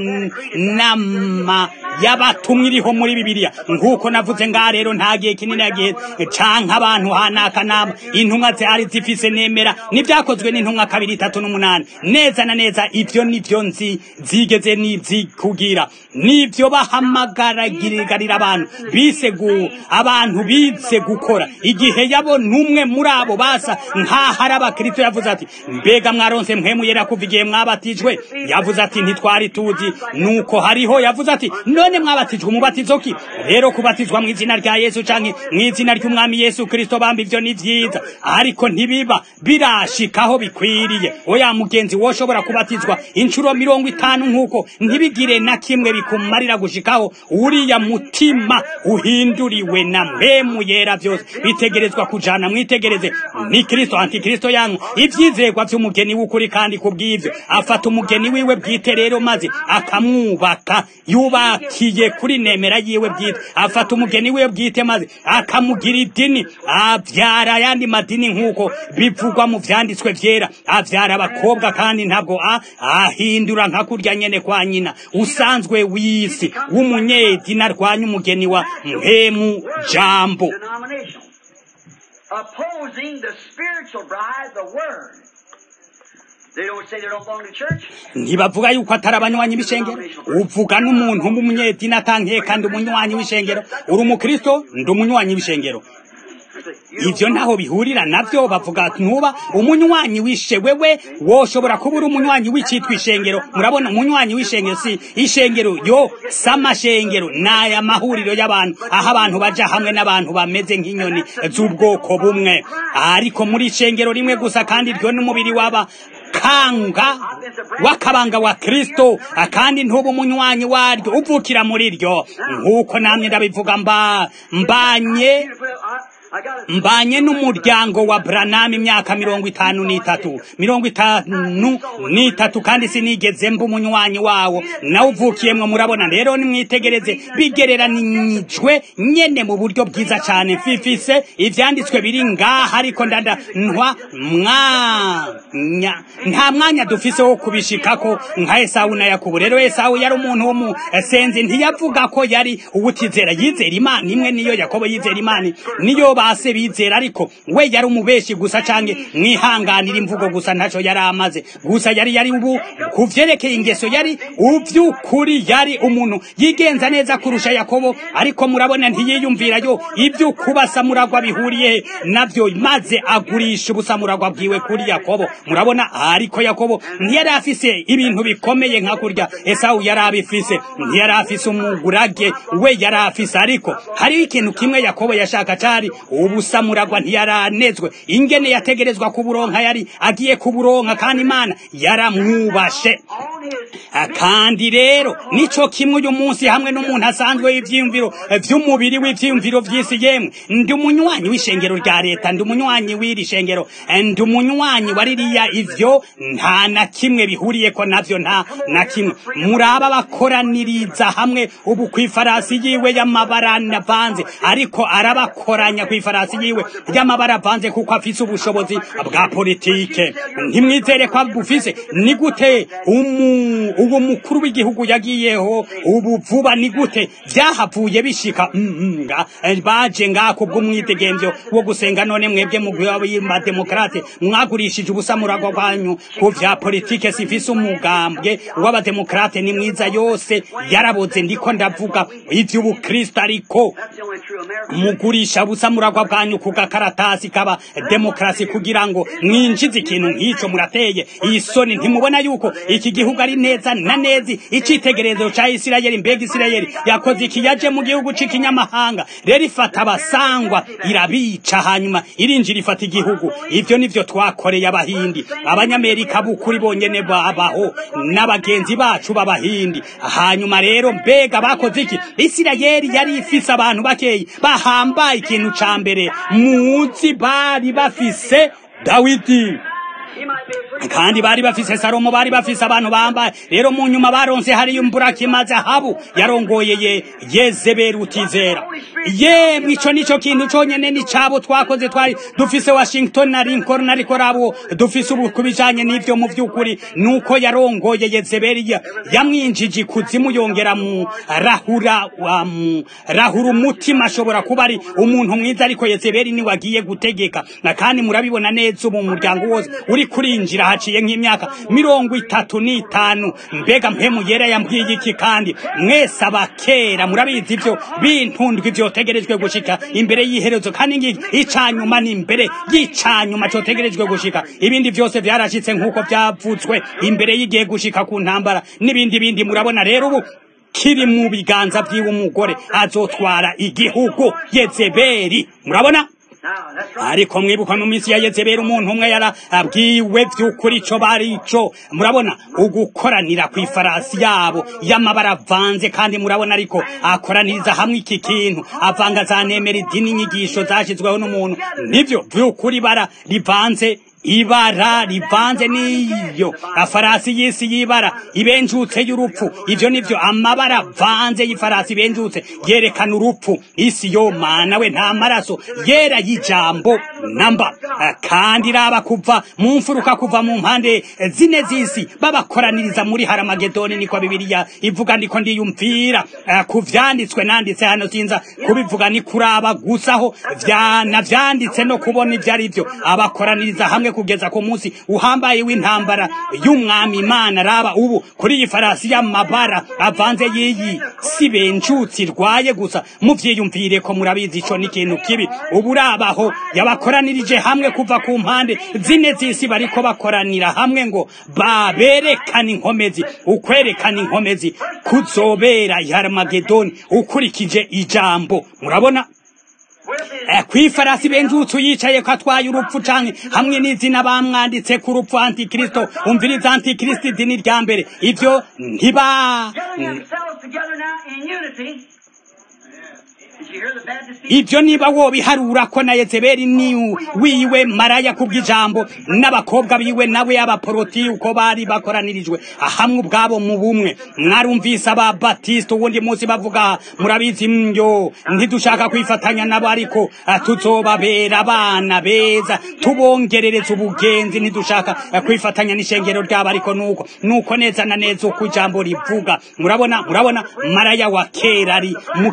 [SPEAKER 1] nama y'abatumwa iriho muri Bibiliya. Nkuko navuze ngaha rero, nta gihe kinini yagihe canke abantu hanaka nama intumwa zari zifise nemera n'ivyakozwe n'intumwa 2:3-8. Neza na neza ivyo nivyo zigeze kugira, nivyo bahamagaragira abantu abantu bize gukora. Igihe yabo numwe muri abo basa nkaho ari abakristo, yavuze ati mbega mwaronse mpwemu yera kuva igihe mwabatijwe? Yavuze ati ntitwari tuzi. Nuko hariho yavuze ati none mwabatijwe umubatizo ki? Rero kubatizwa mu izina rya Yesu canke mu izina ry'umwami Yesu Kristo, bamba ivyo ni vyiza, ariko ntibiba birashikaho bikwiriye. Oya mugenzi, woshobora kubatizwa incuro 50 nkuko ntibigire na kimwe bikumarira gushikaho uriya mutima uhinduriwe na mpemu yera. Byose bitegerezwa kujana. Mwitegereze, ni Kristo, antikristo yangu ivyizerwa vy'umugeni w'ukuri, kandi kubw'ivyo afata umugeni wiwe bwite rero, maze akamwubaka. Yubakiye kuri nemera yiwe bwite, afata umugeni wiwe bwite maze akamugira idini, avyara ayandi madini nkuko bivugwa mu vyanditswe vyera. Avyara abakobwa, kandi ntabwo ahindura nka kurya nyene kwa nyina usanzwe w'isi w'umunyedini arwanya umugeni wa mpemu jambo.
[SPEAKER 2] Opposing the spiritual bride, the word. They don't say they don't belong to church.
[SPEAKER 1] Ntibavuga yuko atari abanywanyi b'ishengero. Uvuga n'umuntu w'umunyedini atanke kandi umunywanyi w'ishengero. Uri umukristo, ndi umunywanyi w'ishengero. Ivyo naho bihurira navyo. Bavuga ntuba umunywanyi wishe wewe, woshobora kuba uri umunywanyi w'icitwa ishengero. Murabona, umunywanyi w'ishengero si ishengero yo samashengero, naya mahuriro y'abantu, aho abantu baja hamwe n'abantu bameze nk'inyoni z'ubwoko bumwe, ariko muri ishengero rimwe gusa, kandi ryo n'umubiri waba wakabanga wa Kristo, akandi ntuba umunywanyi waryo uvukira muri ryo. Nkuko namwe ndabivuga mbanye mbanye n'umuryango wa Branham imyaka 53 kandi sinigeze mba umunywanyi wawo nawe uvukiyemwo. murabona rero nimwitegereze bigereranijwe nyene mu buryo bwiza cyane. mfifise ivyanditswe biri ngaha ariko nta mwanya dufise wo kubishikako nka Esawu na Yakobo. rero Esawu yari umuntu wo mu senzi, ntiyavuga ko yari uwutizera, yizera Imana imwe niyo. Yakobo yizera Imana niyo base bizera, ariko we yari umubeshi gusa canke mwihanganira imvugo gusa, ntaco yari amaze gusa. yari ubu kuvyerekeye ingeso yari uvyukuri, yari umuntu yigenza neza kurusha Yakobo. ariko murabona ntiyiyumvira yo ibyo kubasamuragwa bihuriye navyo, maze agurisha ubusamuragwa bwiwe kuri Yakobo. murabona ariko Yakobo ntiyari afise ibintu bikomeye nka kurya Esawu yari abifise. ntiyari afise umugurage we yari afise, ariko hari ikintu kimwe Yakobo yashaka cari ubusamuragwa. ntiyaranezwe ingene yategerezwa kuburonka, yari agiye kuburonka kandi Imana yaramwubashe. kandi rero nico kimwe uyu munsi hamwe n'umuntu asanzwe w'ivyiyumviro vy'umubiri w'ivyiyumviro vy'isi. yemwe ndi umunywanyi w'ishengero rya leta, ndi umunywanyi w'iri shengero, ndi umunywanyi wa ririya, ivyo nta na kimwe bihuriyeko navyo, nta na kimwe. muraba bakoraniriza hamwe ubu kw'ifarasi yiwe y'amabara avanze, ariko arabakoranya kw'ifarasi yiwe y'amabara avanze kuko afise ubushobozi bwa politike. ntimwizere ko bufise. ni gute uwo mukuru w'igihugu yagiyeho ubu vuba? ni gute vyahavuye bishika? baje ngako bw'umwidegemvyo wo gusenga. none mwebwe mu demokrate mwagurishije ubusamuragwa bwanyu ku vya politike. sifise umugambwe w'abademokrate ni mwiza, yose yaraboze. ndiko ndavuga ivy'ubukristo, ariko mugurisha ubusamuragwa bwanyu ku gakaratasi kaba demokrasi kugira ngo mwinjize ikintu nk'ico. murateye isoni. ntimubona yuko iki gihugu ari neza na nezi icitegerezo ca Isirayeli? mbega Isirayeli yakoze iki? yaje mu gihugu c'ikinyamahanga, rero ifata abasangwa irabica, hanyuma irinjira ifata igihugu. ivyo nivyo twakoreye Abahindi. Abanyamerika bukuri bonyene babaho n'abagenzi bacu b'Abahindi. hanyuma rero mbega bakoze iki? Isirayeli yari ifise abantu bakeyi bahambaye. ikintu ca mbere muzi bari bafise Dawidi, kandi bari bafise Salomo, bari bafise abantu bambaye. rero mu nyuma baronse hariyo Mburakimazi Ahabu yarongoye Yezebeli utizera. yemwe ico nico kintu conyene ni cabo twakoze. twari dufise Washington na Lincoln, ariko rabo dufise ubu kubijanye n'ivyo mu vy'ukuri nuko yarongoye Yezebeli, yamwinjije ikuzimu, yongera mu rahura umutima. ashobora kuba ari umuntu mwiza, ariko Yezebeli ni wagiye gutegeka. kandi murabibona neza ubu muryango wose uri kurinjira haciye nk'imyaka 35. mbega mpemu yera yambwiye iki? kandi mwese abakera murabizi ivyo bintundwe vyotegerejwe gushika imbere y'iherezo, kandi ngiki icanyuma ni imbere y'icanyuma cotegerejwe gushika. ibindi vyose vyarashitse nk'uko vyavutswe imbere y'igihe gushika ku ntambara n'ibindi. murabona rero ubu kiri mu biganza vy'iwe umugore azotwara igihugu, Yezebeli. murabona ariko mwibuka mu minsi ya Yezebeli umuntu umwe yarabwiwe vy'ukuri ico barico. murabona ugukoranira kw'ifarasi yabo y'amabara avanze, kandi murabona ariko akoraniriza hamwe iki kintu, avanga za nemera idini inyigisho zashizweho n'umuntu. nivyo vy'ukuri bara rivanze, ibara rivanze niyo afarasi y'isi y'ibara ibenjutse y'urupfu. ivyo nivyo amabara vanze y'ifarasi ibenjutse yerekana urupfu. isi yo mana we nta maraso yera y'ijambo namba. kandi raba kuva mu mfuruka, kuva mu mpande zine z'isi babakoraniriza muri Haramagedoni, niko Bibiliya ivuga. ndiko ndiyumvira kuvyanditswe, nanditse hano sinza kubivuga, ni kuraba gusaho vyanditse no kubona ivyo ari vyo. abakoraniriza hamwe kugeza ku munsi uhambaye w'intambara y'umwami Imana. raba ubu kuri iyi farasi y'amabara avanze yiyi si benjutsi rwaye gusa. muvyiyumvire ko murabizi ico ni ikintu kibi. ubu rabaho yabakoranirije hamwe kuva ku mpande zine z'isi, bariko bakoranira hamwe ngo baberekane inkomezi. ukwerekana inkomezi kuzobera i Haramagedoni ukurikije ijambo. murabona kw'ifarasi benjutse yicaye ko atwaye urupfu canke hamwe n'izina bamwanditse ku rupfu Antikristo. umviriza Antikristo idini rya mbere. ivyo ibyo niba wobiharura ko na Yezebeli ni wiwe maraya kubw'ijambo n'abakobwa biwe nawe abaporoti uko bari bakoranirijwe hamwe ubwabo mu bumwe mwarumvise ababatiste ubundi munsi bavuga murabizi myo ntidushaka kwifatanya nabo ariko tuzobabera abana beza tubongerereza ubugenzi ntidushaka kwifatanya n'ishengero ryabo ariko nuko neza na neza uko ijambo rivuga murabona maraya wa kera ari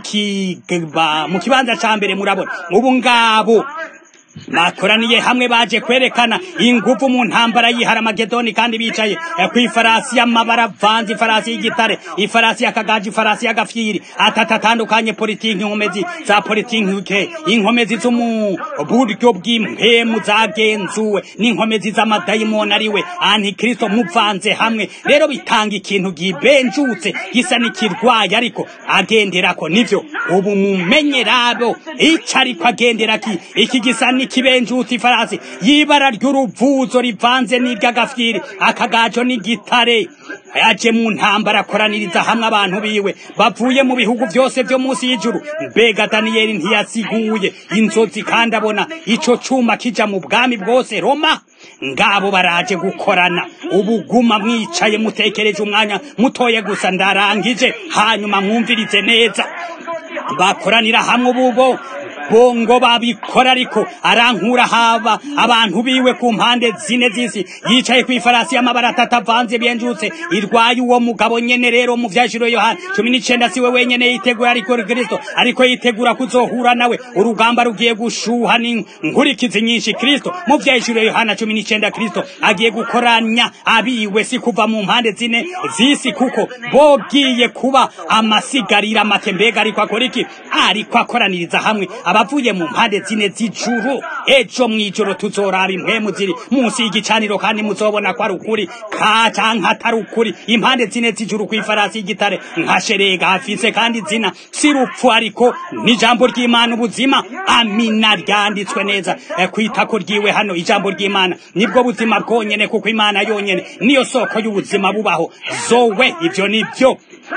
[SPEAKER 1] mu kibanza ca mbere murabona ubu ngabo bakoraniye hamwe baje kwerekana ingufu mu ntambara y'Iharamagedoni kandi bicaye kw'ifarasi y'amabara vanze ifarasi y'igitare ifarasi y'akagaji ifarasi y'agafyiri atatatandukanye politiki inkomezi za politiki inkomezi zo mu buryo bw'impemu zagenzuwe n'inkomezi z'amadayimoni ariwe antikristo muvanze hamwe rero bitanga ikintu gibenjutse gisa n'ikirwaye ariko agenderako nivyo ubu mumenye rabo ico ariko agenderaki iki gisa kibenjutse ifarasi y'ibara ry'uruvuzo rivanze n'iry'agafyiri akagajo n'igitare yaje mu ntambara akoraniriza hamwe abantu biwe bavuye mu bihugu byose byo munsi y'ijuru mbega Daniyeli ntiyasiguye inzozi kandi abona ico cuma kija mu bwami bwose Roma ngabo baraje gukorana ubuguma mwicaye mutekereje umwanya mutoye gusa ndarangije hanyuma mwumvirize neza bakoranira hamwe ubugo bongo babikora ariko arankura haba abantu biwe ku mpande zine z'isi yicaye kw'ifarasi y'amabara atatavanze benjutse irwaye uwo mugabo nyene rero mu vyashiro Yohana 19 siwe wenyene yitegura ariko Kristo ariko yitegura kuzohura nawe urugamba rugiye gushuha n'inkurikizi nyinshi Kristo mu vyashiro Yohana 19 Kristo agiye gukoranya abiwe si kuva mu mpande zine z'isi kuko bogiye kuba amasigarira make mbega ariko akora iki ariko akoraniriza hamwe abavuye mu mpande zine z'ijuru ejo mwijoro tuzoraba impwemu ziri munsi y'igicaniro kandi muzobona ko ari ukuri canke atari ukuri impande zine z'ijuru kw'ifarasi y'igitare nka sherega hafise kandi zina sirupfu ariko n'ijambo ry'Imana ubuzima amina ryanditswe neza kwitako ryiwe hano ijambo ry'Imana nibwo buzima bwonyene kuko Imana yonyene niyo soko y'ubuzima bubaho zowe ivyo nivyo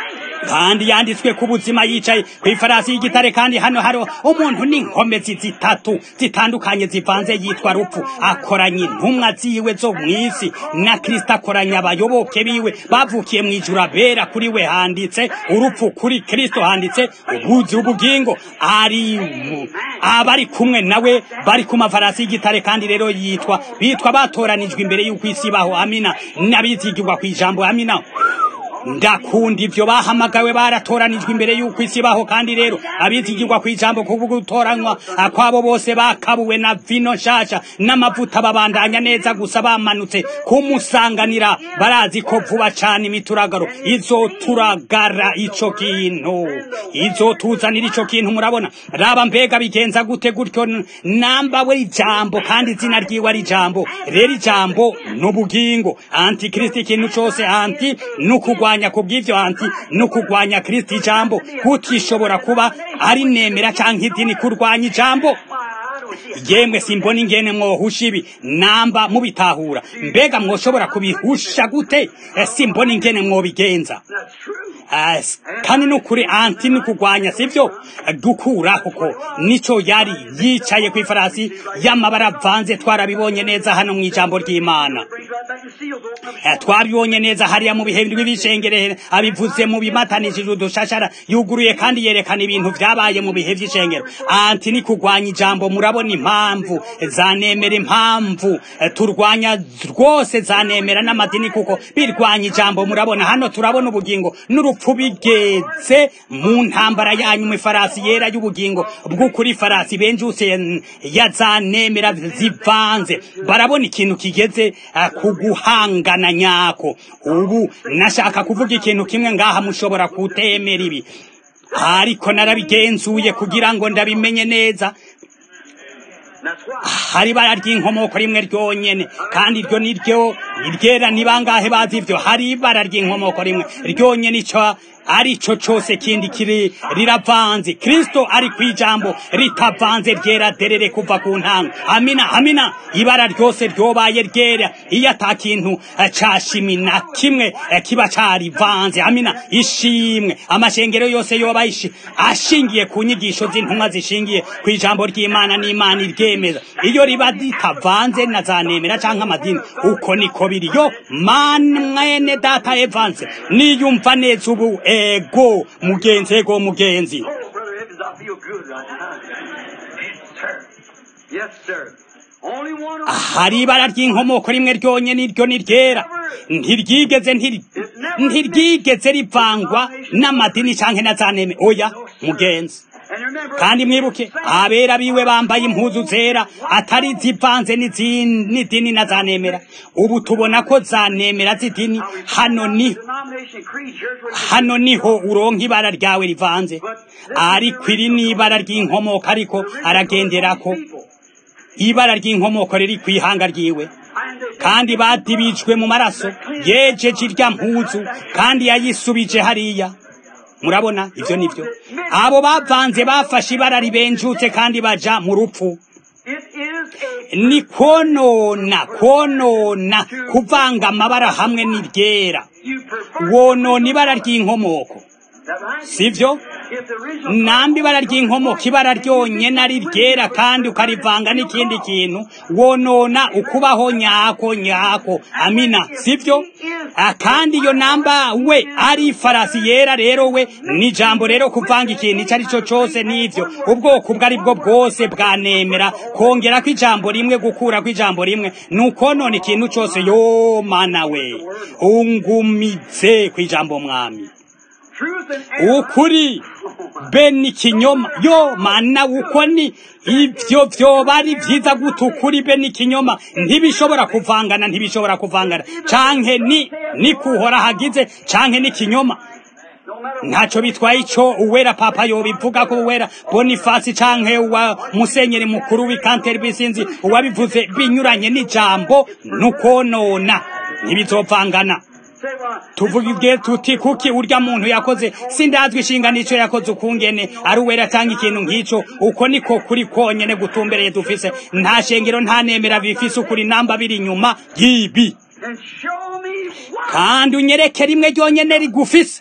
[SPEAKER 1] kandi yanditswe ku buzima yicaye kw'ifarasi y'igitare kandi hano haro umuntu n'inkomezi zitatu zitandukanye zivanze yitwa rupfu akoranye intumwa ziwe zo mw'isi na Kristo akoranya abayoboke biwe bavukiye mw'ijuru abera kuri we handitse urupfu kuri Kristo handitse ubuzi ubugingo abari kumwe nawe bari ku mafarasi y'igitare kandi rero bitwa batoranijwe imbere y'uko isi baho amina nabizigirwa kw'ijambo amina ndakunda ivyo bahamagawe baratoranijwe imbere y'uko isi baho kandi rero abizigirwa kw'ijambo kuvuga gutoranywa akwabo bose bakabuwe na vino nshasha n'amavuta babandanya neza gusa bamanutse kumusanganira barazi ko vuba cane imituragaro izoturagara ico kintu izotuzanira ico kintu murabona raba mbega bigenza gute gutyo namba we ijambo kandi izina ryiwe ari ijambo rero ijambo n'ubugingo antikristo ikintu cose anti n'ukugwanya kubw'ivyo anti no kugwanya Kristo ijambo kutishobora kuba ari nemera canke idini kurwanya ijambo yemwe simbona ingene mwohusha ibi namba mubitahura mbega mwoshobora kubihusha gute simbona ingene mwobigenza kandi nukuri anti n'ukugwanya sivyo dukuraho ko nico yari yicaye kw'ifarasi y'amabara avanze twarabibonye neza hano mw'ijambo ry'Imana twabibonye neza hariya mu bihe by'ibishengere abivuze mu bimatanishije udushashara yuguruye kandi yerekana ibintu vyabaye mu bihe vy'ishengero anti ni kugwanya ijambo murabona impamvu zanemera impamvu turwanya rwose zanemera n'amadini kuko birwanya ijambo murabona hano turabona ubugingo n'urupfu bigeze mu ntambara yanyu mu farasi yera y'ubugingo bw'ukuri farasi benjuse yazanemera zivanze barabona ikintu kigeze kuguhangana nyako ubu nashaka kuvuga ikintu kimwe ngaha mushobora kutemera ibi ariko narabigenzuye kugira ngo ndabimenye neza hari bara ry'inkomoko rimwe ryonyene kandi iryo niryo iryera ni bangahe bazi ivyo? Hari ibara ry'inkomoko rimwe ryonye nico arico cose kindi kiri riravanze. Kristo ari kwijambo ritavanze ryera derere kuva ku ntango. Amina amina. Ibara ryose ryobaye ryera iyo atakintu cashimi na kimwe kiba carivanze. Amina. Ishimwe amashengero yose yoba ashingiye ku nyigisho z'intumwa zishingiye kwijambo ry'Imana n'Imana iryemeza. Iyo riba ritavanze na zanemera canke amadini uko niko biri. Yo mwene data Evans niyumva neza ubu ego mugenzi ego mugenzi. Hari ibara ry'inkomoko rimwe ryonye niryo niryera ntiryigeze rivangwa n'amadini canke na zaneme. Oya mugenzi. Kandi mwibuke abera biwe bambaye impuzu zera atari zivanze n'idini na zanemera. Ubu tubona ko zanemera z'idini hano niho uronka ibara ryawe rivanze, ariko iri ni ibara ry'inkomoko ariko aragenderako. Ibara ry'inkomoko riri kwihanga ryiwe kandi badibijwe mu maraso yejeje irya mpuzu kandi yayisubije hariya. Murabona ivyo nivyo abo bavanze bafashe ibara ribenjutse kandi baja mu rupfu. Ni konona kuvanga amabara hamwe n'iryera. Wonona ibara ry'inkomoko sivyo? Nambi ibara ry'inkomoko ibara ryonyene ari ryera kandi ukarivanga n'ikindi kintu wonona ukubaho nyako. Amina sivyo? Kandi iyo namba we ari farasi yera rero we ni jambo rero kuvanga ikintu icari cyo cyose n'ivyo ubwoko bwari bwo bwose bwanemera kongera ko ijambo rimwe gukura ko ijambo rimwe nuko none ikintu cyose yo mana we ungumitse ku ijambo mwami. Ukuri beni kinyoma yo mana uko ni ivyo vyobari vyiza gutukuri beni kinyoma ntibishobora kuvangana canke ni kuhora hagize canke ni kinyoma. Ntaco bitwaye ico uwera papa yobivuga ko uwera Boniface canke wa musenyeri mukuru w'ikanterbi sinzi uwabivuze binyuranye n'ijambo nukonona ntibizovangana. Tuvuge tuti kuki urya muntu yakoze sindazwe ishinga nico yakoze ukungene ari uwera tanga ikintu nk'ico. Uko niko kuri konyene gutumbereye dufise. Nta shengero nta nemera bifise ukuri namba biri inyuma yibi. Kandi unyereke rimwe ryonyene rigufise.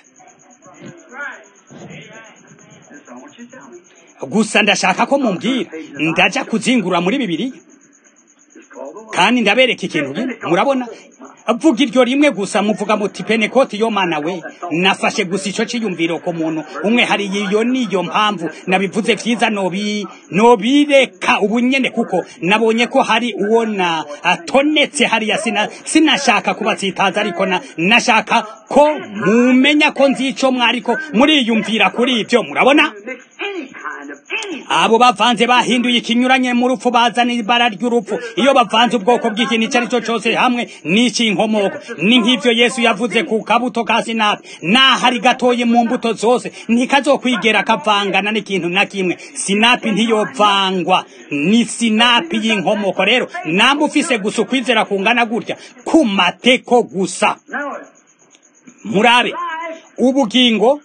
[SPEAKER 1] Gusa ndashaka ko mumbwira ndaja kuzingura muri Bibiliya kandi ndabereka ikintu nyine. Murabona avuga iryo rimwe gusa muvuga muti Pentecote yo mana we nafashe gusa ico ciyumviro ko muntu umwe hari iyo niyo mpamvu nabivuze vyiza nobireka ubunyene kuko nabonye ko hari uwona atonetse hari ya sinashaka kubatsitaza ariko nashaka ko mumenya ko nzico mwariko muriyumvira kuri ivyo. Murabona abo bavanze bahinduye ikinyuranye mu rupfu bazana ibara ry'urupfu. Iyo bavanze ubwoko bw'ikintu icari cyo cyose hamwe n'iki inkomoko ni nk'ivyo Yesu yavuze ku kabuto ka sinapi nahari gatoye mu mbuto zose ntikazokwigera kavangana n'ikintu na kimwe. Sinapi ntiyovangwa ni sinapi y'inkomoko. Rero namba ufise gusa ukwizera kungana gutya ku mateko gusa. Murabe ubugingo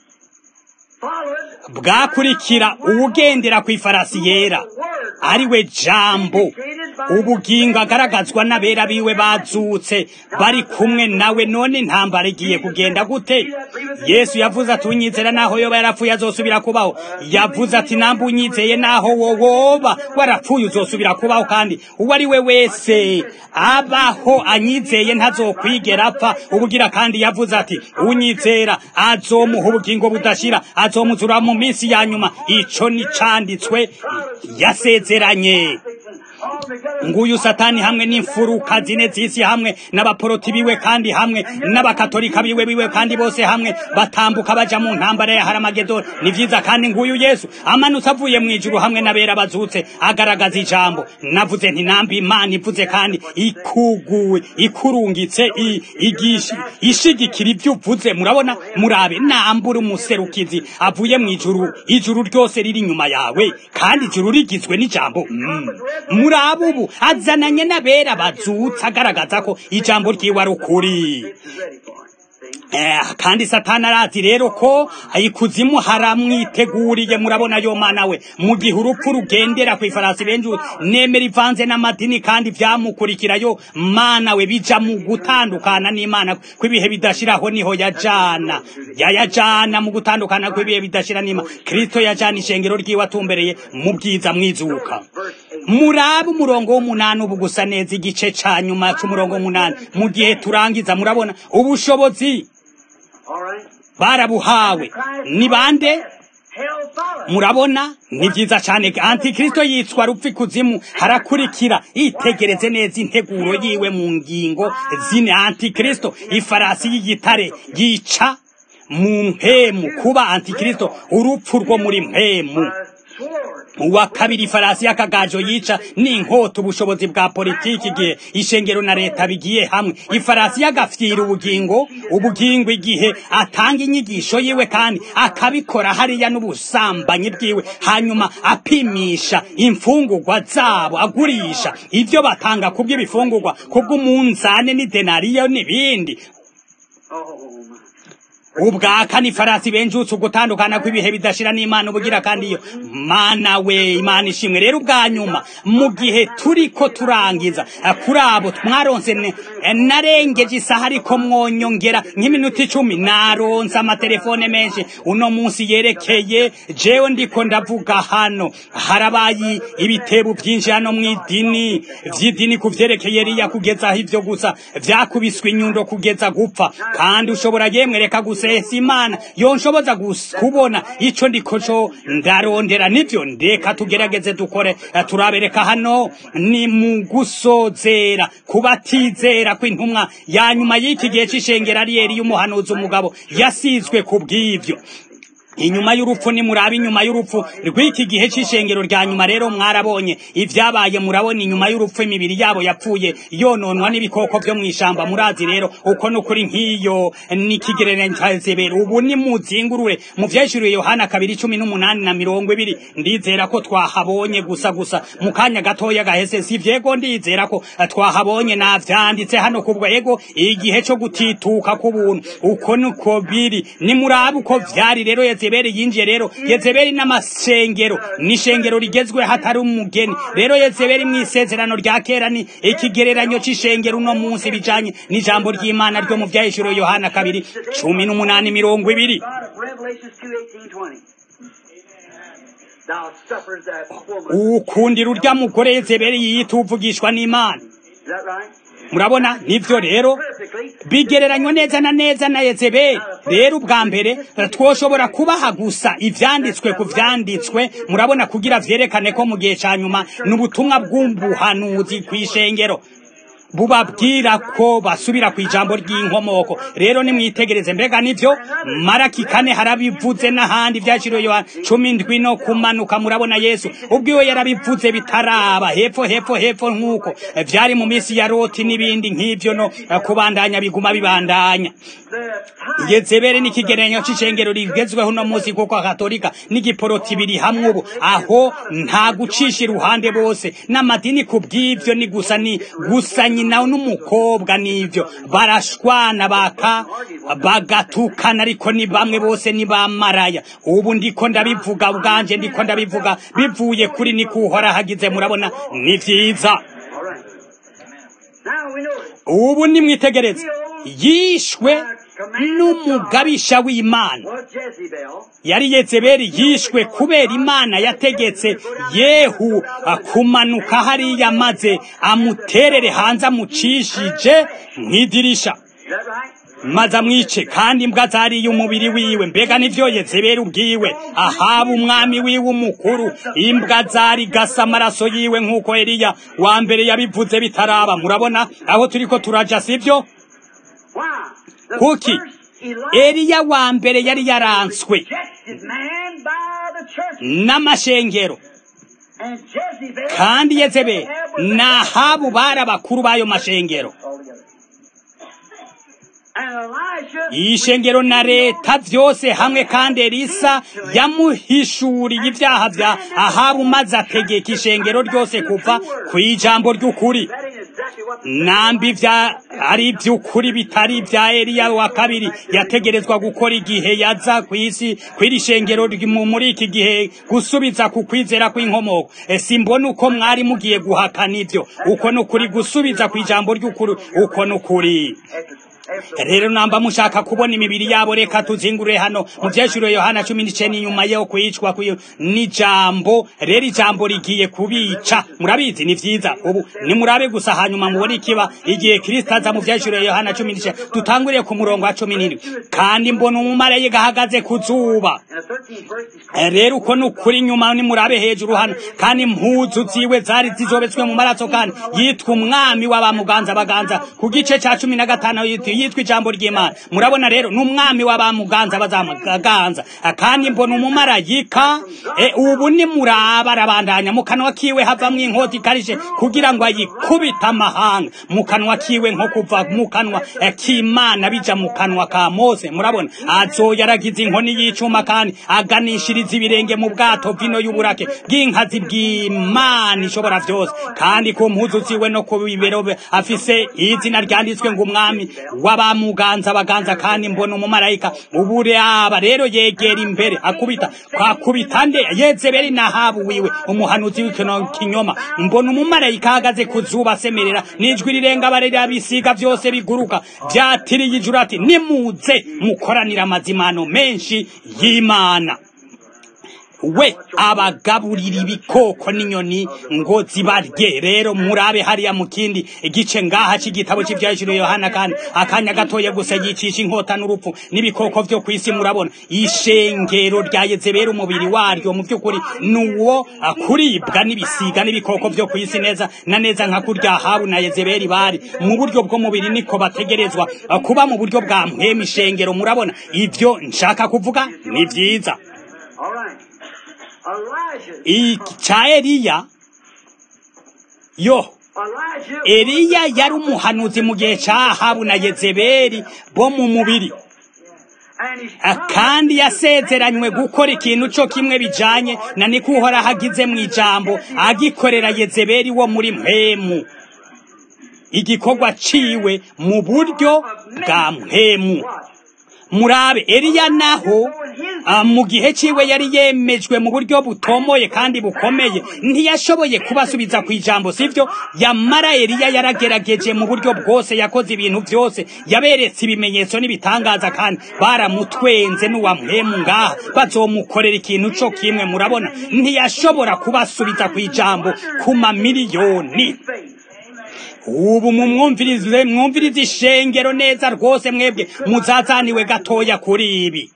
[SPEAKER 1] bwakurikira ubugendera ku ifarasi yera ariwe jambo. Ubugingo agaragazwa n'abera biwe bazutse bari kumwe nawe. None intambara igiye kugenda gute? Yesu yavuze ati unyizera naho yoba yarapfuye azosubira kubaho. Yavuze ati namba unyizeye naho woba warapfuye uzosubira kubaho, kandi uwo ari we wese abaho anyizeye ntazokwigera apfa ubugira. Kandi yavuze ati unyizera azomuha ubugingo budashira, azomuzura mu minsi ya nyuma. Ico ni canditswe yasezeranye. Nguyu Satani hamwe n'imfuruka zine z'isi hamwe n'abaporoti biwe kandi hamwe n'abakatolika biwe kandi bose hamwe batambuka baja mu ntambara ya Haramagedoni. Ni vyiza kandi nguyu Yesu amanutse avuye mu ijuru hamwe n'abera bazutse agaragaza ijambo. Navuze nti nambi Imana ivuze kandi ikurungitse ishigikira ibyo uvuze. Murabona murabe nambura umuserukizi avuye mu ijuru ryose riri inyuma yawe kandi ijuru rigizwe n'ijambo. muraba ubu azananye n'abera bazutse agaragaza ko ijambo ryiwe ari ukuri. Kandi Satani arazi rero ko ikuzimu haramwiteguriye. Murabona yo mana we, mu gihe urupfu rugendera ku ifarasi benju nemera ivanze n'amadini kandi vyamukurikirayo mana we, bija mu gutandukana n'Imana kw'ibihe bidashiraho niho yajana mu gutandukana kw'ibihe bidashira n'Imana. Kristo yajana ishengero ryiwe atumbereye mu bwiza mwizuka. Muraba umurongo w'umunani ubu gusa neza igice ca nyuma c'umurongo w'umunani mu gihe turangiza. Murabona ubushobozi barabuhawe ni bande? Murabona ni vyiza cane. Antikristo yitwa rupfu kuzimu harakurikira. Itegereze neza integuro yiwe mu ngingo zine. Antikristo ifarasi y'igitare yica mu mpemu. Kuba Antikristo urupfu rwo muri mpemu. Uwa kabiri ifarasi y'akagajo yica n'inkota ubushobozi bwa politiki igihe ishengero na leta bigiye hamwe. Ifarasi y'agafyira ubugingo igihe atanga inyigisho yiwe kandi akabikora hariya n'ubusambanyi bwiwe, hanyuma apimisha imfungurwa zabo, agurisha ivyo batanga kubw'ibifungurwa kubw'umunzane n'idenariyo n'ibindi. Ubwaka ni farasi benjutse ugutandukana kw'ibihe bidashira n'Imana ubugira kandi iyo mana we, Imana ishimwe. Rero ubwa nyuma mu gihe turiko turangiza kuri abo mwaronse narengeje isaha ariko mwonyongera nk'iminota 10. Naronse amatelefone menshi uno munsi yerekeye jewe ndiko ndavuga hano. Harabaye ibitebo byinshi hano mw'idini vy'idini kuvyerekeye Eliya kugeza aho ivyo gusa vyakubiswe inyundo kugeza gupfa. Kandi ushobora yemwereka gusa Imana yonshoboza kubona ico ndikoco ndarondera. Nivyo ndeka tugerageze dukore turabereka hano ni mu gusozera kubatizera kw'intumwa ya nyuma y'iki gihe c'ishengero ari Eliya umuhanuzi umugabo yasizwe kubw'ivyo. Inyuma y'urupfu ni murabi inyuma y'urupfu rw'iki gihe c'ishengero rya nyuma. Rero mwarabonye ivyabaye. Murabona inyuma y'urupfu imibiri yabo yapfuye yononwa n'ibikoko vyo mw'ishamba. Murazi rero uko nukuri nk'iyo n'ikigereranyo ca Yezebeli. Ubu ni muzingurure mu vyeshuriye Yohana 2:18 na 20. Ndizera ko twahabonye gusa mu kanya gatoya gahese. Si vyego ndizera ko twahabonye navyanditse hano kubwo ego igihe co gutituka k'ubuntu. Uko nuko biri ni murabi uko vyari. Rero Yezebeli yinjiye. Rero Yezebeli n'amashengero n'ishengero rigezwe hatari umugeni. Rero Yezebeli mw'isezerano rya kera ni ikigereranyo c'ishengero uno munsi bijanye n'ijambo ry'Imana ryo mu vyahishuro Yohana 2:18-20. Ukundira urya mugore Yezebeli yiyita uvugishwa n'Imana. Murabona nivyo rero bigereranywa neza na neza na Yezebeli. Rero ubwa mbere twoshobora kubaha gusa ivyanditswe ku vyanditswe. Murabona kugira vyerekane ko mu gihe ca nyuma n'ubutumwa bw'umbuhanuzi kw'ishengero bubabwira ko basubira ku ijambo ry'inkomoko. Rero nimwitegereze mbega nivyo Maraki 4 harabivuze n'ahandi vyashiriwe Yohana 17 no kumanuka. Murabona Yesu ubwiwe yarabivuze bitaraba hepfo nk'uko vyari mu misi ya Loti n'ibindi nk'ivyo no kubandanya biguma bibandanya. Yezebeli n'ikigereranyo c'ishengero rigezweho no munsi kuko Katolika n'igiporoti biri hamwe ubu aho nta gucisha iruhande bose n'amadini kubw'ivyo ni gusa nyina n'umukobwa n'ivyo barashwana bagatukana ariko ni bamwe bose ni bamaraya. Ubu ndiko ndabivuga ubwanje ndiko ndabivuga bivuye kuri ni kuhora hagize. Murabona ni vyiza. Ubu ni mwitegereze yishwe n'umugabisha w'Imana. Yari Yezebeli yishwe kubera Imana yategetse Yehu kumanuka hariya maze amuterere hanze amucishije mw'idirisha maze amwice kandi imbwa zariye umubiri wiwe. Mbega nivyo Yezebeli ubwiwe Ahabu umwami wiwe umukuru imbwa zari gasa amaraso yiwe nk'uko Eliya wa mbere yabivuze bitaraba. Murabona aho turiko turaja sivyo? Kuki Eliya wa mbere yari yaranswe n'amashengero kandi Yezebeli na Ahabu bari abakuru b'ayo mashengero. ishengero na leta vyose hamwe, kandi Elisa yamuhishuriye ivyaha vya Ahabu maze ategeka ishengero ryose kuva kw'ijambo ry'ukuri. Nambi ari ivy'ukuri bitari ivya Eliya wa kabiri yategerezwa gukora igihe yaza kw'isi kw'iri shengero muri iki gihe gusubiza ku kwizera kw'inkomoko. Simbona uko mwari mugiye guhakana ivyo. Uko n'ukuri gusubiza kw'ijambo ry'ukuri, uko n'ukuri. Rero namba mushaka kubona imibiri yabo, reka tuzingure hano mu vyeshuro Yohana 19 inyuma yo kwicwa n'ijambo. Rero ijambo rigiye kubica, murabizi ni vyiza. Ubu ni murabe gusa hanyuma mubone ikiba igihe Kristo aza mu vyeshuro Yohana 19. Tutanguriye ku murongo wa 17. Kandi mbona umumarayika ahagaze ku zuba. Rero uko n'ukuri nyuma ni murabe hejuru hano, kandi impuzu ziwe zari zizobetswe mu maraso, kandi yitwa umwami w'abamuganza baganza. Ku gice ca 15 yitwa ijambo ry'Imana. Murabona rero n'umwami w'abamuganza bazamuganza. Kandi mbona umumarayika ubu ni muraba arabandanya, mu kanwa kiwe havamwe inkota ikarishe kugira ngo ayikubita amahanga. Mu kanwa kiwe nko kuva mu kanwa k'Imana bija mu kanwa ka Mose. Murabona azoyaragiza inkoni y'icuma, kandi aganishiriza ibirenge mu bwato vino y'uburake bw'inkazi bw'Imana ishobora vyose. Kandi ku mpuzu ziwe no ku bibero afise izina ryanditswe ngo umwami w'abamuganza baganza. Kandi mbona umumarayika uburaba rero yegera imbere akubita nde Yezebeli na Ahabu wiwe umuhanuzi w'ikinyoma. Mbona umumarayika ahagaze ku zuba asemerera n'ijwi rirenga barera bisiga vyose biguruka vyatiriye ijuru ati, nimuze mukoranira amazimano menshi y'Imana, we abagaburira ibikoko n'inyoni ngo zibarye. Rero murabe hariya mu kindi igice ngaha c'igitabo c'ivyashuro Yohana, kandi akanya gatoye gusa yicisha inkota n'urupfu n'ibikoko vyo kwisi. Murabona ishengero rya Yezebeli umubiri waryo mu by'ukuri nuwo kuribwa n'ibisiga n'ibikoko vyo kwisi, neza na neza nka kurya Ahabu na Yezebeli bari mu buryo bwo mubiri, niko bategerezwa kuba mu buryo bwa mpwemu ishengero. Murabona ivyo nshaka kuvuga ni vyiza. Cha Eliya Eliya yari umuhanuzi mu gihe ca Ahabu na Yezebeli bo mu mubiri, kandi yasezeranywe gukora ikintu co kimwe bijanye na niko Uhoraho agize mu ijambo agikorera Yezebeli wo muri mpwemu, igikorwa ciwe mu buryo bwa mpwemu. Murabe Eliya naho mu gihe ciwe yari yemejwe mu buryo butomoye kandi bukomeye, ntiyashoboye kubasubiza ku ijambo, sivyo? Yamara Eliya yaragerageje mu buryo bwose, yakoze ibintu vyose, yaberetse ibimenyetso n'ibitangaza, kandi baramutwenze n'uwa mpwemu ngaha bazomukorera ikintu co kimwe. Murabona ntiyashobora kubasubiza ku ijambo ku mamiliyoni. Ubu mwumvirize ishengero neza rwose, mwebwe muzazaniwe gatoya kuri ibi.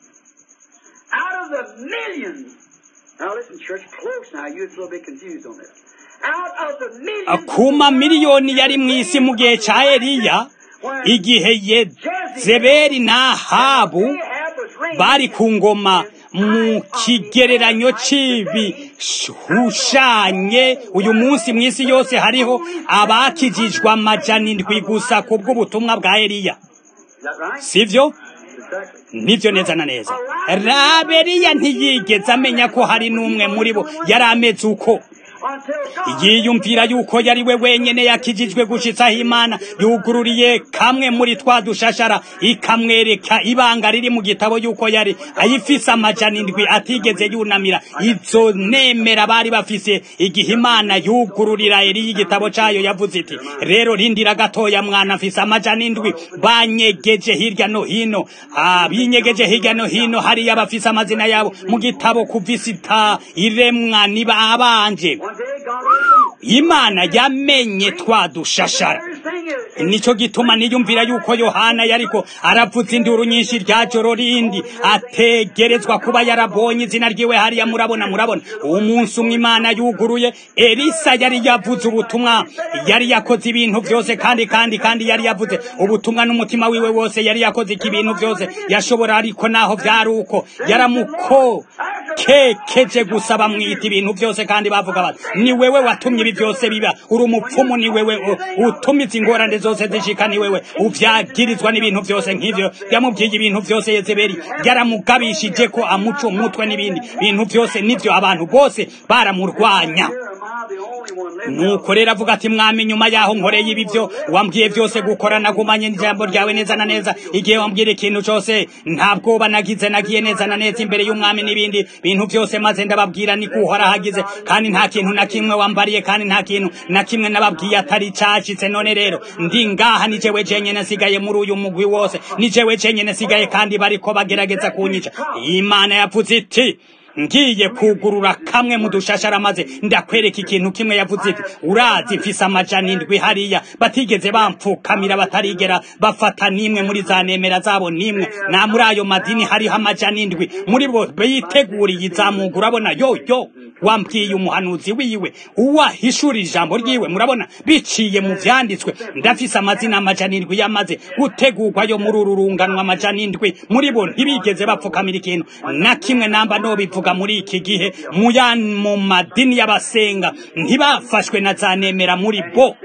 [SPEAKER 1] Kuma miliyoni yari mw'isi mu gihe ca Eliya, igihe Yezebeli na Ahabu bari ku ngoma, mu kigereranyo c'ibishushanye uyu munsi mw'isi yose hariho abakijijwe 700 gusa kubw'ubutumwa bwa Eliya, sivyo? Nivyo neza na neza. Eliya ntiyigeze amenya ko hari n'umwe muri bo yari ameze uko. Yiyumvira yuko yari we wenyene yakijijwe gushitsa Imana yugururiye kamwe muri twa dushashara ikamwereka ibanga riri mu gitabo yuko yari ayifise 700 atigeze yunamira. Izo nemera bari bafise igihe Imana yugururira Eliya igitabo cayo, yavuze iti, rero rindira gatoya mwana, afise 700 banyegeje hirya no hino. Binyegeje hirya no hino hari abafise amazina yabo mu gitabo kuvisita iremwa niba abanje. Imana yamenye twadushashara. Nico gituma niyumvira yuko Yohana yariko aravuza induru nyinshi rya joro rindi, ategerezwa kuba yarabonye izina ryiwe hariya. Murabona umunsi umwe Imana yuguruye Elisa, yari yavuze ubutumwa, yari yakoze ibintu vyose, kandi yari yavuze ubutumwa n'umutima wiwe wose, yari yakoze ibintu vyose yashobora. Ariko naho vyari uko, yaramukekeje gusa bamwita ibintu vyose, kandi bavuga bati, ni wewe watumye ibi vyose biba, uri umupfumu, ni wewe utumiza ingorane zose zishikani wewe uvyagirizwa n'ibintu vyose nk'ivyo yamubwiye ibintu vyose Yezebeli yaramugabishije ko amuca umutwe n'ibindi bintu vyose nivyo abantu bose baramurwanya nuko rero avuga ati mwami nyuma yaho nkoreye ibi byo wambwiye byose gukora nagumanye n'ijambo ryawe neza na neza igihe wambwira ikintu cyose ntabwo banagize nagiye neza na neza imbere y'umwami n'ibindi bintu byose maze ndababwira ni kuhora hagize kandi nta kintu na kimwe wambariye kandi nta kintu na kimwe nababwiye atari cacitse none rero ndi ngaha ni jewe jenyene nsigaye muri uyu mugwi wose ni jewe jenyene nsigaye kandi bariko bagerageza kunyica Imana yavuze iti ngiye kugurura kamwe mu dushashara maze ndakwereka ikintu kimwe yavuze iti urazi mfise amajana indwi hariya batigeze bampfukamira batarigera bafata nimwe muri za nemera zabo nimwe na muri ayo madini hariho amajana indwi muri bo biteguriye izamuga urabona yo wambwiye umuhanuzi wiwe uwahishura ijambo ryiwe murabona biciye mu vyanditswe ndafise amazina amajana indwi yamaze gutegurwa yo muri uru runganwa amajana indwi muri bo ntibigeze bapfukamira ikintu na kimwe namba no bivuga muri iki gihe mu madini y'abasenga ntibafashwe na za nemera muri bo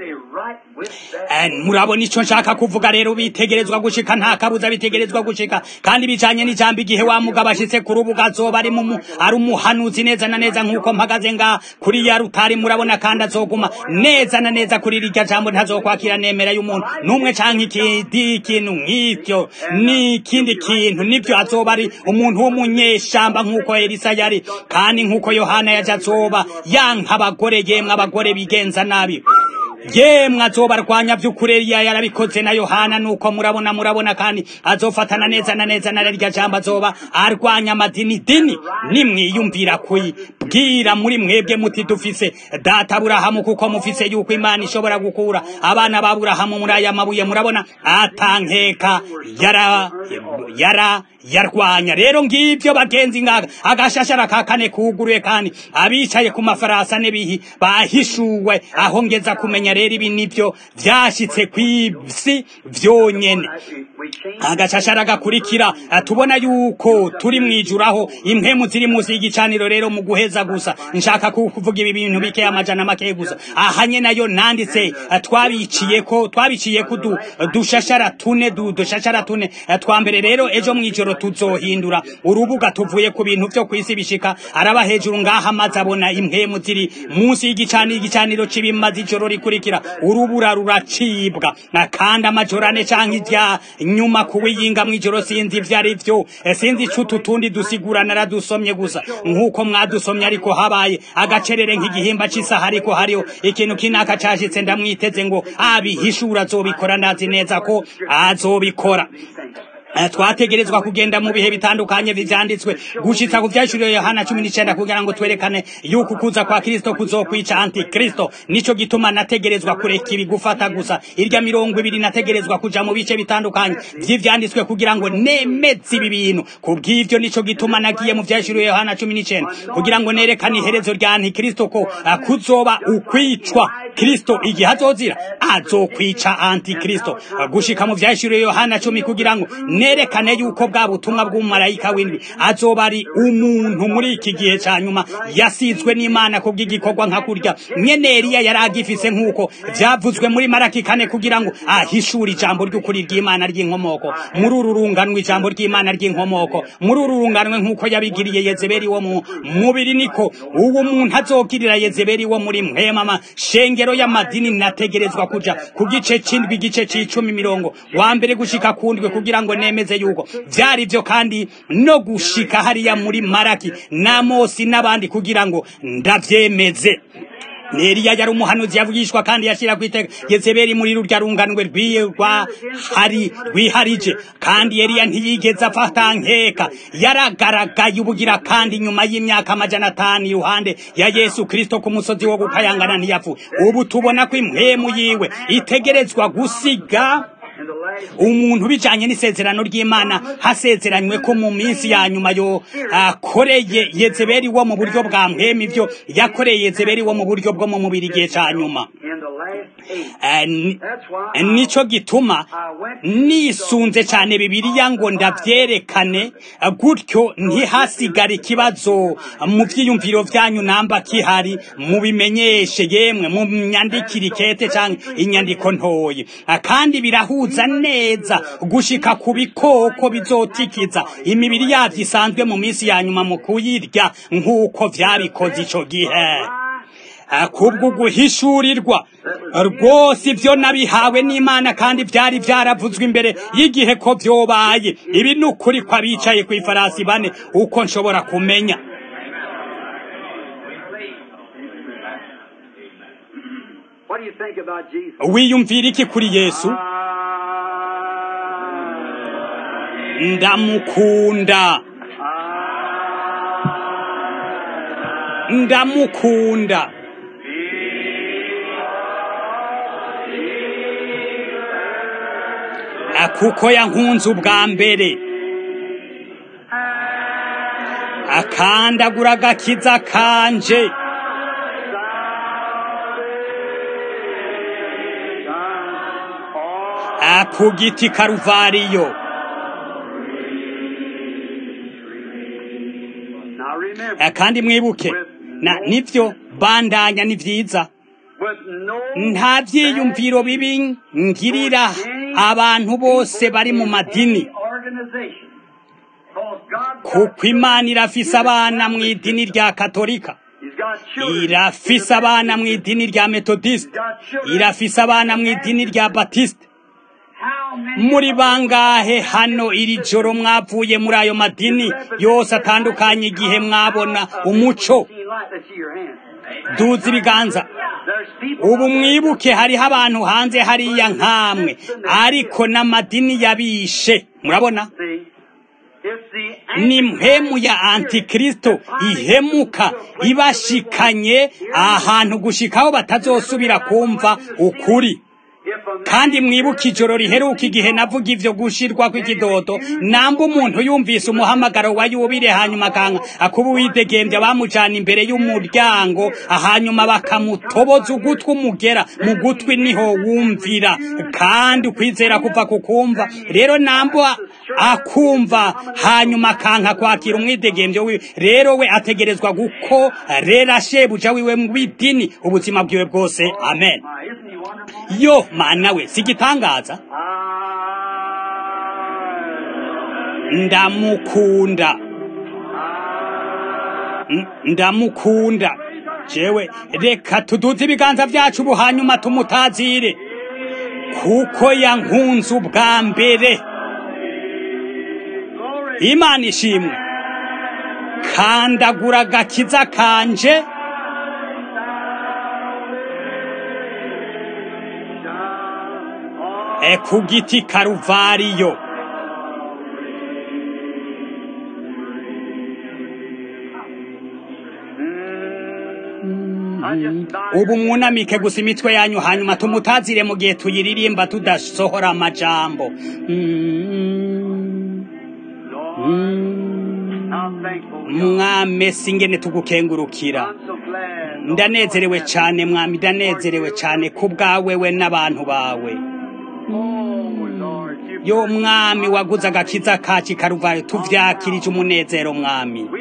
[SPEAKER 1] murabona ico nshaka kuvuga rero bitegerezwa gushika nta kabuza bitegerezwa gushika kandi bijanye n'ijambo igihe wa mugabo ashitse ku rubuga azoba ari umuhanuzi neza na neza nk'uko mpagaze nga kuri ya rutari murabona kandi azoguma neza na neza kuri rirya jambo ntazokwakira nemera y'umuntu n'umwe canke ikintu nk'ivyo n'ikindi kintu nivyo azoba ari umuntu w'umunyeshamba nk'uko Elisa yari kandi nk'uko Yohana yaje azoba yanka abagore yemwe abagore bigenza nabi yemwe azobarwanya vy'ukuri yarabikoze na Yohana nuko murabona kandi azofatana neza na neza na rya jambo azoba arwanya amadini nimwiyumvira bwira muri mwebwe muti dufise data Aburahamu kuko mufise yuko Imana ishobora gukura abana ba Aburahamu muri aya mabuye murabona atankeka yarwanya rero ngivyo bagenzi ngaga agashashara kakane kuguruye kandi abicaye ku mafarasa nebihi bahishuwe aho ngeza kumenya rero ibi nivyo vyashitse kw'isi vyonyene agashashara gakurikira tubona yuko turi mwijuraho impemu ziri musi y'igicaniro rero mu guheza gusa nshaka kuvuga ibi bintu bike amajana make gusa ahanye nayo nanditse twabiciye ko dushashara tune twambere rero ejo mwijoro tuzohindura urubuga tuvuye ku bintu byo kwisi bishika araba hejuru ngaha amazi abona impemu ziri munsi y'igicaniro cibimazi ijoro rikurikira urubura ruracibwa kandi amajorane canke ivya nyuma kuwiyinga mwijoro sinzi ivyari vyo sinzi icutu tundi dusigura naradusomye gusa nkuko mwadusomye ariko habaye agacerere nk'igihimba c'isaha ariko hariho ikintu kinaka cashitse ndamwiteze ngo abihishura azobikora nazi neza ko azobikora twategerezwa kugenda mu bihe bitandukanye vyanditswe gushitsa ku vyashuriye Yohana 19 kugira ngo twerekane yuko kuza kwa Kristo kuzokwica antikristo nico gituma nategerezwa kureka ibi gufata gusa irya 20 nategerezwa kuja mu bice bitandukanye vy'ivyanditswe kugira ngo nemeze ibi bintu kubw'ivyo nico gituma nagiye mu vyashuriye Yohana 19 kugira ngo nerekane iherezo rya antikristo ko kuzoba ukwicwa Kristo igihe azozira azokwica antikristo gushika mu vyashuriye Yohana 10 kugira ngo nerekane yuko bwa butumwa bw'umumarayika w'indwi azoba ari umuntu muri iki gihe ca nyuma yasizwe n'Imana kubw'igikorwa nka kurya nyene Eliya yaragifise nk'uko vyavuzwe muri Maraki 4 kugira ngo ahishure ijambo ry'ukuri ry'Imana ry'inkomoko muri uru runganwe ijambo ry'Imana ry'inkomoko muri uru runganwe nk'uko yabigiriye Yezebeli wo mu mubiri niko uwo muntu azokirira Yezebeli wo muri mpema shengero y'amadini nategerezwa kuja ku gice c'indwi gice c'icumi mirongo wa mbere gushika kundwe kugira ngo nemeze yuko vyari vyo kandi no gushika hariya muri Maraki na Mosi n'abandi kugira ngo ndavyemeze Eliya yari umuhanuzi yavugishwa kandi yashira kwiteka Yezebeli muri rurya runganwe rwiharije kandi Eliya ntiyigeze afata nkeka yaragaragaye ubugira kandi nyuma y'imyaka 500 iruhande ya Yesu Kristo ku musozi wo gukayangana ntiyapfu ubu tubona ko impemu yiwe itegerezwa gusiga umuntu bijanye n'isezerano ry'Imana hasezeranywe ko mu minsi ya nyuma yo akoreye Yezebeli wo mu buryo bwa mpemu ivyo yakoreye Yezebeli wo mu buryo bwo mu mubiri gihe ca nyuma nico gituma nisunze cyane Bibiliya ngo ndavyerekane gutyo ntihasigare ikibazo mu vyiyumviro vyanyu namba kihari mubimenyeshe yemwe mu myandikire ikete canke inyandiko ntoye kandi birahuza neza gushika ku bikoko bizotikiza imibiri yavyo isanzwe mu minsi ya nyuma mu kuyirya nk'uko vyabikoze ico gihe kubwo guhishurirwa rwose ibyo nabihawe n'Imana kandi byari byaravuzwe imbere y'igihe ko byobaye ibi n'ukuri ko abicaye ku ifarasi bane uko nshobora kumenya wiyumvira iki kuri Yesu ndamukunda kuko yankunze ubwa mbere akandagura agakiza kanje ku giti Karuvariyo kandi mwibuke nivyo bandanya ni vyiza nta vyiyumviro bibi ngirira abantu bose bari mu madini kuko Imana irafise abana mu idini rya Katolika irafise abana mu idini rya Methodist irafise abana mu idini rya Baptiste muri bangahe hano iri joro mwavuye muri ayo madini yose atandukanye igihe mwabona umuco duza ibiganza ubu mwibuke hariho abantu hanze hariya nkamwe ariko n'amadini yabishe murabona ni mpemu ya Antikristo ihemuka ibashikanye ahantu gushikaho batazosubira kumva ukuri kandi mwibuka ijoro riheruka igihe navuga ivyo gushirwa kw'ikidodo namba umuntu yumvise umuhamagaro wa yubire hanyuma kanka akuba widegembye bamujana imbere y'umuryango hanyuma bakamutoboza ugutwi umugera mu gutwi niho wumvira kandi ukwizera kuva kukumva rero namba akumva hanyuma kanka kwakira umwidegembye wiwe rero we ategerezwa guko rera shebuja wiwe mu bidini ubuzima bwiwe bwose amen yo mana we sigitangaza ndamukunda jewe reka tuduze ibiganza vyacu ubu hanyuma tumutazire kuko yankunze ubwa mbere Imana ishimwe kandagura agakiza kanje ku giti Karuvariyo ubu mwunamike gusa imitwe yanyu hanyuma tumutazire mu gihe tuyiririmba tudasohora amajambo mwami singene tugukengurukira ndanezerewe cyane mwami ndanezerewe cyane kubwawe we n'abantu bawe yo mwami waguze agakiza kacu Karuvariyo tuvyakirije umunezero mwami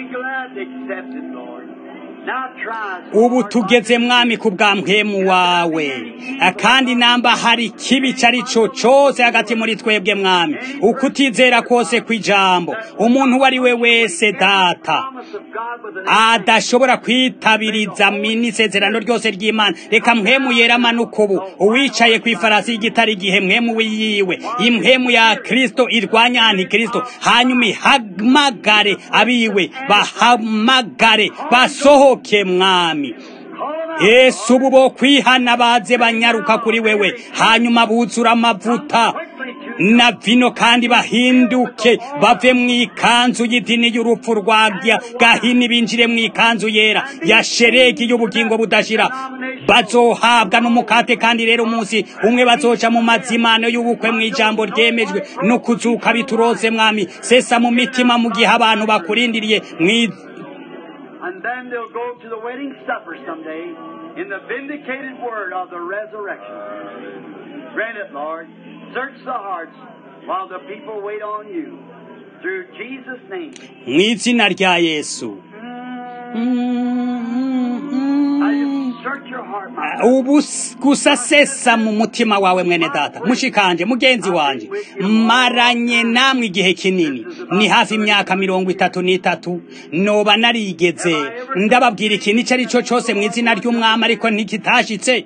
[SPEAKER 1] ubu tugeze mwami kubwa mpemu wawe kandi namba hari kibi carico cose hagati muri twebwe mwami ukutizera kose kwijambo umuntu wari we wese data adashobora kwitabiriza minisezerano ryose ry'Imana reka mpemu yerama ubu uwicaye kwifarasi y'igitari gihe mpemu wiyiwe impemu ya Kristo irwanya Antikristo hanyuma ihamagare abiwe bahamagare basohoke mwami Yesu ubu bo kwihana baze banyaruka kuri wewe hanyuma buzura amavuta na vino kandi bahinduke bave mwikanzu y'idini y'urupfu rwagya gahini binjire mwikanzu yera ya sheregi y'ubugingo budashira bazohabwa n'umukate kandi rero umunsi umwe bazoca mu mazimano y'ubukwe mwijambo ryemejwe no kuzuka biturose mwami sesa mu mitima mu gihe abantu bakurindiriye
[SPEAKER 2] And then they'll go to the wedding supper someday in the vindicated word of the resurrection. Grant it, Lord. Search the hearts while the people wait on you. Through Jesus' name.
[SPEAKER 1] mu izina rya Yesu. Ubu gusa sesa mu mutima wawe mwene data, mushikanje, mugenzi wanje, maranye namwe igihe kinini, ni hafi imyaka 33, noba narigeze ndababwira ikintu icyo ari cyo cyose mu izina ry'umwami ariko ntikitashitse.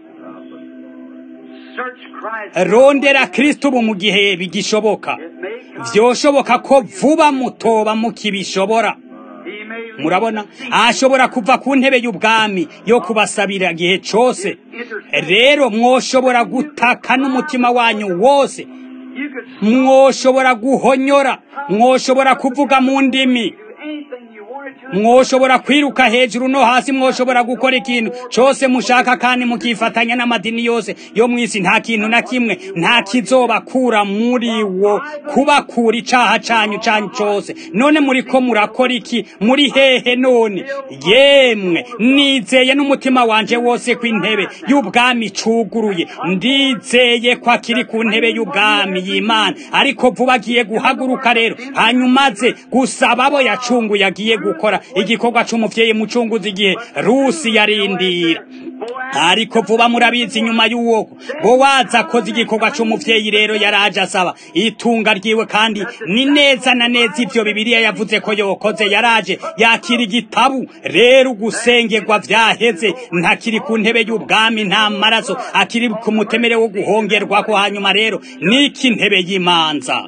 [SPEAKER 1] Rondera Kristo ubu mu gihe bigishoboka, vyoshoboka ko vuba mutoba mukibishobora. Murabona, ashobora kuva ku ntebe y'ubwami yo kubasabira gihe cyose. Rero mwoshobora gutaka n'umutima wanyu wose, mwoshobora guhonyora, mwoshobora kuvuga mu ndimi, mwoshobora kwiruka hejuru no hasi, mwoshobora gukora ikintu cyose mushaka kandi mukifatanya n'amadini yose yo mwisi. Nta kintu na kimwe nta kizobakura muri wo kubakura icaha canyu cyose. None muriko murakora iki? Muri hehe none? Yemwe nizeye n'umutima wanje wose ko intebe y'ubwami cuguruye. Ndizeye ko akiri ku ntebe y'ubwami y'Imana, ariko vuba agiye guhaguruka rero, hanyuma aze gusaba abo yacunguye agiye gukora igikorwa c'umuvyeyi mucunguzi igihe Rusi yarindira. Ariko vuba murabizi nyuma y'uwo Bowazi akoze igikorwa c'umuvyeyi rero yaraje asaba itunga ryiwe, kandi ni neza na neza ivyo Bibiliya yavuze ko yokoze. Yaraje yakira igitabu rero, gusengerwa vyaheze, ntakiri ku ntebe y'ubwami, nta maraso akiri ku mutemere wo guhongerwa ko. Hanyuma rero niki ntebe y'imanza.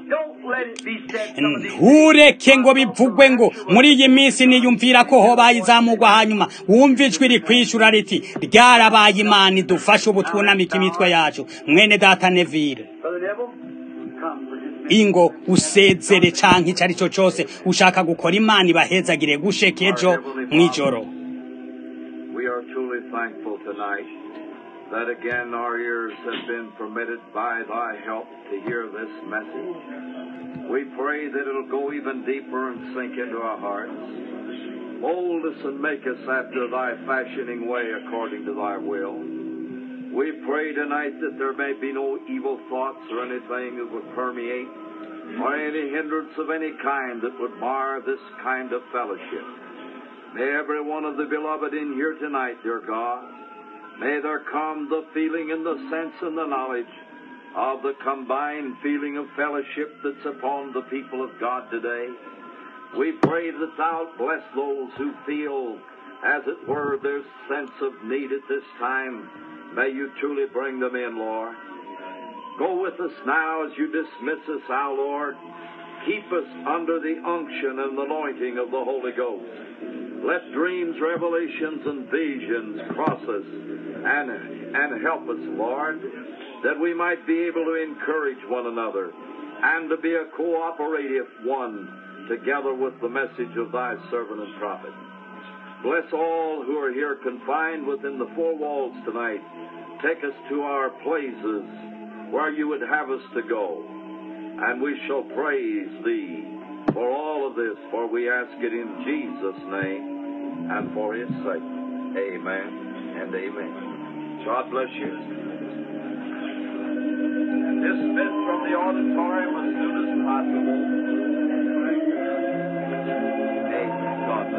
[SPEAKER 1] Ntureke ngo bivugwe ngo muri iyi minsi niyumvira ko hobaye izamugwa, hanyuma wumva ijwi rikwishura riti ryarabaye. Imana idufashe ubu twunamika imitwe yacu. Mwene data Neville, ingo usezere canke icyo ari cyo cyose ushaka gukora, Imana ibahezagire gusheka ejo mwijoro.
[SPEAKER 3] That again our ears have been permitted by thy help to hear this message. We pray that it'll go even deeper and sink into our hearts. Mold us and make us after thy fashioning way according to thy will. We pray tonight that there may be no evil thoughts or anything that would permeate, or any hindrance of any kind that would mar this kind of fellowship. May every one of the beloved in here tonight, dear God, may there come the feeling and the sense and the knowledge of the combined feeling of fellowship that's upon the people of God today. We pray that thou bless those who feel, as it were, their sense of need at this time. May you truly bring them in, Lord. Go with us now as you dismiss us, our Lord. Keep us under the unction and anointing of the Holy Ghost. Let dreams, revelations, and visions cross us and help us, Lord, that we might be able to encourage one another and to be a cooperative one together with the message of thy servant and prophet. Bless all who are here confined within the four walls tonight. Take us to our places where you would have us to go, and we shall praise thee for all of this, for we ask it in Jesus' name and for his sake. Amen and amen. God bless you. Dismiss from the auditorium as soon as possible. Amen. God bless you.